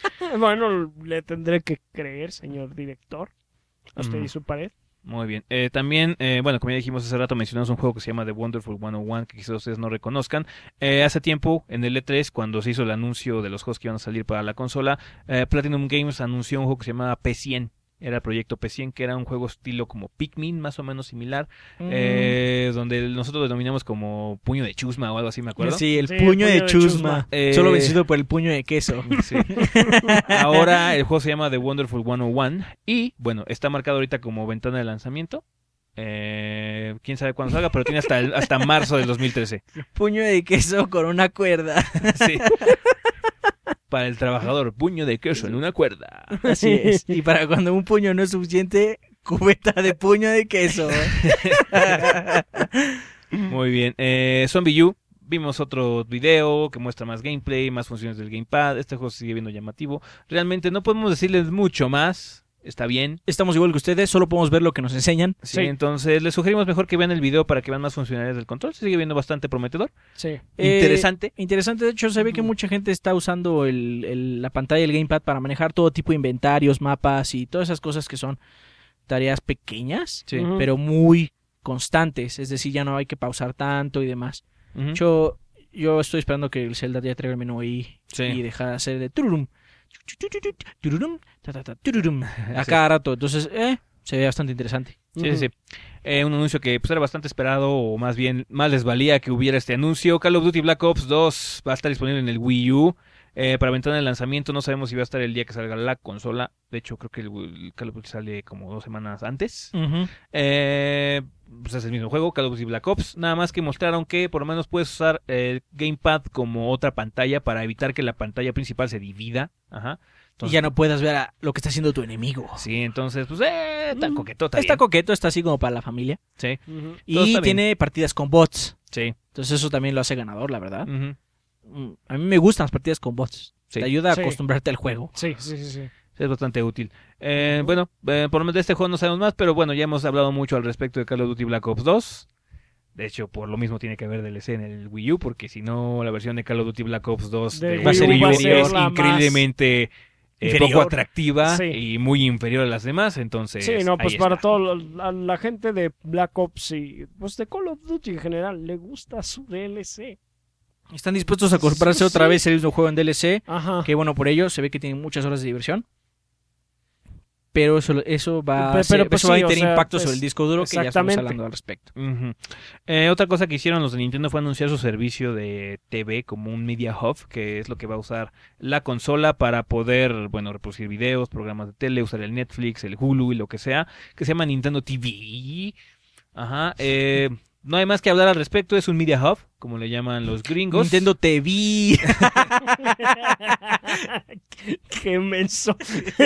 Speaker 3: Bueno, le tendré que creer, señor director. A usted
Speaker 1: Mm.
Speaker 3: y su pared.
Speaker 1: Muy bien. Eh, también, eh, bueno, como ya dijimos hace rato, mencionamos un juego que se llama The Wonderful ciento uno, que quizás ustedes no reconozcan. Eh, hace tiempo, en el E tres, cuando se hizo el anuncio de los juegos que iban a salir para la consola, eh, Platinum Games anunció un juego que se llamaba P cien. Era el proyecto P cien, que era un juego estilo como Pikmin, más o menos similar,
Speaker 2: Mm.
Speaker 1: eh, donde nosotros lo denominamos como puño de chusma o algo así, me acuerdo.
Speaker 2: Sí, el
Speaker 3: Sí,
Speaker 2: puño, de, chusma.
Speaker 3: chusma.
Speaker 1: Eh,
Speaker 2: Solo vencido por el puño de queso.
Speaker 1: Sí. Ahora el juego se llama The Wonderful ciento uno y, bueno, está marcado ahorita como ventana de lanzamiento. Eh, quién sabe cuándo salga, pero tiene hasta, el- hasta marzo del dos mil trece.
Speaker 2: Puño de queso con una cuerda.
Speaker 1: Sí. Para el trabajador, puño de queso en una cuerda.
Speaker 2: Así es. Y para cuando un puño no es suficiente, cubeta de puño de queso.
Speaker 1: Muy bien. Eh, Zombie U vimos otro video que muestra más gameplay, más funciones del gamepad. Este juego se sigue viendo llamativo. Realmente no podemos decirles mucho más. Está bien.
Speaker 2: Estamos igual que ustedes, solo podemos ver lo que nos enseñan.
Speaker 1: Sí,
Speaker 3: Sí.
Speaker 1: entonces les sugerimos mejor que vean el video para que vean más funcionalidades del control. Se sigue viendo bastante prometedor.
Speaker 3: Sí.
Speaker 2: Eh,
Speaker 1: Interesante.
Speaker 2: Interesante, de hecho se ve que
Speaker 3: Ujú.
Speaker 2: mucha gente está usando el, el- la pantalla del gamepad para manejar todo tipo de inventarios, mapas y todas esas cosas que son tareas pequeñas,
Speaker 1: Sí.
Speaker 3: Ujú.
Speaker 2: pero muy constantes. Es decir, ya no hay que pausar tanto y demás.
Speaker 1: Ujú.
Speaker 2: Yo, yo estoy esperando que el Zelda ya traiga el menú ahí
Speaker 1: Sí.
Speaker 2: y dejar de hacer de tururum, tururum, ta, ta, ta, tururum, a
Speaker 1: Sí.
Speaker 2: cada rato. Entonces, eh, se ve bastante interesante.
Speaker 1: Sí, sí,
Speaker 3: Ujú.
Speaker 1: sí. Eh, un anuncio que pues, era bastante esperado, o más bien, más les valía que hubiera este anuncio. Call of Duty Black Ops dos va a estar disponible en el Wii U. Eh, para ventana de lanzamiento no sabemos si va a estar el día que salga la consola. De hecho, creo que el, el Call of Duty sale como dos semanas antes.
Speaker 2: Ujú.
Speaker 1: Eh, pues es el mismo juego, Call of Duty Black Ops. Nada más que mostraron que por lo menos puedes usar el Gamepad como otra pantalla para evitar que la pantalla principal se divida. Ajá.
Speaker 2: Y ya no puedas ver a lo que está haciendo tu enemigo.
Speaker 1: Sí, entonces, pues, eh, tan
Speaker 2: Mm,
Speaker 1: coquetota.
Speaker 2: Está coqueto, está así como para la familia.
Speaker 1: Sí,
Speaker 3: Ujú.
Speaker 1: Todo
Speaker 2: Y
Speaker 1: está bien.
Speaker 2: tiene partidas con bots.
Speaker 1: sí.
Speaker 2: Entonces eso también lo hace ganador, la verdad.
Speaker 1: Ujú.
Speaker 2: Mm, A mí me gustan las partidas con bots.
Speaker 1: Sí.
Speaker 2: Te ayuda a
Speaker 3: Sí.
Speaker 2: acostumbrarte al juego.
Speaker 3: Sí, sí, sí, sí.
Speaker 1: Es bastante útil. Eh, bueno, eh, por lo menos de este juego no sabemos más, pero bueno, ya hemos hablado mucho al respecto de Call of Duty Black Ops dos. De hecho, por lo mismo tiene que haber D L C en el Wii U, porque si no, la versión de Call of Duty Black Ops dos
Speaker 3: De
Speaker 1: de
Speaker 2: Va a ser
Speaker 1: Wii U
Speaker 2: inferior.
Speaker 1: es
Speaker 3: la más
Speaker 1: increíblemente eh,
Speaker 2: inferior.
Speaker 1: poco atractiva
Speaker 3: Sí.
Speaker 1: y muy inferior a las demás, entonces
Speaker 3: Sí, no, pues
Speaker 1: ahí
Speaker 3: para
Speaker 1: está.
Speaker 3: toda la, la gente de Black Ops y pues de Call of Duty en general le gusta su D L C.
Speaker 2: Están dispuestos a comprarse
Speaker 3: Sí,
Speaker 2: otra
Speaker 3: sí.
Speaker 2: vez el mismo juego en D L C.
Speaker 3: Ajá.
Speaker 2: Que bueno, por ello se ve que tienen muchas horas de diversión. Pero eso, eso va,
Speaker 3: Pe-
Speaker 2: a, ser-
Speaker 3: pero, pues,
Speaker 2: eso va a
Speaker 3: sí, o
Speaker 2: tener
Speaker 3: sea,
Speaker 2: impacto
Speaker 3: es-
Speaker 2: sobre el disco duro, que ya estamos
Speaker 3: exactamente.
Speaker 2: hablando al respecto.
Speaker 1: Ujú. Eh, otra cosa que hicieron los de Nintendo fue anunciar su servicio de T V como un Media Hub, que es lo que va a usar la consola para poder, bueno, reproducir videos, programas de tele, usar el Netflix, el Hulu y lo que sea, que se llama Nintendo T V. Ajá. Eh, no hay más que hablar al respecto, es un Media Hub, como le llaman los gringos.
Speaker 2: Nintendo T V.
Speaker 3: Qué menso.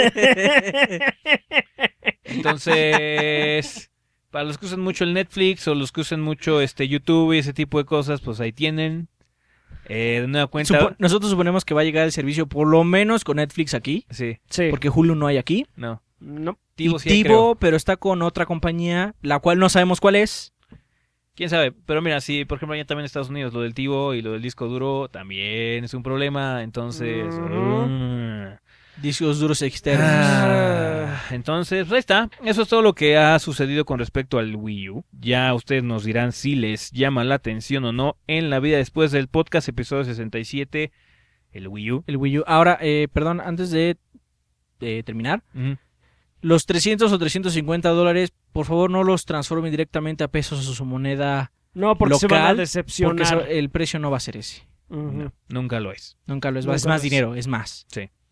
Speaker 1: Entonces, para los que usan mucho el Netflix o los que usan mucho este YouTube y ese tipo de cosas, pues ahí tienen. Eh, de nueva cuenta.
Speaker 2: Supo- nosotros suponemos que va a llegar el servicio por lo menos con Netflix aquí.
Speaker 1: Sí,
Speaker 3: Sí.
Speaker 2: Porque Hulu no hay aquí.
Speaker 1: no.
Speaker 3: No.
Speaker 1: Tivo
Speaker 2: y
Speaker 1: sí hay,
Speaker 2: Tivo,
Speaker 1: creo.
Speaker 2: pero está con otra compañía, la cual no sabemos cuál es.
Speaker 1: Quién sabe, pero mira, sí, por ejemplo, allá también en Estados Unidos, lo del Tivo y lo del disco duro también es un problema, entonces.
Speaker 3: Ujú.
Speaker 1: mm.
Speaker 2: Discos duros externos.
Speaker 1: Ah, entonces, pues ahí está. Eso es todo lo que ha sucedido con respecto al Wii U. Ya ustedes nos dirán si les llama la atención o no en la vida después del podcast, episodio sesenta y siete, el Wii U.
Speaker 2: El Wii U. Ahora, eh, perdón, antes de, de terminar,
Speaker 1: Ujú.
Speaker 2: los trescientos o trescientos cincuenta dólares, por favor no los transformen directamente a pesos o su moneda
Speaker 3: No, porque se van a
Speaker 2: local,
Speaker 3: decepcionar.
Speaker 2: porque se- el precio no va a ser ese.
Speaker 3: Ujú.
Speaker 1: No, nunca lo es.
Speaker 2: Nunca lo es,
Speaker 3: Nunca
Speaker 2: es más
Speaker 3: lo es.
Speaker 2: dinero, es más.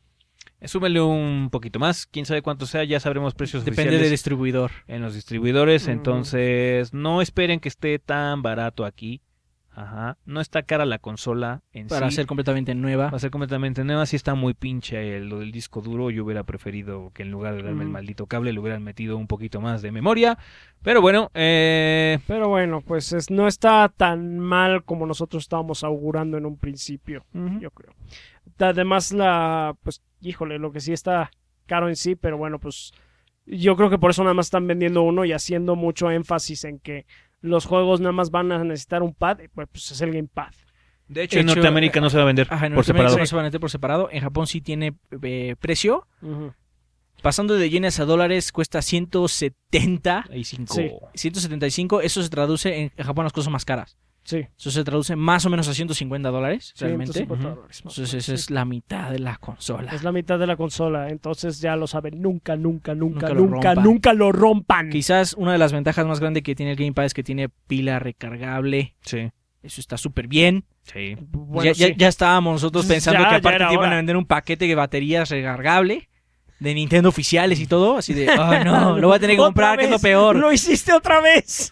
Speaker 1: Súbele un poquito más, quién sabe cuánto sea, ya sabremos precios
Speaker 2: Depende
Speaker 1: oficiales
Speaker 2: del distribuidor.
Speaker 1: en los distribuidores,
Speaker 3: Ujú.
Speaker 1: entonces no esperen que esté tan barato aquí. Ajá, no está cara la consola en
Speaker 2: Para
Speaker 1: sí.
Speaker 2: ser completamente nueva.
Speaker 1: Va a ser completamente nueva, sí está muy pinche el- lo del disco duro, yo hubiera preferido que en lugar de darme el
Speaker 3: Ujú.
Speaker 1: maldito cable le hubieran metido un poquito más de memoria, pero bueno, eh,
Speaker 3: Pero bueno, pues es- no está tan mal como nosotros estábamos augurando en un principio, yo creo. Además, la, pues, híjole, lo que sí está caro en sí, pero bueno, pues yo creo que por eso nada más están vendiendo uno y haciendo mucho énfasis en que los juegos nada más van a necesitar un pad, y pues, pues es el gamepad.
Speaker 1: de hecho
Speaker 2: De
Speaker 1: en
Speaker 2: hecho,
Speaker 1: Norteamérica no se va a vender
Speaker 2: Ajá, en
Speaker 1: por
Speaker 2: Norteamérica
Speaker 1: separado.
Speaker 2: no se van a vender por separado. En Japón sí tiene eh, precio.
Speaker 3: Ujú.
Speaker 2: Pasando de yenes a dólares cuesta ciento setenta,
Speaker 1: Hay cinco.
Speaker 3: Sí.
Speaker 2: ciento setenta y cinco. Eso se traduce en, en Japón las cosas más caras.
Speaker 3: Sí,
Speaker 2: Eso se traduce más o menos a ciento cincuenta dólares realmente.
Speaker 3: ciento cincuenta
Speaker 1: Ujú.
Speaker 3: dólares, más
Speaker 2: Entonces
Speaker 3: o
Speaker 2: eso
Speaker 3: menos,
Speaker 2: es
Speaker 3: sí.
Speaker 2: la mitad de la consola.
Speaker 3: Es la mitad de la consola, entonces ya lo saben, nunca, nunca, nunca,
Speaker 2: Nunca lo
Speaker 3: nunca,
Speaker 2: rompan.
Speaker 3: nunca lo rompan.
Speaker 2: Quizás una de las ventajas más grandes que tiene el Gamepad es que tiene pila recargable.
Speaker 1: Sí,
Speaker 2: Eso está súper bien.
Speaker 1: sí.
Speaker 3: Bueno,
Speaker 2: ya, ya-
Speaker 3: sí.
Speaker 2: ya estábamos nosotros
Speaker 3: Ya,
Speaker 2: pensando
Speaker 3: ya
Speaker 2: que aparte
Speaker 3: era
Speaker 2: te iban
Speaker 3: hora.
Speaker 2: a vender un paquete de baterías recargable de Nintendo oficiales y todo. Así de, oh no, lo voy a tener que
Speaker 3: Otra
Speaker 2: comprar, que es lo
Speaker 3: vez,
Speaker 2: peor.
Speaker 3: Lo hiciste otra vez.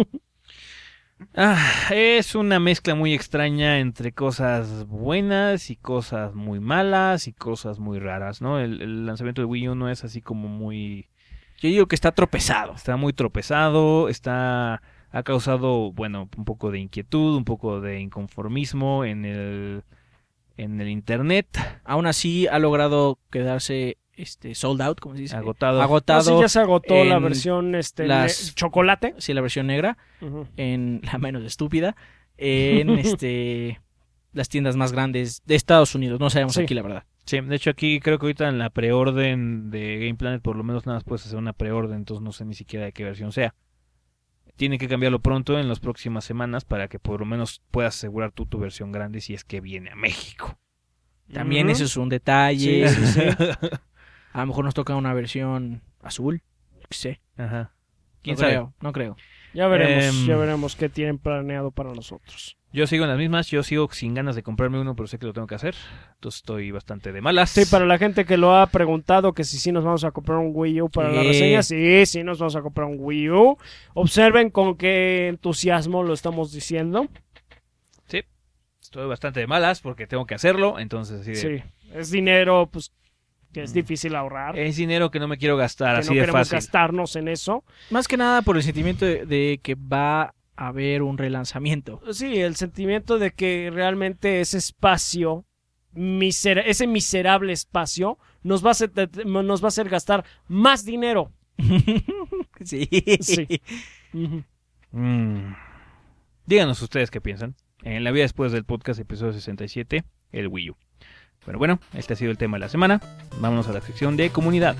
Speaker 1: Ah, es una mezcla muy extraña entre cosas buenas y cosas muy malas y cosas muy raras, ¿no? El, el lanzamiento de Wii U no es así como muy...
Speaker 2: Yo digo que está tropezado.
Speaker 1: Está muy tropezado, está ha causado, bueno, un poco de inquietud, un poco de inconformismo en el, en el internet.
Speaker 2: Aún así ha logrado quedarse este sold out, como se dice.
Speaker 1: Agotado.
Speaker 2: Agotado.
Speaker 3: No, sí, ya se agotó la
Speaker 2: en
Speaker 3: versión este,
Speaker 2: las-
Speaker 3: ne- chocolate.
Speaker 2: Sí, la versión negra,
Speaker 3: Ujú.
Speaker 2: en la menos estúpida, en este las tiendas más grandes de Estados Unidos. No sabemos
Speaker 3: Sí.
Speaker 2: aquí la verdad.
Speaker 1: Sí, de hecho aquí creo que ahorita en la preorden de Game Planet por lo menos nada más puedes hacer una preorden, entonces no sé ni siquiera de qué versión sea. Tiene que cambiarlo pronto en las próximas semanas para que por lo menos puedas asegurar tú tu versión grande si es que viene a México.
Speaker 2: También
Speaker 3: Ujú.
Speaker 2: eso es un detalle.
Speaker 3: Sí, sí, sí.
Speaker 2: A lo mejor nos toca una versión azul. Yo qué sé.
Speaker 1: Ajá.
Speaker 2: No
Speaker 1: ¿Quién sabe?
Speaker 2: creo, no creo.
Speaker 3: Ya veremos,
Speaker 1: Em,
Speaker 3: ya veremos qué tienen planeado para nosotros.
Speaker 1: Yo sigo en las mismas, yo sigo sin ganas de comprarme uno, pero sé que lo tengo que hacer. Entonces estoy bastante de malas.
Speaker 3: Sí, para la gente que lo ha preguntado que si sí nos vamos a comprar un Wii U para la
Speaker 2: Sí.
Speaker 3: reseña, sí, sí nos vamos a comprar un Wii U. Observen con qué entusiasmo lo estamos diciendo.
Speaker 1: Sí, estoy bastante de malas porque tengo que hacerlo, entonces así de-
Speaker 3: Sí, es dinero pues que es
Speaker 1: Mm.
Speaker 3: difícil ahorrar,
Speaker 1: es dinero que no me quiero gastar
Speaker 3: que
Speaker 1: así
Speaker 3: no
Speaker 1: de
Speaker 3: queremos
Speaker 1: fácil.
Speaker 3: gastarnos en eso.
Speaker 2: Más que nada por el sentimiento de, de que va a haber un relanzamiento.
Speaker 3: Sí, el sentimiento de que realmente ese espacio, miser- ese miserable espacio, nos va a hacer, nos va a hacer gastar más dinero.
Speaker 2: Sí.
Speaker 3: Sí. Ujú.
Speaker 1: Mm. Díganos ustedes qué piensan. En la vida después del podcast episodio sesenta y siete, el Wii U. Pero bueno, este ha sido el tema de la semana. Vámonos a la sección de comunidad.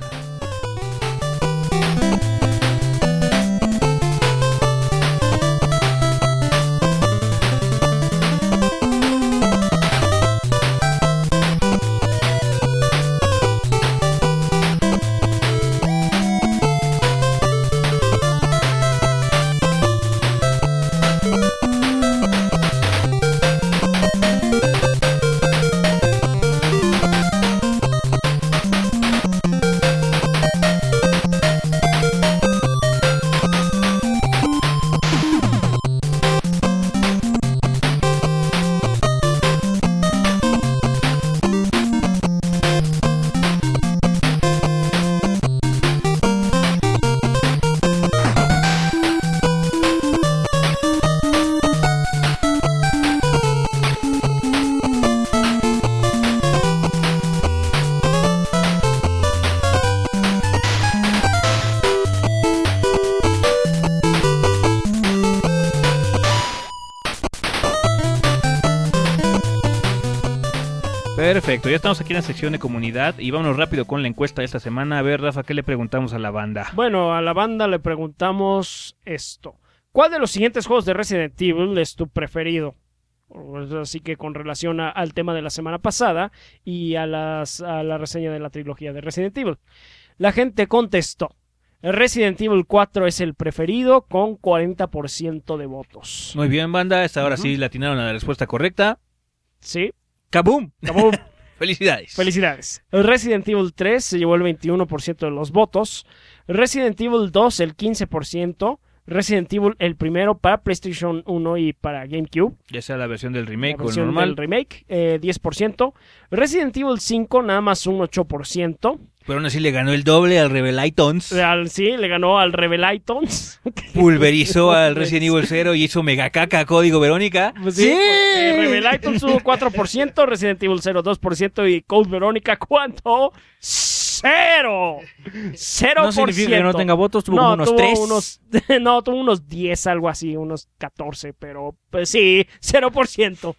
Speaker 1: Perfecto, ya estamos aquí en la sección de comunidad y vámonos rápido con la encuesta de esta semana. A ver, Rafa, ¿qué le preguntamos a la banda?
Speaker 3: Bueno, a la banda le preguntamos esto. ¿Cuál de los siguientes juegos de Resident Evil es tu preferido? Así que con relación a- al tema de la semana pasada y a, las, a la reseña de la trilogía de Resident Evil. La gente contestó. Resident Evil cuatro es el preferido con cuarenta por ciento de votos.
Speaker 1: Muy bien, banda, esta ahora
Speaker 3: Ujú.
Speaker 1: sí latinaron a la respuesta correcta.
Speaker 3: Sí,
Speaker 2: ¡Kaboom!
Speaker 3: acabó.
Speaker 1: Felicidades.
Speaker 3: Felicidades. Resident Evil tres se llevó el veintiuno por ciento de los votos. Resident Evil dos el quince por ciento. Resident Evil el primero para PlayStation uno y para GameCube.
Speaker 1: Ya sea la versión del remake
Speaker 3: La
Speaker 1: o el
Speaker 3: versión
Speaker 1: normal.
Speaker 3: del remake, eh, diez por ciento. Resident Evil cinco nada más un ocho por ciento.
Speaker 1: Pero aún así le ganó el doble al Revelatons.
Speaker 3: Al, sí, le ganó al Revelatons.
Speaker 1: Pulverizó al Resident Evil cero y hizo mega caca a Código Verónica.
Speaker 3: Pues sí, eh, Revelatons hubo cuatro por ciento, Resident Evil cero dos por ciento y Code Verónica ¿cuánto? Cero. Cero
Speaker 2: No
Speaker 3: por
Speaker 2: significa que no
Speaker 3: ciento.
Speaker 2: tenga votos, tuvo
Speaker 3: No,
Speaker 2: como unos
Speaker 3: tuvo
Speaker 2: tres.
Speaker 3: unos- no, tuvo unos diez, algo así, unos catorce, pero pues sí, cero por ciento.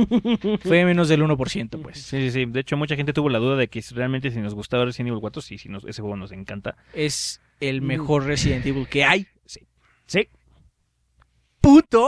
Speaker 2: Fue menos del uno por ciento, pues.
Speaker 1: Sí, sí, sí. De hecho, mucha gente tuvo la duda de que si realmente si nos gustaba Resident Evil cuatro, sí, sí, nos, ese juego nos encanta.
Speaker 2: Es el mejor Resident Evil que hay.
Speaker 3: Sí.
Speaker 2: ¡Puto!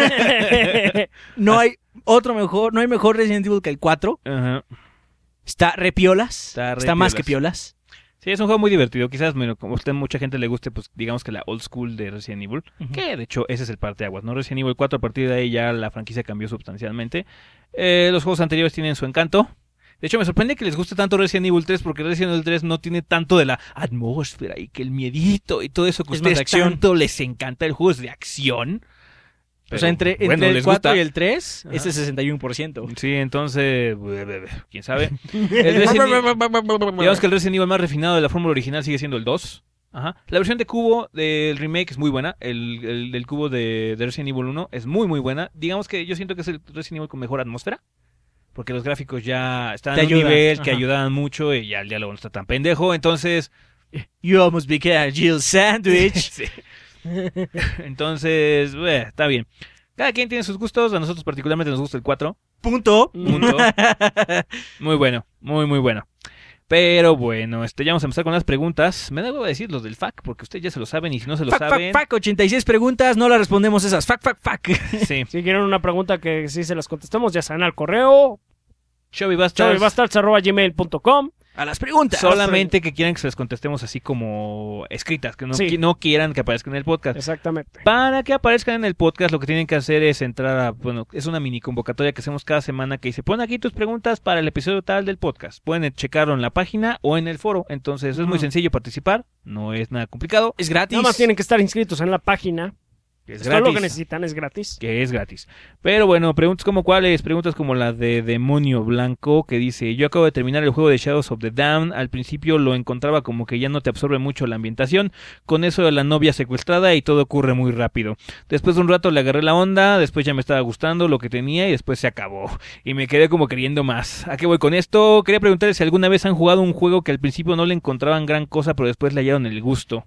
Speaker 2: No hay otro mejor, no hay mejor Resident Evil que el cuatro.
Speaker 1: Ajá.
Speaker 2: Está repiolas.
Speaker 1: Está
Speaker 2: Está,
Speaker 1: re
Speaker 2: más
Speaker 1: piolas.
Speaker 2: que piolas.
Speaker 1: Sí, es un juego muy divertido. Quizás, bueno, como a usted mucha gente le guste, pues digamos que la old school de Resident Evil.
Speaker 2: Ujú.
Speaker 1: Que de hecho ese es el parteaguas, ¿no? Resident Evil cuatro, a partir de ahí ya la franquicia cambió sustancialmente. Eh, los juegos anteriores tienen su encanto. De hecho, me sorprende que les guste tanto Resident Evil tres, porque Resident Evil tres no tiene tanto de la atmósfera y que el miedito y todo eso que a
Speaker 2: Es más
Speaker 1: ustedes
Speaker 2: de acción.
Speaker 1: tanto les encanta. El juego es de acción.
Speaker 2: O sea, entre,
Speaker 1: Pero, bueno,
Speaker 2: entre el
Speaker 1: les
Speaker 2: cuatro
Speaker 1: gusta.
Speaker 2: y el tres,
Speaker 1: Ajá.
Speaker 2: es el sesenta y uno por ciento.
Speaker 1: Sí, entonces, quién sabe. El Resident- digamos que el Resident Evil más refinado de la fórmula original sigue siendo el dos. Ajá. La versión de cubo del remake es muy buena. El, el del cubo de, de Resident Evil uno es muy, muy buena. Digamos que yo siento que es el Resident Evil con mejor atmósfera. Porque los gráficos ya están
Speaker 2: Te
Speaker 1: a un
Speaker 2: ayudan.
Speaker 1: nivel que
Speaker 2: Ajá.
Speaker 1: ayudaban mucho y ya el diálogo no está tan pendejo. Entonces...
Speaker 2: You almost became a Jill Sandwich.
Speaker 1: Sí. Entonces, eh, está bien. Cada quien tiene sus gustos. A nosotros particularmente nos gusta el cuatro.
Speaker 2: Punto.
Speaker 1: Punto. Muy bueno, muy, muy bueno. Pero bueno, este, ya vamos a empezar con las preguntas. Me da hueva decir los del F A Q, porque ustedes ya se lo saben y si no se lo
Speaker 2: Fuck, fuck,
Speaker 1: saben...
Speaker 2: fuck, ochenta y seis preguntas, no las respondemos esas. Fuck, fuck, fuck.
Speaker 1: Sí.
Speaker 3: Si quieren una pregunta que sí se las contestemos, ya saben al correo
Speaker 1: Chovy Bastards.
Speaker 3: chovybastards arroba gmail punto com.
Speaker 2: A las preguntas.
Speaker 1: Solamente que quieran que se las contestemos así como escritas, que no,
Speaker 3: Sí.
Speaker 1: qui- no quieran que aparezcan en el podcast.
Speaker 3: Exactamente.
Speaker 1: Para que aparezcan en el podcast, lo que tienen que hacer es entrar a, bueno, es una mini convocatoria que hacemos cada semana que dice, pon aquí tus preguntas para el episodio tal del podcast. Pueden checarlo en la página o en el foro. Entonces es muy
Speaker 3: Ujú.
Speaker 1: sencillo participar, no es nada complicado.
Speaker 2: Es gratis.
Speaker 3: Nada más tienen que estar inscritos en la página.
Speaker 1: Es
Speaker 3: Es todo lo
Speaker 1: gratis.
Speaker 3: que necesitan, es gratis.
Speaker 1: Que es gratis. Pero bueno, preguntas como cuáles, preguntas como la de Demonio Blanco, que dice, yo acabo de terminar el juego de Shadows of the Damned, al principio lo encontraba como que ya no te absorbe mucho la ambientación, con eso de la novia secuestrada y todo ocurre muy rápido. Después de un rato le agarré la onda, después ya me estaba gustando lo que tenía y después se acabó. Y me quedé como queriendo más. ¿A qué voy con esto? Quería preguntarles si alguna vez han jugado un juego que al principio no le encontraban gran cosa, pero después le hallaron el gusto.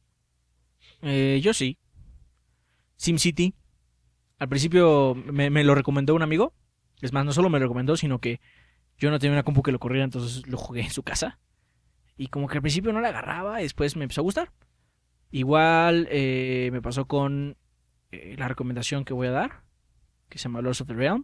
Speaker 2: Eh, yo sí. SimCity. Al principio me, me lo recomendó un amigo. Es más, no solo me lo recomendó, sino que yo no tenía una compu que lo corriera, entonces lo jugué en su casa. Y como que al principio no la agarraba y después me empezó a gustar. Igual eh, me pasó con eh, la recomendación que voy a dar, que se llama Lords of the Realm.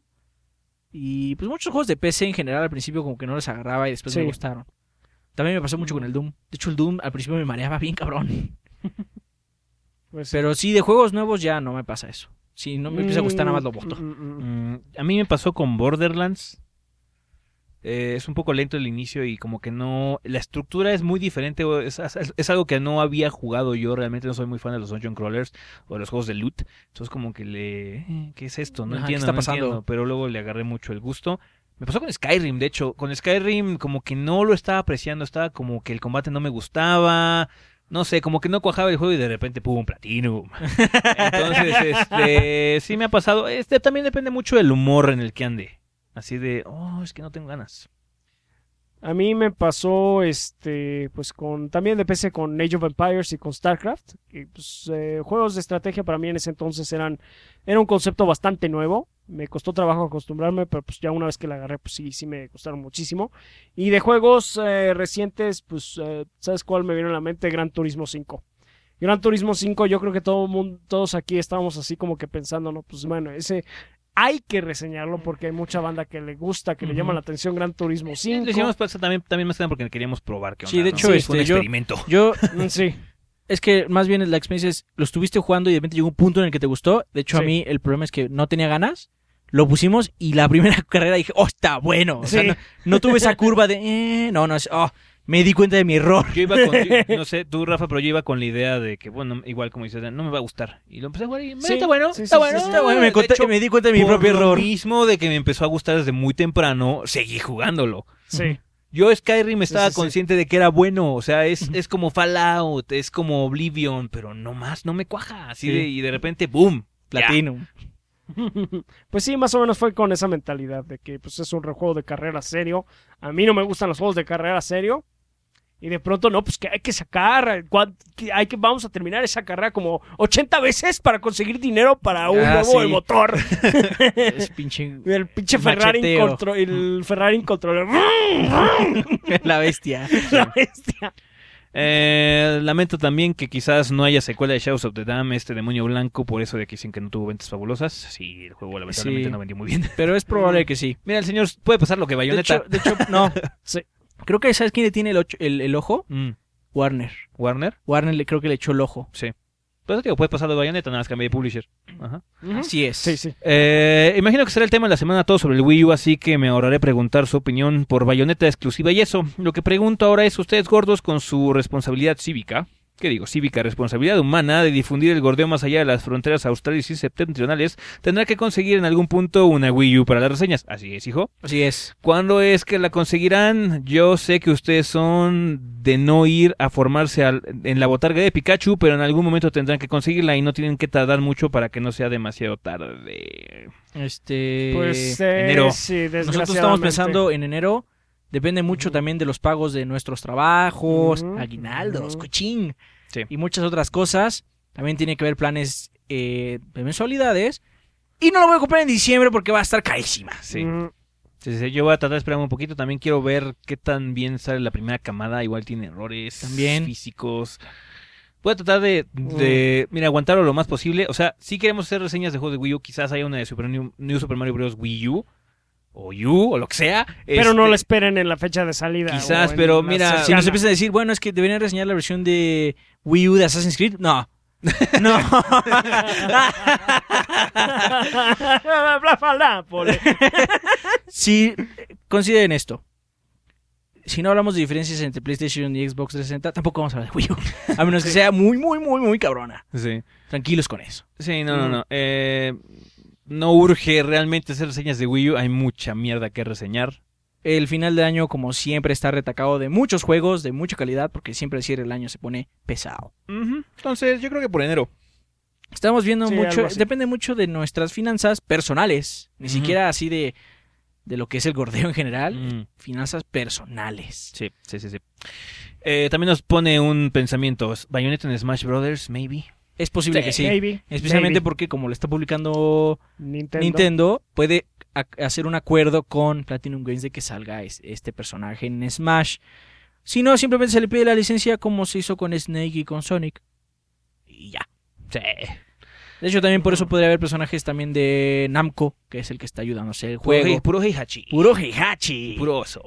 Speaker 2: Y pues muchos juegos de P C en general al principio como que no les agarraba y después
Speaker 3: Sí.
Speaker 2: me gustaron. También me pasó mucho con el Doom. De hecho, el Doom al principio me mareaba bien cabrón.
Speaker 3: Pues,
Speaker 2: Pero sí, de juegos nuevos ya no me pasa eso. Si no me empieza a gustar, nada más lo
Speaker 3: mm,
Speaker 2: voto.
Speaker 3: mm, mm, mm.
Speaker 1: Mm, a mí me pasó con Borderlands. Eh, es un poco lento el inicio y como que no... La estructura es muy diferente. o Es, es- es algo que no había jugado yo. Realmente no soy muy fan de los dungeon crawlers o de los juegos de loot. Entonces como que le... eh, ¿Qué es esto? No
Speaker 2: Ajá,
Speaker 1: entiendo,
Speaker 2: ¿qué está
Speaker 1: no
Speaker 2: pasando?
Speaker 1: entiendo. Pero luego le agarré mucho el gusto. Me pasó con Skyrim, de hecho. Con Skyrim como que no lo estaba apreciando. Estaba como que el combate no me gustaba... No sé, como que no cuajaba el juego y de repente pudo un Platinum. Entonces, este, sí me ha pasado. Este también depende mucho del humor en el que ande. Así de, oh, es que no tengo ganas.
Speaker 3: A mí me pasó, este, pues con también de P C con Age of Empires y con StarCraft. Y, pues, eh, juegos de estrategia para mí en ese entonces eran, era un concepto bastante nuevo. Me costó trabajo acostumbrarme, pero pues ya una vez que la agarré, pues sí, sí me costaron muchísimo. Y de juegos eh, recientes, pues, eh, ¿sabes cuál me vino a la mente? Gran Turismo cinco. Gran Turismo cinco, yo creo que todo mundo, todos aquí estábamos así como que pensando, ¿no? Pues bueno, ese hay que reseñarlo porque hay mucha banda que le gusta, que le
Speaker 2: Ujú.
Speaker 3: llama la atención Gran Turismo cinco.
Speaker 1: Lo hicimos pasa también, también más que nada porque queríamos probar qué onda.
Speaker 2: Sí, de
Speaker 1: ¿no?
Speaker 2: hecho,
Speaker 1: Fue
Speaker 2: este,
Speaker 1: un
Speaker 2: yo-
Speaker 1: experimento.
Speaker 2: Yo,
Speaker 3: Mm, Sí.
Speaker 2: es que más bien la experiencia es, lo estuviste jugando y de repente llegó un punto en el que te gustó. De hecho,
Speaker 3: Sí.
Speaker 2: a mí el problema es que no tenía ganas. Lo pusimos y la primera carrera dije, oh, está bueno. O sea,
Speaker 3: Sí.
Speaker 2: no, no tuve esa curva de, eh, no, no, es, oh, me di cuenta de mi error.
Speaker 1: Yo iba con, yo- no sé, tú, Rafa, pero yo iba con la idea de que, bueno, igual como dices, no me va a gustar. Y lo empecé a jugar y,
Speaker 3: Sí,
Speaker 1: está bueno,
Speaker 3: sí,
Speaker 1: está
Speaker 3: sí,
Speaker 1: bueno.
Speaker 3: sí, sí.
Speaker 2: Está bueno, me,
Speaker 1: De
Speaker 2: conté-
Speaker 1: hecho,
Speaker 2: me di cuenta de mi
Speaker 1: por
Speaker 2: propio
Speaker 1: lo
Speaker 2: error.
Speaker 1: mismo de que me empezó a gustar desde muy temprano, seguí jugándolo.
Speaker 3: Sí.
Speaker 1: Yo Skyrim estaba
Speaker 3: sí, sí.
Speaker 1: consciente de que era bueno, o sea, es, es como Fallout, es como Oblivion, pero no más, no me cuaja, así
Speaker 2: Sí.
Speaker 1: de, y de repente, ¡boom! ya.
Speaker 2: Platinum.
Speaker 3: Pues sí, más o menos fue con esa mentalidad de que pues es un juego de carrera serio. A mí no me gustan los juegos de carrera serio. Y de pronto, no, pues que hay que sacar, cuan- que hay que, vamos a terminar esa carrera como ochenta veces para conseguir dinero para un
Speaker 2: Ah,
Speaker 3: nuevo
Speaker 2: sí.
Speaker 3: motor.
Speaker 2: Es pinche
Speaker 3: El pinche Ferrari,
Speaker 2: Macheteo.
Speaker 3: incontro- el Ferrari incontrolable.
Speaker 2: la bestia.
Speaker 3: La bestia.
Speaker 1: Eh, lamento también que quizás no haya secuela de Shadows of the Dam, este demonio blanco, por eso de que dicen que no tuvo ventas fabulosas. Sí, el juego lamentablemente
Speaker 2: Sí.
Speaker 1: no vendió muy bien.
Speaker 2: Pero es probable que sí.
Speaker 1: Mira, el señor puede pasar lo que
Speaker 2: De
Speaker 1: Bayonetta.
Speaker 2: hecho, de hecho, no.
Speaker 3: Sí.
Speaker 2: Creo que, ¿sabes quién le tiene el, ocho- el- el ojo?
Speaker 1: Mm,
Speaker 2: Warner.
Speaker 1: Warner,
Speaker 2: Warner le, creo que le echó el ojo.
Speaker 1: sí. Pues digo, puede pasar lo de Bayonetta, nada más cambié de publisher. Ajá.
Speaker 3: Ujú.
Speaker 2: Así es.
Speaker 3: Sí, sí.
Speaker 1: Eh, imagino que será el tema de la semana todo sobre el Wii U, así que me ahorraré preguntar su opinión por Bayonetta exclusiva y eso. Lo que pregunto ahora es, ustedes gordos con su responsabilidad cívica, ¿qué digo? Cívica responsabilidad humana de difundir el gordeo más allá de las fronteras australes y septentrionales, tendrá que conseguir en algún punto una Wii U para las reseñas. Así es, hijo.
Speaker 2: Así es.
Speaker 1: ¿Cuándo es que la conseguirán? Yo sé que ustedes son de no ir a formarse al, en la botarga de Pikachu, pero en algún momento tendrán que conseguirla y no tienen que tardar mucho para que no sea demasiado tarde.
Speaker 2: Este...
Speaker 3: Pues eh,
Speaker 1: enero.
Speaker 3: sí,
Speaker 2: Nosotros estamos
Speaker 3: desgraciadamente.
Speaker 2: pensando en enero. Depende mucho
Speaker 3: Ujú.
Speaker 2: también de los pagos de nuestros trabajos,
Speaker 3: Ujú,
Speaker 2: aguinaldos,
Speaker 3: ujú.
Speaker 2: cochín
Speaker 1: Sí.
Speaker 2: y muchas otras cosas. También tiene que haber planes eh, de mensualidades. Y no lo voy a comprar en diciembre porque va a estar carísima.
Speaker 1: Sí.
Speaker 3: Ujú.
Speaker 1: Sí, sí, yo voy a tratar de esperar un poquito. También quiero ver qué tan bien sale la primera camada. Igual tiene errores
Speaker 2: También.
Speaker 1: físicos. Voy a tratar de, de mira, aguantarlo lo más posible. O sea, si queremos hacer reseñas de juegos de Wii U, quizás haya una de Super New, New Super Mario Bros. Wii U. O U, o lo que sea.
Speaker 3: Pero no
Speaker 1: Este,
Speaker 3: la esperen en la fecha de salida.
Speaker 1: Quizás,
Speaker 3: o en
Speaker 1: pero
Speaker 3: la
Speaker 1: mira,
Speaker 2: Si
Speaker 3: cercana.
Speaker 2: nos empiezan a decir, bueno, es que deberían reseñar la versión de Wii U de Assassin's Creed. No. No.
Speaker 3: Bla, bla, bla, pole.
Speaker 2: Si consideren esto. Si no hablamos de diferencias entre PlayStation y Xbox trescientos sesenta, tampoco vamos a hablar de Wii U. A menos que sea muy, muy, muy, muy cabrona.
Speaker 1: Sí.
Speaker 2: Tranquilos con eso.
Speaker 1: Sí, no, no,
Speaker 3: Mm.
Speaker 1: no. Eh, no urge realmente hacer reseñas de Wii U. Hay mucha mierda que reseñar.
Speaker 2: El final de año, como siempre, está retacado de muchos juegos, de mucha calidad, porque siempre el cierre del año se pone pesado.
Speaker 1: Ujú. Entonces, yo creo que por enero.
Speaker 2: Estamos viendo
Speaker 3: Sí,
Speaker 2: mucho,
Speaker 3: algo así.
Speaker 2: depende mucho de nuestras finanzas personales, ni
Speaker 1: Ujú.
Speaker 2: siquiera así de, de lo que es el gordeo en general,
Speaker 1: Mm.
Speaker 2: finanzas personales.
Speaker 1: Sí, sí, sí, sí. Eh, también nos pone un pensamiento. ¿Bayonetta en Smash Brothers? Maybe.
Speaker 2: Es posible que sí,
Speaker 3: Maybe,
Speaker 2: especialmente
Speaker 3: maybe.
Speaker 2: porque como lo está publicando
Speaker 3: Nintendo.
Speaker 2: Nintendo, puede a- hacer un acuerdo con Platinum Games de que salga es- este personaje en Smash. Si no, simplemente se le pide la licencia como se hizo con Snake y con Sonic. Y ya.
Speaker 1: Sí.
Speaker 2: De hecho, también por eso podría haber personajes también de Namco, que es el que está ayudando a hacer el
Speaker 1: Puro,
Speaker 2: juego.
Speaker 1: hei- puro Heihachi.
Speaker 2: Puro Heihachi.
Speaker 1: Puro oso.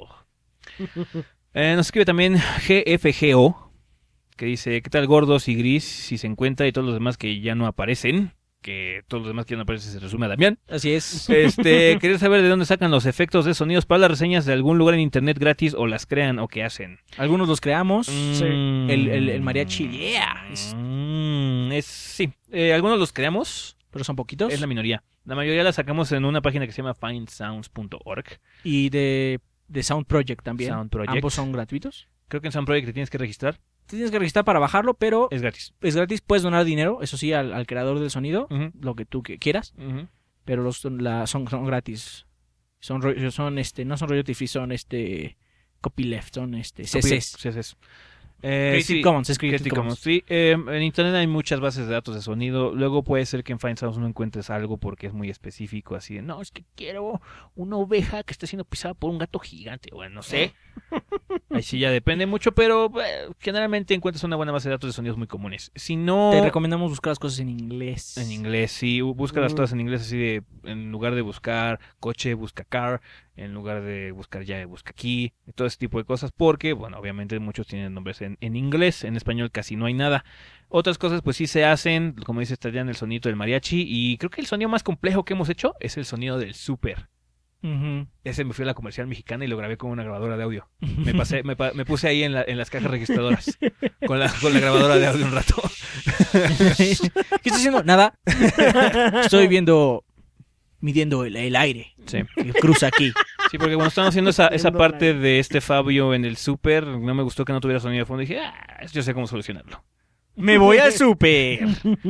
Speaker 1: Eh, nos escribe también G F G O, que dice, ¿qué tal gordos y gris si se encuentra y todos los demás que ya no aparecen? Que todos los demás que ya no aparecen se resume a Damián.
Speaker 2: Así es.
Speaker 1: Este, quería saber de dónde sacan los efectos de sonidos para las reseñas de algún lugar en internet gratis o las crean o qué hacen.
Speaker 2: Algunos los creamos.
Speaker 3: Sí.
Speaker 1: Mm.
Speaker 2: El, el- el mariachi, yeah. Es-
Speaker 1: Mm, es, sí, Eh, algunos los creamos,
Speaker 2: pero son poquitos.
Speaker 1: es la minoría. La mayoría la sacamos en una página que se llama find sounds punto org.
Speaker 2: Y de, de Sound Project también.
Speaker 1: Sound Project.
Speaker 2: Ambos son gratuitos.
Speaker 1: Creo que en Sound Project te tienes que registrar.
Speaker 2: Te tienes que registrar para bajarlo, pero
Speaker 1: Es gratis.
Speaker 2: es gratis. Puedes donar dinero, eso sí, al, al creador del sonido,
Speaker 1: Ujú,
Speaker 2: lo que tú que- quieras.
Speaker 1: ujú.
Speaker 2: Pero los la, son, son gratis. Son, ro- son este, no son royalty free, son este copyleft, son este C Cs.
Speaker 1: C Cs. Eh,
Speaker 2: Creative
Speaker 1: sí,
Speaker 2: Commons, es Creative,
Speaker 1: Creative
Speaker 2: Commons.
Speaker 1: Commons. Sí, eh, en internet hay muchas bases de datos de sonido. Luego puede ser que en Find Sounds no encuentres algo porque es muy específico, así de, no, es que quiero una oveja que esté siendo pisada por un gato gigante. Bueno, no sé. Ahí sí ya depende mucho, pero eh, generalmente encuentras una buena base de datos de sonidos muy comunes. Si no...
Speaker 2: Te recomendamos buscar las cosas en inglés.
Speaker 1: En inglés, sí, búscalas
Speaker 3: Mm.
Speaker 1: todas en inglés, así de, en lugar de buscar coche, busca car, en lugar de buscar llave, busca key, y todo ese tipo de cosas, porque, bueno, obviamente muchos tienen nombres en, en inglés, en español casi no hay nada. Otras cosas, pues sí se hacen, como dice Estarían, el sonido del mariachi, y creo que el sonido más complejo que hemos hecho es el sonido del súper.
Speaker 2: Ujú.
Speaker 1: Ese me fui a la comercial mexicana y lo grabé con una grabadora de audio. Me pasé, me, pa- me puse ahí en, la- en las cajas registradoras, con la, con la grabadora de audio un rato.
Speaker 2: ¿Qué estás haciendo? Nada. Estoy viendo, midiendo el, el aire
Speaker 1: Sí.
Speaker 2: que cruza aquí.
Speaker 1: Sí, porque cuando estaban haciendo esa, esa
Speaker 3: Viendo
Speaker 1: parte
Speaker 3: la-
Speaker 1: de este Fabio en el súper, no me gustó que no tuviera sonido de fondo. Y dije, ah, yo sé cómo solucionarlo.
Speaker 2: Me voy al súper.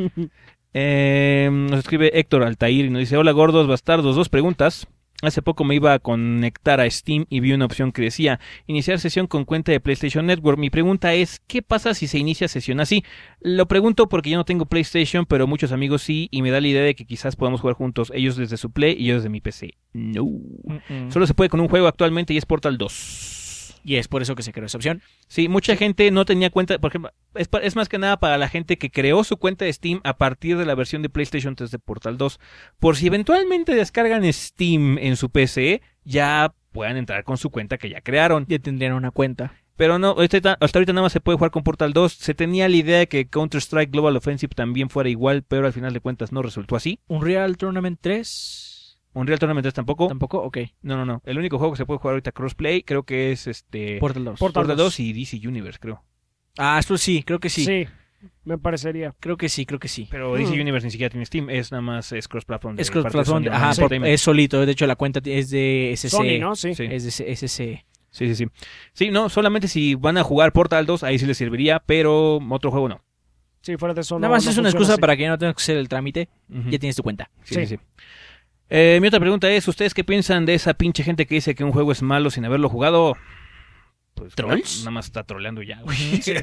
Speaker 1: Eh, nos escribe Héctor Altair y nos dice, hola gordos bastardos, dos preguntas. Hace poco me iba a conectar a Steam y vi una opción que decía iniciar sesión con cuenta de PlayStation Network. Mi pregunta es, ¿qué pasa si se inicia sesión así? Lo pregunto porque yo no tengo PlayStation, pero muchos amigos sí, y me da la idea de que quizás podamos jugar juntos, ellos desde su Play y yo desde mi P C. No.
Speaker 2: Mm-mm.
Speaker 1: Solo se puede con un juego actualmente y es Portal dos.
Speaker 2: Y es por eso que se creó esa opción.
Speaker 1: Sí, mucha gente no tenía cuenta, por ejemplo, es, pa- es más que nada para la gente que creó su cuenta de Steam a partir de la versión de PlayStation tres de Portal dos. Por si eventualmente descargan Steam en su P C, ya puedan entrar con su cuenta que ya crearon.
Speaker 2: Ya tendrían una cuenta.
Speaker 1: Pero no, ahorita- hasta ahorita nada más se puede jugar con Portal dos. Se tenía la idea de que Counter-Strike Global Offensive también fuera igual, pero al final de cuentas no resultó así.
Speaker 2: Unreal Tournament tres.
Speaker 1: Unreal Tournament tres tampoco.
Speaker 2: Tampoco, ok.
Speaker 1: No, no, no. El único juego que se puede jugar ahorita crossplay creo que es este
Speaker 2: Portal dos.
Speaker 3: Portal
Speaker 1: Portal
Speaker 3: dos.
Speaker 1: dos y D C Universe, creo.
Speaker 2: Ah, esto sí, creo que sí.
Speaker 3: Sí, me parecería.
Speaker 2: Creo que sí, creo que sí.
Speaker 1: Pero D C
Speaker 3: Mm.
Speaker 1: Universe ni siquiera tiene Steam, es nada más es cross-platform. de
Speaker 2: Es
Speaker 1: parte de
Speaker 2: cross-platform,
Speaker 1: Sony
Speaker 2: ajá, por-
Speaker 1: Entertainment.
Speaker 2: es solito. De hecho, la cuenta es de S C.
Speaker 3: Sony, ¿no? Sí.
Speaker 1: Sí.
Speaker 2: Es de S C.
Speaker 1: Sí, sí, sí. Sí, no, solamente si van a jugar Portal dos, ahí sí les serviría, pero otro juego no.
Speaker 3: Sí, fuera de eso
Speaker 2: Nada
Speaker 3: no-
Speaker 2: más
Speaker 3: no
Speaker 2: es una
Speaker 3: funciona
Speaker 2: excusa
Speaker 3: así.
Speaker 2: para que ya no tengas que hacer el trámite.
Speaker 1: Ujú.
Speaker 2: Ya tienes tu cuenta.
Speaker 1: Sí, sí,
Speaker 3: Sí.
Speaker 1: sí. Eh, mi otra pregunta es, ¿ustedes qué piensan de esa pinche gente que dice que un juego es malo sin haberlo jugado? Pues
Speaker 2: ¿Trolls?
Speaker 1: na- Nada más está troleando ya, güey.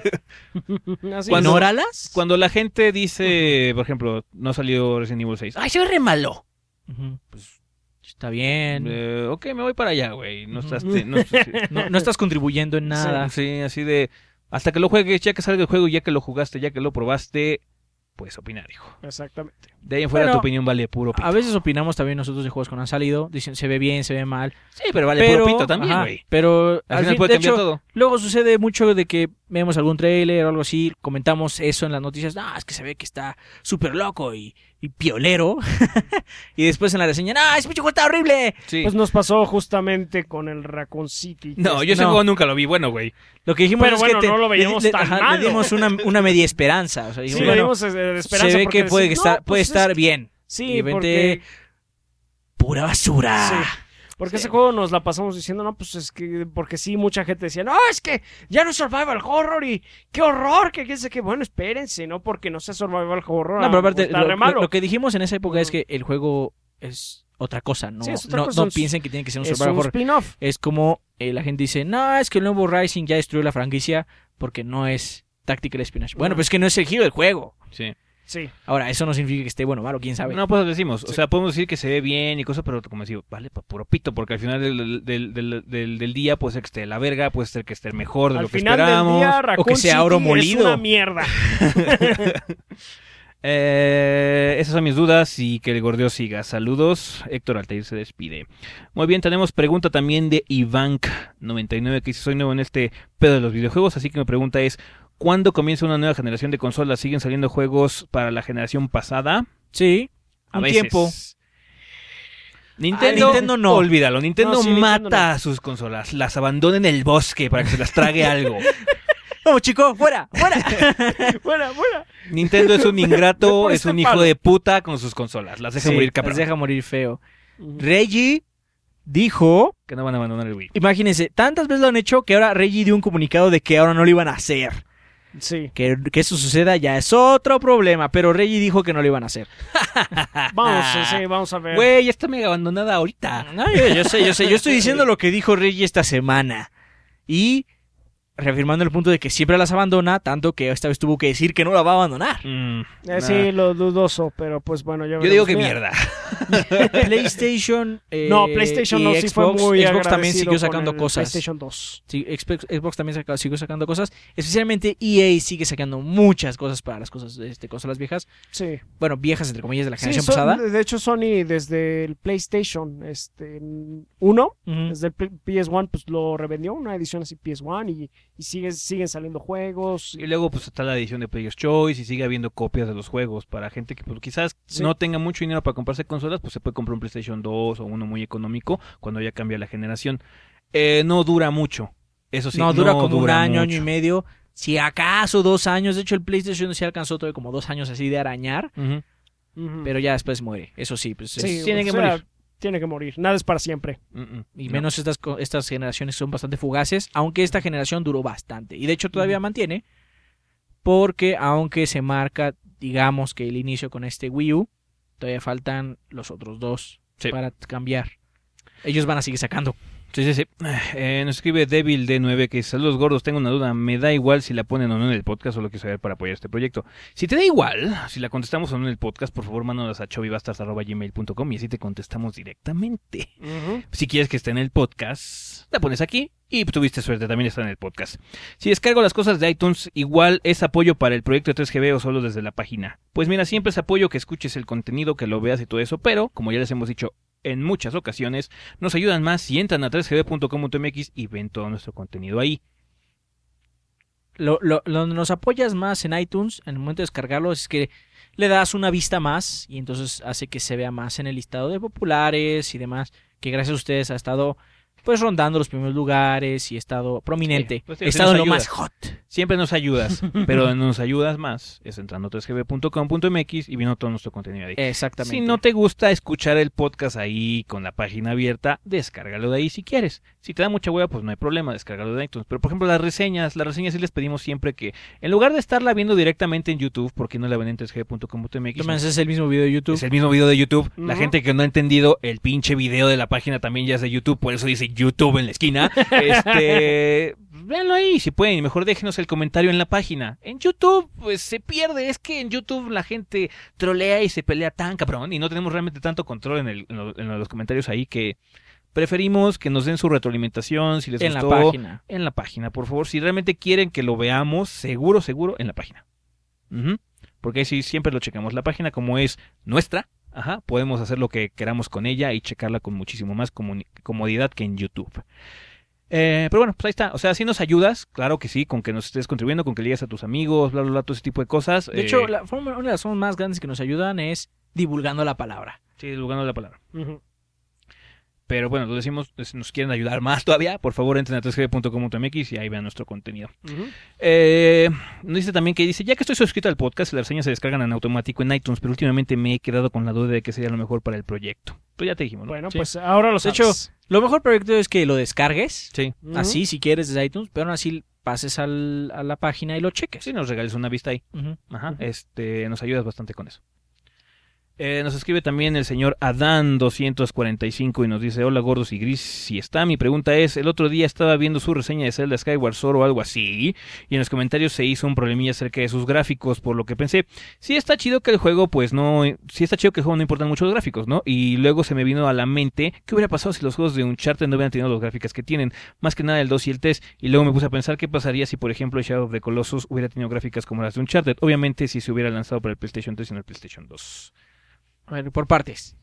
Speaker 3: Así
Speaker 1: Cuando-
Speaker 3: es.
Speaker 2: ¿Ignóralas?
Speaker 1: Cuando la gente dice, por ejemplo, no ha salido Resident Evil seis. ¡Ay, se ve re malo!
Speaker 2: Ujú. Pues está bien.
Speaker 1: Eh, ok, me voy para allá, güey. No
Speaker 2: Ujú.
Speaker 1: estás... te- no, sí,
Speaker 2: No, no estás contribuyendo en nada.
Speaker 1: sí, así de... Hasta que lo juegues, ya que salga el juego, ya que lo jugaste, ya que lo probaste, pues opinar, hijo.
Speaker 3: Exactamente.
Speaker 1: De ahí en fuera
Speaker 2: Bueno,
Speaker 1: tu opinión vale puro pito.
Speaker 2: A veces opinamos también nosotros de juegos que no han salido. Dicen, se ve bien, se ve mal.
Speaker 1: Sí, pero vale
Speaker 2: pero,
Speaker 1: puro pito también,
Speaker 2: ajá,
Speaker 1: güey.
Speaker 2: pero
Speaker 1: Al
Speaker 2: al
Speaker 1: final
Speaker 2: fin-
Speaker 1: puede
Speaker 2: de
Speaker 1: cambiar
Speaker 2: hecho,
Speaker 1: todo.
Speaker 2: luego sucede mucho de que vemos algún tráiler o algo así, comentamos eso en las noticias. No, es que se ve que está súper loco y, y piolero. Y después en la reseña, no, ese pinche juego está horrible.
Speaker 1: Sí.
Speaker 3: Pues nos pasó justamente con el Raccoon City.
Speaker 1: No, yo ese
Speaker 2: No.
Speaker 1: juego nunca lo vi bueno, güey.
Speaker 2: Lo que dijimos
Speaker 3: Pero
Speaker 2: es
Speaker 3: bueno,
Speaker 2: que te-
Speaker 3: no lo veíamos
Speaker 2: le, le-
Speaker 3: tan
Speaker 2: ajá, le
Speaker 3: malo.
Speaker 2: dimos una, una media esperanza. O sea,
Speaker 3: Sí,
Speaker 2: dijimos,
Speaker 3: le
Speaker 2: bueno,
Speaker 3: dimos eh, esperanza
Speaker 2: se ve
Speaker 3: porque
Speaker 2: que puede,
Speaker 3: decimos,
Speaker 2: estar,
Speaker 3: no,
Speaker 2: puede
Speaker 3: pues es
Speaker 2: estar
Speaker 3: que-
Speaker 2: bien.
Speaker 3: Sí,
Speaker 2: Y de repente,
Speaker 3: porque...
Speaker 2: pura basura.
Speaker 3: Sí. Porque
Speaker 2: Sí.
Speaker 3: ese juego nos la pasamos diciendo, no, pues es que, porque sí, mucha gente decía, no, es que ya no es survival horror y qué horror, que qué sé qué, bueno, espérense, no porque no sea survival horror.
Speaker 2: No, pero aparte,
Speaker 3: está
Speaker 2: lo,
Speaker 3: re malo.
Speaker 2: lo- lo que dijimos en esa época
Speaker 3: Ujú.
Speaker 2: es que el juego es otra cosa, no,
Speaker 3: Sí, es otra
Speaker 2: no,
Speaker 3: cosa,
Speaker 2: no
Speaker 3: es-
Speaker 2: piensen que tiene que ser un
Speaker 3: es
Speaker 2: survival
Speaker 3: un
Speaker 2: horror.
Speaker 3: spin-off.
Speaker 2: Es como eh, la gente dice, no, es que el nuevo Rising ya destruyó la franquicia porque no es Tactical Espionage. Bueno,
Speaker 3: Ujú.
Speaker 2: pues es que no es el giro del juego.
Speaker 1: Sí.
Speaker 3: Sí.
Speaker 2: Ahora, eso no significa que esté bueno o malo, quién sabe.
Speaker 1: No, pues decimos. O
Speaker 3: Sí.
Speaker 1: sea, podemos decir que se ve bien y cosas, pero como decir, vale, pa' puro pito, porque al final del, del, del, del, del día puede ser que esté de la verga, puede ser que esté mejor de
Speaker 3: Al
Speaker 1: lo que
Speaker 3: final
Speaker 1: esperábamos.
Speaker 3: del día, Raccoon
Speaker 2: que sea
Speaker 3: City
Speaker 2: oro
Speaker 3: es
Speaker 2: molido.
Speaker 3: una mierda.
Speaker 1: Eh, esas son mis dudas y que el gordeo siga. Saludos. Héctor Altair se despide. Muy bien, tenemos pregunta también de Ivank noventa y nueve que dice, soy nuevo en este pedo de los videojuegos, así que mi pregunta es, ¿cuándo comienza una nueva generación de consolas? ¿Siguen saliendo juegos para la generación pasada?
Speaker 2: Sí,
Speaker 1: A
Speaker 2: un
Speaker 1: veces.
Speaker 2: tiempo.
Speaker 1: Nintendo,
Speaker 2: Ah, Nintendo no.
Speaker 1: olvídalo. Nintendo
Speaker 3: No, sí, Nintendo
Speaker 1: mata
Speaker 3: no.
Speaker 1: a sus consolas, las abandona en el bosque para que se las trague algo.
Speaker 2: Vamos, chico, fuera, fuera.
Speaker 3: Buena, buena.
Speaker 1: Nintendo es un ingrato,
Speaker 3: por
Speaker 1: es
Speaker 3: este
Speaker 1: un hijo
Speaker 3: palo.
Speaker 1: de puta con sus consolas. Las deja
Speaker 2: Sí,
Speaker 1: morir cabrón.
Speaker 2: las deja morir feo. Reggie dijo,
Speaker 1: Que no van a abandonar el Wii.
Speaker 2: imagínense, tantas veces lo han hecho que ahora Reggie dio un comunicado de que ahora no lo iban a hacer.
Speaker 3: Sí.
Speaker 2: Que, que eso suceda ya es otro problema, pero Reggie dijo que no lo iban a hacer.
Speaker 3: Vamos, sí, vamos a ver.
Speaker 1: Güey, ya está mega abandonada ahorita.
Speaker 2: No, yo, yo sé, yo sé, yo estoy diciendo lo que dijo Reggie esta semana. Y reafirmando el punto de que siempre las abandona, tanto que esta vez tuvo que decir que no la va a abandonar.
Speaker 1: Mm,
Speaker 3: Eh,
Speaker 1: nah.
Speaker 3: sí, lo dudoso, pero pues bueno, ya
Speaker 1: Yo digo
Speaker 3: veremos.
Speaker 1: que
Speaker 3: Mira,
Speaker 1: mierda.
Speaker 2: PlayStation eh,
Speaker 3: No, PlayStation
Speaker 2: y
Speaker 3: no, sí fue
Speaker 2: Xbox,
Speaker 3: muy
Speaker 2: Xbox también
Speaker 3: agradecido
Speaker 2: siguió
Speaker 3: con
Speaker 2: sacando
Speaker 3: el
Speaker 2: cosas.
Speaker 3: PlayStation dos.
Speaker 2: Sí, Xbox, Xbox también saca- siguió sacando cosas. Especialmente E A sigue sacando muchas cosas para las cosas, este, consolas viejas.
Speaker 3: Sí.
Speaker 2: Bueno, viejas entre comillas de la
Speaker 3: Sí,
Speaker 2: generación
Speaker 3: son-
Speaker 2: pasada.
Speaker 3: de hecho Sony desde el PlayStation este uno,
Speaker 2: Ujú.
Speaker 3: desde el P S uno pues lo revendió, una edición así P S uno y, y sigue, siguen saliendo juegos.
Speaker 1: Y luego pues está la edición de Player's Choice y sigue habiendo copias de los juegos para gente que pues, quizás
Speaker 3: Sí.
Speaker 1: no tenga mucho dinero para comprarse consolas, pues se puede comprar un PlayStation dos o uno muy económico cuando ya cambia la generación. Eh, no dura mucho. Eso sí,
Speaker 2: no, dura como un
Speaker 1: dura
Speaker 2: año,
Speaker 1: mucho.
Speaker 2: año y medio. Si acaso dos años. De hecho, el PlayStation sí alcanzó todavía como dos años así de arañar.
Speaker 1: Ujú.
Speaker 3: Ujú.
Speaker 2: Pero ya después muere. Eso sí, pues
Speaker 3: Sí,
Speaker 2: es-
Speaker 1: tiene
Speaker 3: o
Speaker 1: que
Speaker 3: sea,
Speaker 1: morir.
Speaker 3: Tiene que morir. Nada es para siempre.
Speaker 1: Mm, mm.
Speaker 2: y
Speaker 1: No.
Speaker 2: menos estas, co- estas generaciones son bastante fugaces. Aunque esta generación duró bastante. Y de hecho todavía mantiene. Porque aunque se marca, digamos que el inicio con este Wii U, todavía faltan los otros dos
Speaker 1: Sí.
Speaker 2: para cambiar. Ellos van a seguir sacando.
Speaker 1: Sí, sí, sí. Eh, nos escribe Devil D nueve que dice, saludos gordos, tengo una duda, me da igual si la ponen o no en el podcast, solo quiero saber para apoyar este proyecto. Si te da igual, si la contestamos o no en el podcast, por favor mándanos a chovibastards arroba gmail punto com y así te contestamos directamente. Si quieres que esté en el podcast, la pones aquí y tuviste suerte, también está en el podcast. Si descargo las cosas de iTunes, igual es apoyo para el proyecto de tres G B o solo desde la página. Pues mira, siempre es apoyo que escuches el contenido, que lo veas y todo eso, pero como ya les hemos dicho en muchas ocasiones, nos ayudan más si entran a tres g b punto com punto m x y ven todo nuestro contenido ahí.
Speaker 2: Lo, lo, lo donde nos apoyas más en iTunes, en el momento de descargarlo, es que le das una vista más y entonces hace que se vea más en el listado de populares y demás, que gracias a ustedes ha estado pues rondando los primeros lugares y he estado prominente.
Speaker 1: Sí, pues,
Speaker 2: he
Speaker 1: sí,
Speaker 2: estado en
Speaker 1: nos
Speaker 2: lo
Speaker 1: ayudas.
Speaker 2: más hot.
Speaker 1: Siempre nos ayudas, pero nos ayudas más es entrando a tres g b punto com punto m x y viendo todo nuestro contenido ahí.
Speaker 2: Exactamente.
Speaker 1: Si no te gusta escuchar el podcast ahí con la página abierta, descárgalo de ahí si quieres. Si te da mucha hueva, pues no hay problema, descárgalo de iTunes. Pero por ejemplo, las reseñas, las reseñas sí les pedimos siempre que, en lugar de estarla viendo directamente en YouTube, porque no la ven en tres g b punto com punto m x,
Speaker 2: También es el mismo video de YouTube.
Speaker 1: es el mismo video de YouTube. La
Speaker 3: Ujú.
Speaker 1: gente que no ha entendido el pinche video de la página también ya es de YouTube, por eso dice YouTube en la esquina. Este, véanlo ahí si pueden, mejor déjenos el comentario en la página. En YouTube pues se pierde, es que en YouTube la gente trolea y se pelea tan cabrón y no tenemos realmente tanto control en, el, en, lo- en los comentarios ahí que preferimos que nos den su retroalimentación si les
Speaker 2: en la
Speaker 1: gustó
Speaker 2: página.
Speaker 1: en la página, por favor. Si realmente quieren que lo veamos, seguro, seguro, en la página. Ujú. Porque ahí sí siempre lo checamos. La página, como es nuestra, ajá, podemos hacer lo que queramos con ella y checarla con muchísimo más comuni- comodidad que en YouTube. Eh, pero bueno, pues ahí está. O sea, si nos ayudas, claro que sí, con que nos estés contribuyendo, con que le digas a tus amigos, bla, bla, bla, todo ese tipo de cosas.
Speaker 2: De
Speaker 1: Eh,
Speaker 2: hecho, la forma, una de las formas más grandes que nos ayudan es divulgando la palabra.
Speaker 1: Sí, divulgando la palabra.
Speaker 3: Ujú.
Speaker 1: Pero bueno, lo decimos, si nos quieren ayudar más todavía, por favor entren a tres g b punto com punto m x y ahí vean nuestro contenido.
Speaker 3: Ujú.
Speaker 1: Eh, nos dice también que dice, ya que estoy suscrito al podcast, las reseñas se descargan en automático en iTunes, pero últimamente me he quedado con la duda de que sería lo mejor para el proyecto. Pues ya te dijimos, ¿no?
Speaker 3: Bueno,
Speaker 2: Sí.
Speaker 3: pues ahora lo
Speaker 2: De
Speaker 3: sabes.
Speaker 2: hecho, lo mejor proyecto es que lo descargues,
Speaker 1: Sí.
Speaker 3: Ujú.
Speaker 2: así si quieres desde iTunes, pero aún así pases al- a la página y lo cheques.
Speaker 1: Sí, nos regales una vista ahí.
Speaker 2: Ujú.
Speaker 1: Ajá,
Speaker 3: Ujú.
Speaker 1: este, nos ayudas bastante con eso. Eh, nos escribe también el señor Adán doscientos cuarenta y cinco y nos dice, hola gordos y gris, si está, mi pregunta es, el otro día estaba viendo su reseña de Zelda Skyward Sword o algo así, y en los comentarios se hizo un problemilla acerca de sus gráficos, por lo que pensé, sí está chido que el juego, pues no, sí está chido que el juego no importan mucho los gráficos, ¿no? Y luego se me vino a la mente, ¿qué hubiera pasado si los juegos de Uncharted no hubieran tenido los gráficos que tienen? Más que nada el dos y el tres, y luego me puse a pensar qué pasaría si, por ejemplo, Shadow of the Colossus hubiera tenido gráficas como las de Uncharted, obviamente si se hubiera lanzado para el PlayStation tres y no el PlayStation dos.
Speaker 2: A ver, por partes.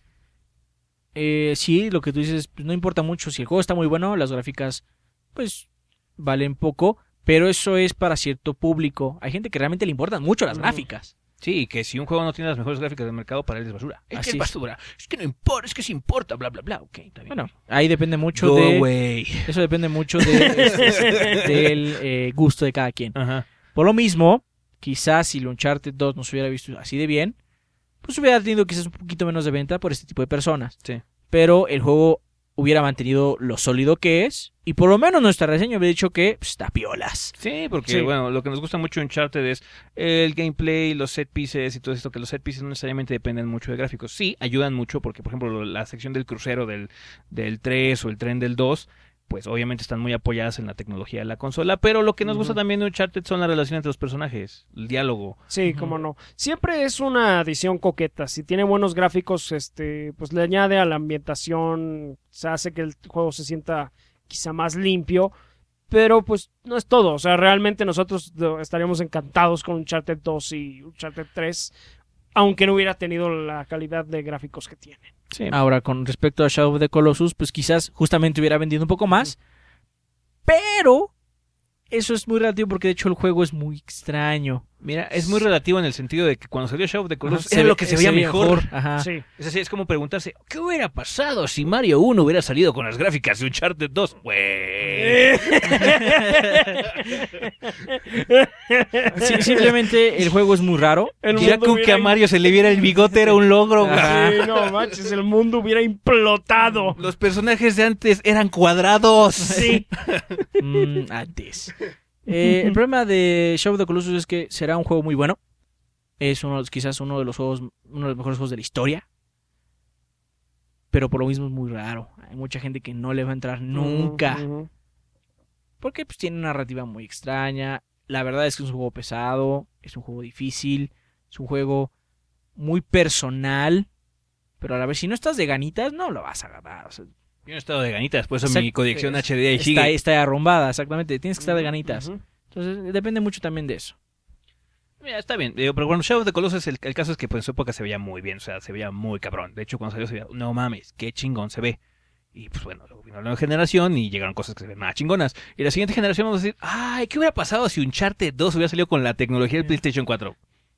Speaker 2: Eh, sí, lo que tú dices, pues, no importa mucho. Si el juego está muy bueno, las gráficas, pues, valen poco. Pero eso es para cierto público. Hay gente que realmente le importan mucho las
Speaker 3: Mm.
Speaker 2: gráficas.
Speaker 1: Sí, que si un juego no tiene las mejores gráficas del mercado, para él es basura. Es
Speaker 2: Así
Speaker 1: que es
Speaker 2: es.
Speaker 1: basura. Es que no importa, es que sí importa, bla, bla, bla. Ok, está bien.
Speaker 2: Bueno, ahí depende mucho
Speaker 1: Go
Speaker 2: de...
Speaker 1: away.
Speaker 2: Eso depende mucho de, este, del eh, gusto de cada quien.
Speaker 1: Ajá.
Speaker 2: Por lo mismo, quizás si el Uncharted dos no se hubiera visto así de bien, pues hubiera tenido quizás un poquito menos de venta por este tipo de personas.
Speaker 1: Sí.
Speaker 2: Pero el juego hubiera mantenido lo sólido que es. Y por lo menos nuestra reseña hubiera dicho que pues, está piolas.
Speaker 1: Sí, porque
Speaker 3: Sí.
Speaker 1: bueno, lo que nos gusta mucho en Uncharted es el gameplay, los set pieces y todo esto, que los set pieces no necesariamente dependen mucho de gráficos. Sí, ayudan mucho porque, por ejemplo, la sección del crucero del, del tres o el tren del dos, pues obviamente están muy apoyadas en la tecnología de la consola, pero lo que nos gusta
Speaker 3: Ujú.
Speaker 1: también de Uncharted son las relaciones entre los personajes, el diálogo.
Speaker 3: Sí,
Speaker 2: Ujú.
Speaker 3: cómo no. Siempre es una adición coqueta. Si tiene buenos gráficos, este, pues le añade a la ambientación, se hace que el juego se sienta quizá más limpio, pero pues no es todo. O sea, realmente nosotros do- estaríamos encantados con Uncharted dos y Uncharted tres, aunque no hubiera tenido la calidad de gráficos que tiene.
Speaker 1: Sí.
Speaker 2: Ahora, con respecto a Shadow of the Colossus, pues quizás justamente hubiera vendido un poco más. Pero eso es muy relativo porque de hecho el juego es muy extraño.
Speaker 1: Mira, es muy relativo en el sentido de que cuando salió Shadow of the Colossus
Speaker 2: Ajá,
Speaker 1: era
Speaker 2: ve-
Speaker 1: lo que se veía mejor.
Speaker 2: Ajá.
Speaker 3: Sí.
Speaker 1: Es así, es como preguntarse, ¿qué hubiera pasado si Mario uno hubiera salido con las gráficas de Uncharted dos? Güey.
Speaker 2: Sí, simplemente el juego es muy raro.
Speaker 3: El
Speaker 1: Ya
Speaker 3: mundo
Speaker 1: con que
Speaker 3: hubiera
Speaker 1: a Mario se le viera el bigote era un logro. güey.
Speaker 2: Ajá.
Speaker 3: Sí, no manches, el mundo hubiera implotado.
Speaker 1: Los personajes de antes eran cuadrados.
Speaker 3: Sí.
Speaker 2: Mm, antes. Eh, el problema de Shadow of the Colossus es que será un juego muy bueno. Es uno, quizás uno de los juegos, uno de los mejores juegos de la historia. Pero por lo mismo es muy raro. Hay mucha gente que no le va a entrar nunca.
Speaker 3: Ujú.
Speaker 2: Porque pues tiene una narrativa muy extraña. La verdad es que es un juego pesado. Es un juego difícil. Es un juego muy personal. Pero a la vez, si no estás de ganitas, no lo vas a agarrar. O sea,
Speaker 1: Yo no he estado de ganitas, por eso
Speaker 2: Exacto.
Speaker 1: mi conexión H D D
Speaker 2: está,
Speaker 1: sigue.
Speaker 2: está arrumbada, exactamente. Tienes que estar de ganitas.
Speaker 3: Ujú.
Speaker 2: Entonces depende mucho también de eso.
Speaker 1: Mira, está bien, digo, pero bueno, Shadow of the Colossus, el, el caso es que pues, en su época se veía muy bien, o sea, se veía muy cabrón. De hecho, cuando salió se veía, no mames, qué chingón se ve. Y pues bueno, luego vino la nueva generación y llegaron cosas que se ven más chingonas. Y la siguiente generación vamos a decir, ay, ¿qué hubiera pasado si Uncharted dos hubiera salido con la tecnología del PlayStation cuatro?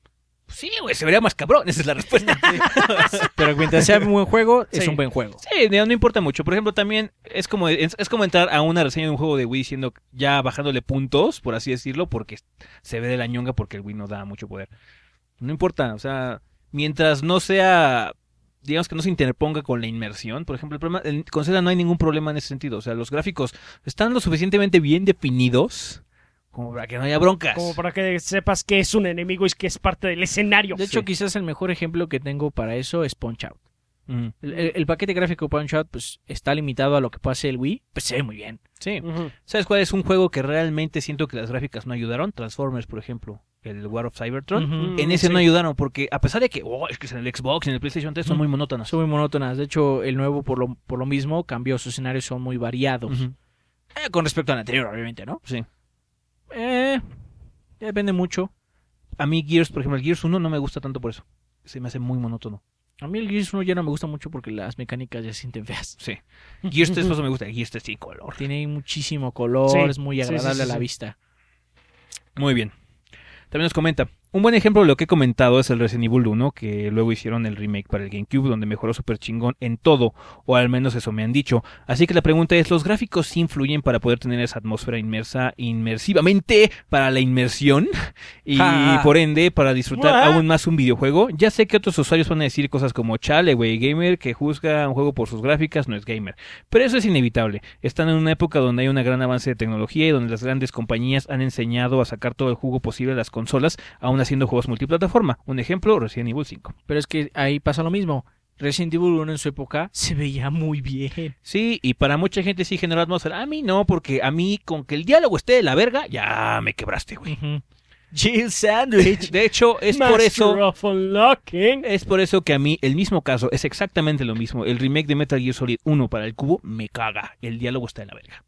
Speaker 1: Sí, güey, se vería más cabrón, esa es la respuesta.
Speaker 2: Pero mientras sea un buen juego, es
Speaker 3: Sí.
Speaker 2: un buen juego.
Speaker 1: Sí, no, no importa mucho. Por ejemplo, también es como, es, es como entrar a una reseña de un juego de Wii diciendo, ya bajándole puntos, por así decirlo, porque se ve de la ñonga porque el Wii no da mucho poder. No importa, o sea, mientras no sea, digamos que no se interponga con la inmersión. Por ejemplo, el problema, en- con Zelda no hay ningún problema en ese sentido. O sea, los gráficos están lo suficientemente bien definidos como para que no haya broncas.
Speaker 3: Como para que sepas que es un enemigo y que es parte del escenario.
Speaker 2: De hecho,
Speaker 1: Sí.
Speaker 2: quizás el mejor ejemplo que tengo para eso es Punch-Out.
Speaker 1: Mm,
Speaker 2: El, el- el paquete gráfico Punch-Out pues, está limitado a lo que puede hacer el Wii, pues se ve muy bien.
Speaker 1: sí.
Speaker 3: Ujú.
Speaker 1: ¿Sabes cuál es un juego que realmente siento que las gráficas no ayudaron? Transformers, por ejemplo. El War of Cybertron.
Speaker 2: Ujú.
Speaker 1: En ese
Speaker 3: Sí.
Speaker 1: no ayudaron porque a pesar de que, oh, es que en el Xbox y en el PlayStation tres son
Speaker 2: Ujú.
Speaker 1: muy monótonas.
Speaker 2: Son muy monótonas. De hecho, el nuevo por lo, por lo mismo cambió. Sus escenarios son muy variados.
Speaker 1: Ujú.
Speaker 2: Eh, con respecto al anterior, obviamente, ¿no?
Speaker 1: Sí.
Speaker 2: Eh, depende mucho.
Speaker 1: A mí Gears, por ejemplo, el Gears uno no me gusta tanto por eso. Se me hace muy monótono.
Speaker 2: A mí el Gears uno ya no me gusta mucho porque las mecánicas ya se sienten feas.
Speaker 1: Sí. Gears tres por eso me gusta. Gears tres sí, color.
Speaker 2: Tiene muchísimo color,
Speaker 3: Sí,
Speaker 2: es muy
Speaker 3: sí, sí,
Speaker 2: agradable
Speaker 3: sí,
Speaker 2: a la
Speaker 3: sí.
Speaker 2: vista.
Speaker 1: Muy bien. También nos comenta, un buen ejemplo de lo que he comentado es el Resident Evil uno, que luego hicieron el remake para el GameCube, donde mejoró súper chingón en todo, o al menos eso me han dicho. Así que la pregunta es, ¿los gráficos sí influyen para poder tener esa atmósfera inmersa inmersivamente para la inmersión? Y
Speaker 2: Ja.
Speaker 1: por ende, para disfrutar
Speaker 3: What?
Speaker 1: aún más un videojuego. Ya sé que otros usuarios van a decir cosas como, chale, güey, gamer que juzga un juego por sus gráficas no es gamer. Pero eso es inevitable. Están en una época donde hay un gran avance de tecnología y donde las grandes compañías han enseñado a sacar todo el jugo posible a las consolas, aún haciendo juegos multiplataforma. Un ejemplo, Resident Evil cinco.
Speaker 2: Pero es que ahí pasa lo mismo. Resident Evil uno en su época se veía muy bien.
Speaker 1: Sí, y para mucha gente sí generó atmósfera. A mí no, porque a mí con que el diálogo esté de la verga, ya me quebraste, güey.
Speaker 2: Jill Sandwich.
Speaker 1: De hecho, es por
Speaker 3: Master
Speaker 1: eso...
Speaker 3: of Unlocking.
Speaker 1: Es por eso que a mí el mismo caso es exactamente lo mismo. El remake de Metal Gear Solid uno para el cubo me caga. El diálogo está de la verga.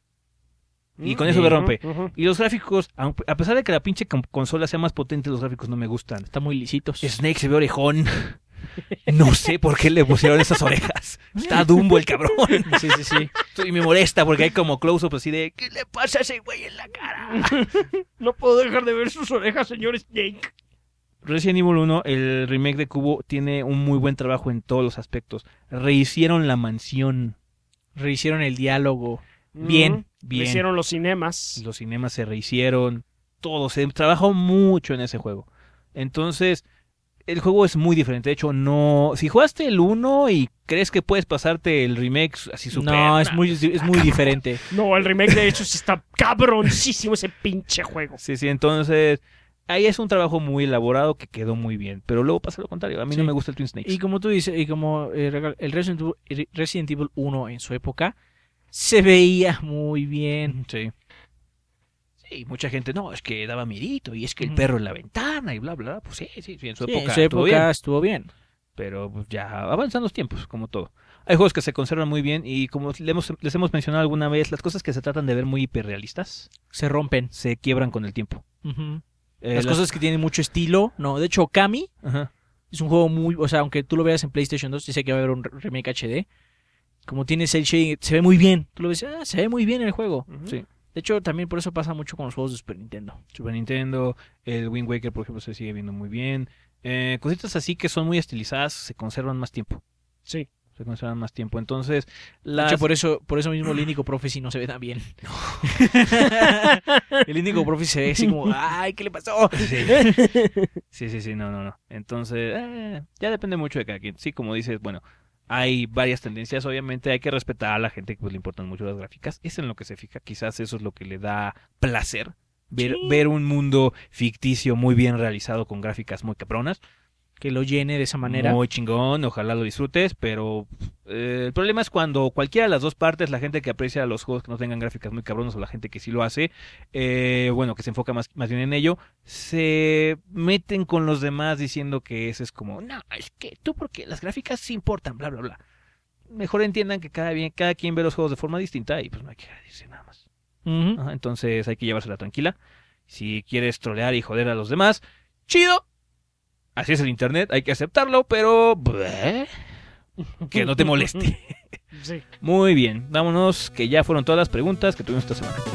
Speaker 1: Y con eso me rompe.
Speaker 3: Ujú, ujú.
Speaker 1: Y los gráficos, aunque- a pesar de que la pinche com- consola sea más potente, los gráficos no me gustan.
Speaker 2: Está muy lisitos.
Speaker 1: Snake se ve orejón. No sé por qué le pusieron esas orejas. Está Dumbo el cabrón.
Speaker 2: Sí, sí, sí.
Speaker 1: Y me molesta porque hay como close-ups así de ¿qué le pasa a ese güey en la cara?
Speaker 3: No puedo dejar de ver sus orejas, señor Snake.
Speaker 1: Resident Evil uno, el remake de Cubo, tiene un muy buen trabajo en todos los aspectos. Rehicieron la mansión.
Speaker 2: Rehicieron el diálogo. Bien,
Speaker 3: Ujú.
Speaker 1: bien.
Speaker 3: Hicieron los cinemas.
Speaker 1: Los cinemas se rehicieron. Todo, se trabajó mucho en ese juego. Entonces, el juego es muy diferente. De hecho, no. Si jugaste el uno y crees que puedes pasarte el remake así super.
Speaker 2: No, es muy, es muy diferente.
Speaker 3: No, el remake de hecho sí está cabroncísimo ese pinche juego.
Speaker 1: Sí, sí, entonces. Ahí es un trabajo muy elaborado que quedó muy bien. Pero luego pasa lo contrario. A mí
Speaker 2: Sí.
Speaker 1: no me gusta el Twin Snakes.
Speaker 2: Y como tú dices, y como eh, regal- el Resident Evil, Resident Evil uno en su época se veía muy bien.
Speaker 1: Sí. Sí, mucha gente, no, es que daba miedito y es que el
Speaker 2: Ujú.
Speaker 1: perro en la ventana y bla, bla, bla. Pues sí, sí, sí, en su
Speaker 2: Sí,
Speaker 1: época
Speaker 2: en su
Speaker 1: estuvo
Speaker 2: época
Speaker 1: bien.
Speaker 2: estuvo bien.
Speaker 1: Pero pues, ya avanzan los tiempos, como todo. Hay juegos que se conservan muy bien y como le hemos- les hemos mencionado alguna vez, las cosas que se tratan de ver muy hiperrealistas
Speaker 2: Se rompen.
Speaker 1: se quiebran con el tiempo.
Speaker 2: Ujú.
Speaker 1: Eh,
Speaker 2: Las cosas que tienen mucho estilo. No, de hecho, Okami
Speaker 1: Ajá.
Speaker 2: es un juego muy. O sea, aunque tú lo veas en PlayStation dos, dice que va a haber un re- remake H D. Como tiene cel shading, se ve muy bien. Tú lo ves, ah, se ve muy bien el juego.
Speaker 3: Ujú.
Speaker 1: Sí.
Speaker 2: De hecho, también por eso pasa mucho con los juegos de Super Nintendo.
Speaker 1: Super Nintendo, el Wind Waker, por ejemplo, se sigue viendo muy bien. Eh, cositas así que son muy estilizadas se conservan más tiempo.
Speaker 3: Sí.
Speaker 1: Se conservan más tiempo. Entonces,
Speaker 2: De
Speaker 1: las...
Speaker 2: hecho, por eso, por eso mismo el Índigo Prophecy no se ve tan bien. El Índigo Prophecy se ve así como, ¡ay, qué le pasó!
Speaker 1: Sí. sí, sí, sí, no, no, no. Entonces, eh, ya depende mucho de cada quien. Sí, como dices, bueno, hay varias tendencias. Obviamente hay que respetar a la gente que pues, le importan mucho las gráficas. Es en lo que se fija. Quizás eso es lo que le da placer. Ver,
Speaker 2: Sí.
Speaker 1: ver un mundo ficticio muy bien realizado con gráficas muy cabronas.
Speaker 2: Que lo llene de esa manera.
Speaker 1: Muy chingón, ojalá lo disfrutes, pero eh, el problema es cuando cualquiera de las dos partes, la gente que aprecia los juegos que no tengan gráficas muy cabronas o la gente que sí lo hace, eh, bueno, que se enfoca más, más bien en ello, se meten con los demás diciendo que ese es como, no, es que tú porque las gráficas sí importan, bla, bla, bla. Mejor entiendan que cada, bien, cada quien ve los juegos de forma distinta y pues no hay que decir nada más.
Speaker 2: Ujú.
Speaker 1: Ajá, entonces hay que llevársela tranquila. Si quieres trolear y joder a los demás, chido. Así es el internet, hay que aceptarlo, pero bleh, que no te moleste.
Speaker 3: Sí.
Speaker 1: Muy bien, vámonos, que ya fueron todas las preguntas que tuvimos esta semana.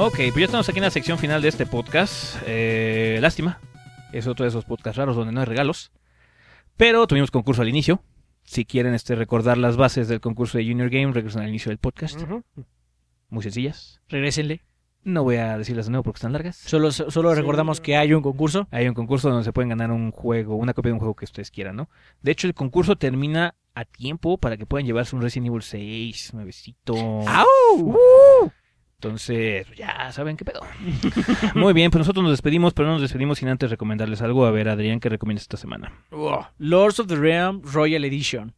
Speaker 1: Ok, pues ya estamos aquí en la sección final de este podcast. Eh, lástima, es otro de esos podcasts raros donde no hay regalos. Pero tuvimos concurso al inicio. Si quieren este, recordar las bases del concurso de Junior Game, regresen al inicio del podcast.
Speaker 3: Ujú.
Speaker 1: Muy sencillas.
Speaker 2: Regrésenle.
Speaker 1: No voy a decirlas de nuevo porque están largas.
Speaker 2: Solo, solo
Speaker 3: Sí.
Speaker 2: recordamos que hay un concurso.
Speaker 1: Hay un concurso donde se pueden ganar un juego, una copia de un juego que ustedes quieran, ¿no? De hecho, el concurso termina a tiempo para que puedan llevarse un Resident Evil seis, nuevecito.
Speaker 2: ¡Au!
Speaker 1: Entonces, ya saben qué pedo. Muy bien, pues nosotros nos despedimos, pero no nos despedimos sin antes recomendarles algo. A ver, Adrián, ¿qué recomiendas esta semana?
Speaker 2: Oh, Lords of the Realm Royal Edition.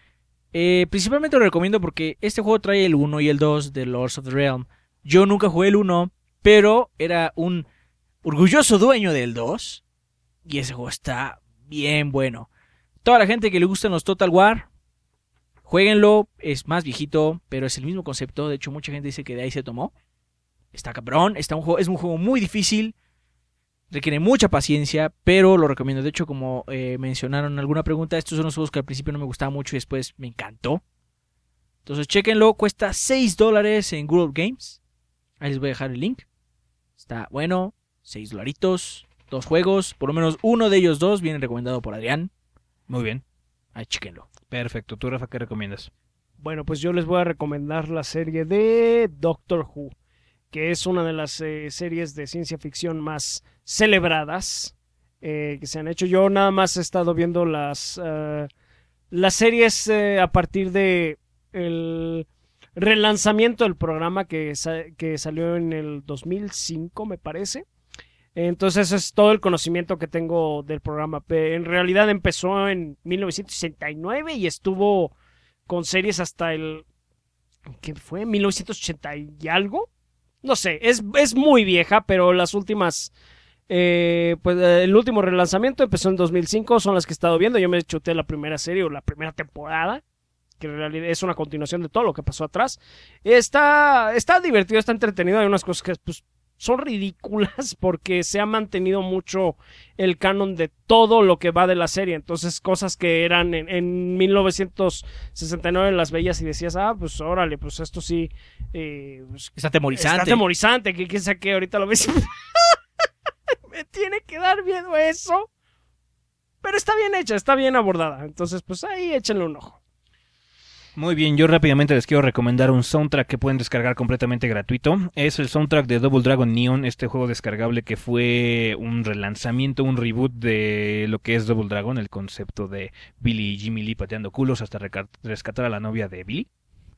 Speaker 2: Eh, principalmente lo recomiendo porque este juego trae el uno y el dos de Lords of the Realm. Yo nunca jugué el uno, pero era un orgulloso dueño del dos. Y ese juego está bien bueno. Toda la gente que le gustan los Total War, jueguenlo. Es más viejito, pero es el mismo concepto. De hecho, mucha gente dice que de ahí se tomó. Está cabrón. Está un juego, es un juego muy difícil. Requiere mucha paciencia, pero lo recomiendo. De hecho, como eh, mencionaron en alguna pregunta, estos son los juegos que al principio no me gustaban mucho y después me encantó. Entonces, chéquenlo. Cuesta seis dólares en Google Games. Ahí les voy a dejar el link. Está bueno. seis dolaritos. Dos juegos. Por lo menos uno de ellos dos viene recomendado por Adrián.
Speaker 1: Muy bien.
Speaker 2: Ahí chéquenlo.
Speaker 1: Perfecto. ¿Tú, Rafa, qué recomiendas?
Speaker 3: Bueno, pues yo les voy a recomendar la serie de Doctor Who, que es una de las eh, series de ciencia ficción más celebradas eh, que se han hecho. Yo nada más he estado viendo las, uh, las series eh, a partir de el relanzamiento del programa que, sa- que salió en el dos mil cinco, me parece. Entonces es todo el conocimiento que tengo del programa. En realidad empezó en mil novecientos sesenta y nueve y estuvo con series hasta el... ¿qué fue? ¿mil novecientos ochenta y algo? No sé, es, es muy vieja, pero las últimas... Eh, pues el último relanzamiento empezó en dos mil cinco, son las que he estado viendo. Yo me chuté la primera serie o la primera temporada, que en realidad es una continuación de todo lo que pasó atrás. Está, está divertido, está entretenido. Hay unas cosas que pues, son ridículas porque se ha mantenido mucho el canon de todo lo que va de la serie. Entonces, cosas que eran en, en mil novecientos sesenta y nueve las veías y decías, ah, pues órale, pues esto sí eh, pues,
Speaker 2: Está atemorizante.
Speaker 3: está atemorizante. Que quién sabe qué, ahorita lo ves. Me tiene que dar miedo eso. Pero está bien hecha, está bien abordada. Entonces, pues ahí échenle un ojo.
Speaker 1: Muy bien, yo rápidamente les quiero recomendar un soundtrack que pueden descargar completamente gratuito. Es el soundtrack de Double Dragon Neon, este juego descargable que fue un relanzamiento, un reboot de lo que es Double Dragon, el concepto de Billy y Jimmy Lee pateando culos hasta reca- rescatar a la novia de Billy.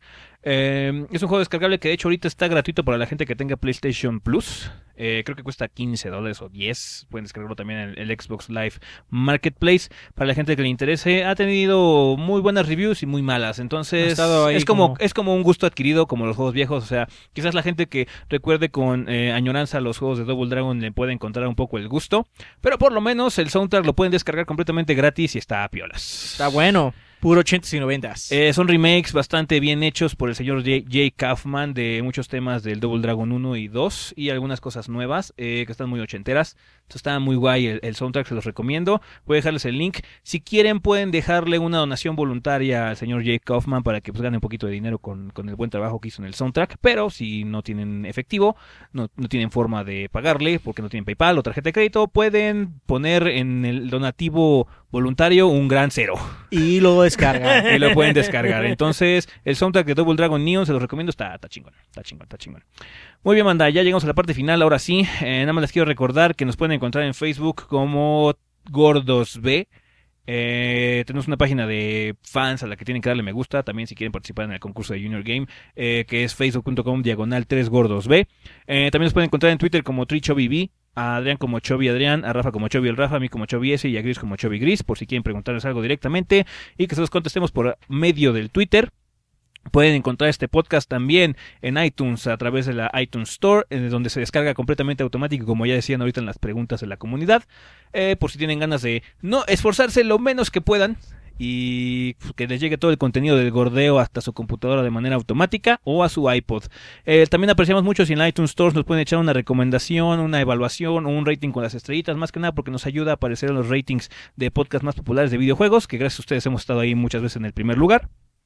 Speaker 1: Eh, es un juego descargable que de hecho ahorita está gratuito para la gente que tenga PlayStation Plus. Eh, creo que cuesta quince dólares o diez. Pueden descargarlo también en el Xbox Live Marketplace. Para la gente que le interese, ha tenido muy buenas reviews y muy malas. Entonces
Speaker 2: Ha estado ahí
Speaker 1: es como,
Speaker 2: como-
Speaker 1: es como un gusto adquirido como los juegos viejos. O sea, quizás la gente que recuerde con eh, añoranza los juegos de Double Dragon le puede encontrar un poco el gusto. Pero por lo menos el soundtrack lo pueden descargar completamente gratis y está a piolas.
Speaker 2: Está bueno. Puro ochentas y noventas.
Speaker 1: Eh, son remakes bastante bien hechos por el señor Jay, Jay Kaufman de muchos temas del Double Dragon uno y dos y algunas cosas nuevas eh, que están muy ochenteras. Entonces está muy guay el, el soundtrack, se los recomiendo. Voy a dejarles el link. Si quieren pueden dejarle una donación voluntaria al señor Jay Kaufman para que pues gane un poquito de dinero con, con el buen trabajo que hizo en el soundtrack. Pero si no tienen efectivo, no, no tienen forma de pagarle porque no tienen PayPal o tarjeta de crédito, pueden poner en el donativo voluntario un gran cero.
Speaker 2: Y lo descargan.
Speaker 1: Y lo pueden descargar. Entonces, el soundtrack de Double Dragon Neon, se los recomiendo, está, está chingón, está chingón, está chingón. Muy bien, banda, ya llegamos a la parte final, ahora sí. Eh, nada más les quiero recordar que nos pueden encontrar en Facebook como GordosB. Eh, tenemos una página de fans a la que tienen que darle me gusta, también si quieren participar en el concurso de Junior Game, eh, que es facebook.com diagonal 3gordosb. Eh, también nos pueden encontrar en Twitter como TriChobbyB, a Adrián como Chovy Adrián, a Rafa como Chovy el Rafa, a mí como Chovy S y a Gris como Chovy Gris, por si quieren preguntarles algo directamente y que se los contestemos por medio del Twitter. Pueden encontrar este podcast también en iTunes a través de la iTunes Store, en donde se descarga completamente automático, como ya decían ahorita en las preguntas de la comunidad, eh, por si tienen ganas de no esforzarse lo menos que puedan y que les llegue todo el contenido del gordeo hasta su computadora de manera automática o a su iPod. Eh, también apreciamos mucho si en la iTunes Store nos pueden echar una recomendación, una evaluación o un rating con las estrellitas, más que nada porque nos ayuda a aparecer en los ratings de podcast más populares de videojuegos, que gracias a ustedes hemos estado ahí muchas veces en el primer lugar.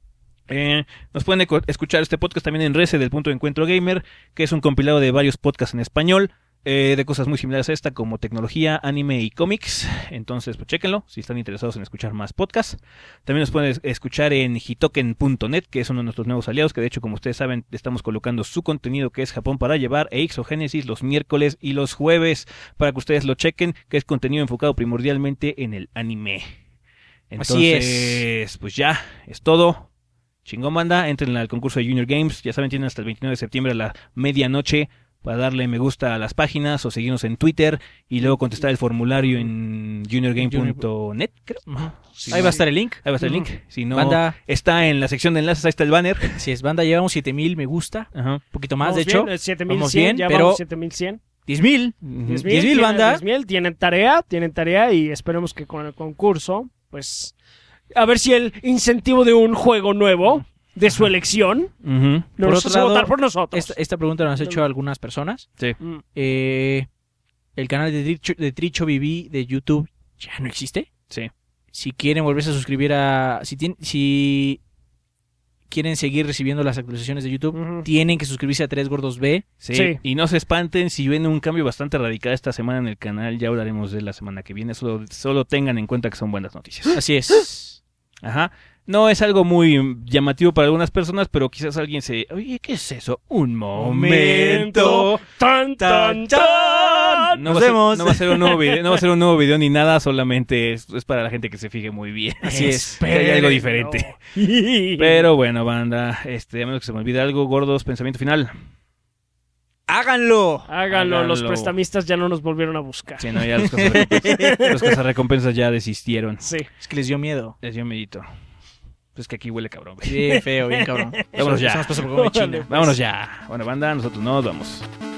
Speaker 1: Eh, nos pueden eco- escuchar este podcast también en Rese del Punto de Encuentro Gamer, que es un compilado de varios podcasts en español, eh, de cosas muy similares a esta, como tecnología, anime y cómics. Entonces, pues chéquenlo si están interesados en escuchar más podcasts. También nos pueden es- escuchar en hitoken punto net, que es uno de nuestros nuevos aliados, que de hecho, como ustedes saben, estamos colocando su contenido, que es Japón para llevar, e Ixogénesis los miércoles y los jueves, para que ustedes lo chequen, que es contenido enfocado primordialmente en el anime. Entonces,
Speaker 2: Así es.
Speaker 1: pues ya, es todo. Chingón, banda, entren al concurso de Junior Games, ya saben, tienen hasta el veintinueve de septiembre a la medianoche para darle me gusta a las páginas o seguirnos en Twitter y luego contestar el formulario en junior game punto net, creo.
Speaker 2: Ujú.
Speaker 1: Si
Speaker 2: Ahí
Speaker 1: no-
Speaker 2: va a estar el link.
Speaker 1: Ahí va a estar el
Speaker 3: Ujú.
Speaker 1: link. Si no,
Speaker 2: Banda,
Speaker 1: está en la sección de enlaces, ahí está el banner.
Speaker 2: si es banda, llevamos siete mil me gusta.
Speaker 1: Ajá.
Speaker 2: Un poquito más,
Speaker 3: Vamos
Speaker 2: de hecho.
Speaker 3: bien, siete
Speaker 2: vamos
Speaker 3: mil cien,
Speaker 2: bien,
Speaker 3: ya
Speaker 2: pero
Speaker 3: vamos siete mil cien.
Speaker 2: diez mil.
Speaker 1: Ujú.
Speaker 3: diez
Speaker 2: diez mil,
Speaker 3: tienen-
Speaker 2: banda.
Speaker 3: diez mil, tienen tarea, tienen tarea y esperemos que con el concurso, pues, a ver si el incentivo de un juego nuevo, de su elección,
Speaker 1: Ujú.
Speaker 3: no
Speaker 2: Por
Speaker 3: nos
Speaker 2: otro
Speaker 3: hace
Speaker 2: lado,
Speaker 3: votar por nosotros.
Speaker 2: Esta, esta pregunta nos ha hecho algunas personas.
Speaker 1: Sí.
Speaker 3: Mm.
Speaker 2: Eh, el canal de Tricho, de Tricho B B de YouTube ya no existe.
Speaker 1: Sí.
Speaker 2: Si quieren volverse a suscribir a... Si, tien- si quieren seguir recibiendo las actualizaciones de YouTube,
Speaker 3: Ujú.
Speaker 2: tienen que suscribirse a Tres Gordos B.
Speaker 1: Sí.
Speaker 3: Sí.
Speaker 1: Y no se espanten si ven un cambio bastante radical esta semana en el canal, ya hablaremos de la semana que viene, solo, solo tengan en cuenta que son buenas noticias.
Speaker 2: Así es.
Speaker 1: Ajá. No es algo muy llamativo para algunas personas, pero quizás alguien se... Oye, ¿qué es eso? Un momento.
Speaker 3: Tan, tan, tan.
Speaker 1: No
Speaker 2: Nos
Speaker 1: va a ser-
Speaker 2: vemos.
Speaker 1: no va a ser un nuevo video, no va a ser un nuevo video ni nada, solamente es, es para la gente que se fije muy bien.
Speaker 2: Así es.
Speaker 1: Que hay algo diferente.
Speaker 3: Pero...
Speaker 1: Pero bueno, banda, este, a menos que se me olvide algo, gordos, pensamiento final.
Speaker 2: ¡Háganlo!
Speaker 3: Háganlo, los
Speaker 1: Háganlo.
Speaker 3: prestamistas ya no nos volvieron a buscar.
Speaker 1: Sí, no, ya los cazarrecompensas, los cazarrecompensas ya desistieron.
Speaker 3: Sí.
Speaker 2: Es que les dio miedo.
Speaker 1: Les dio medito. Pues que aquí huele cabrón, güey.
Speaker 2: Bien feo, bien cabrón.
Speaker 1: Vámonos ya.
Speaker 2: Eso nos pasa por comer China.
Speaker 1: Vámonos ya. Bueno, banda, nosotros nos vamos.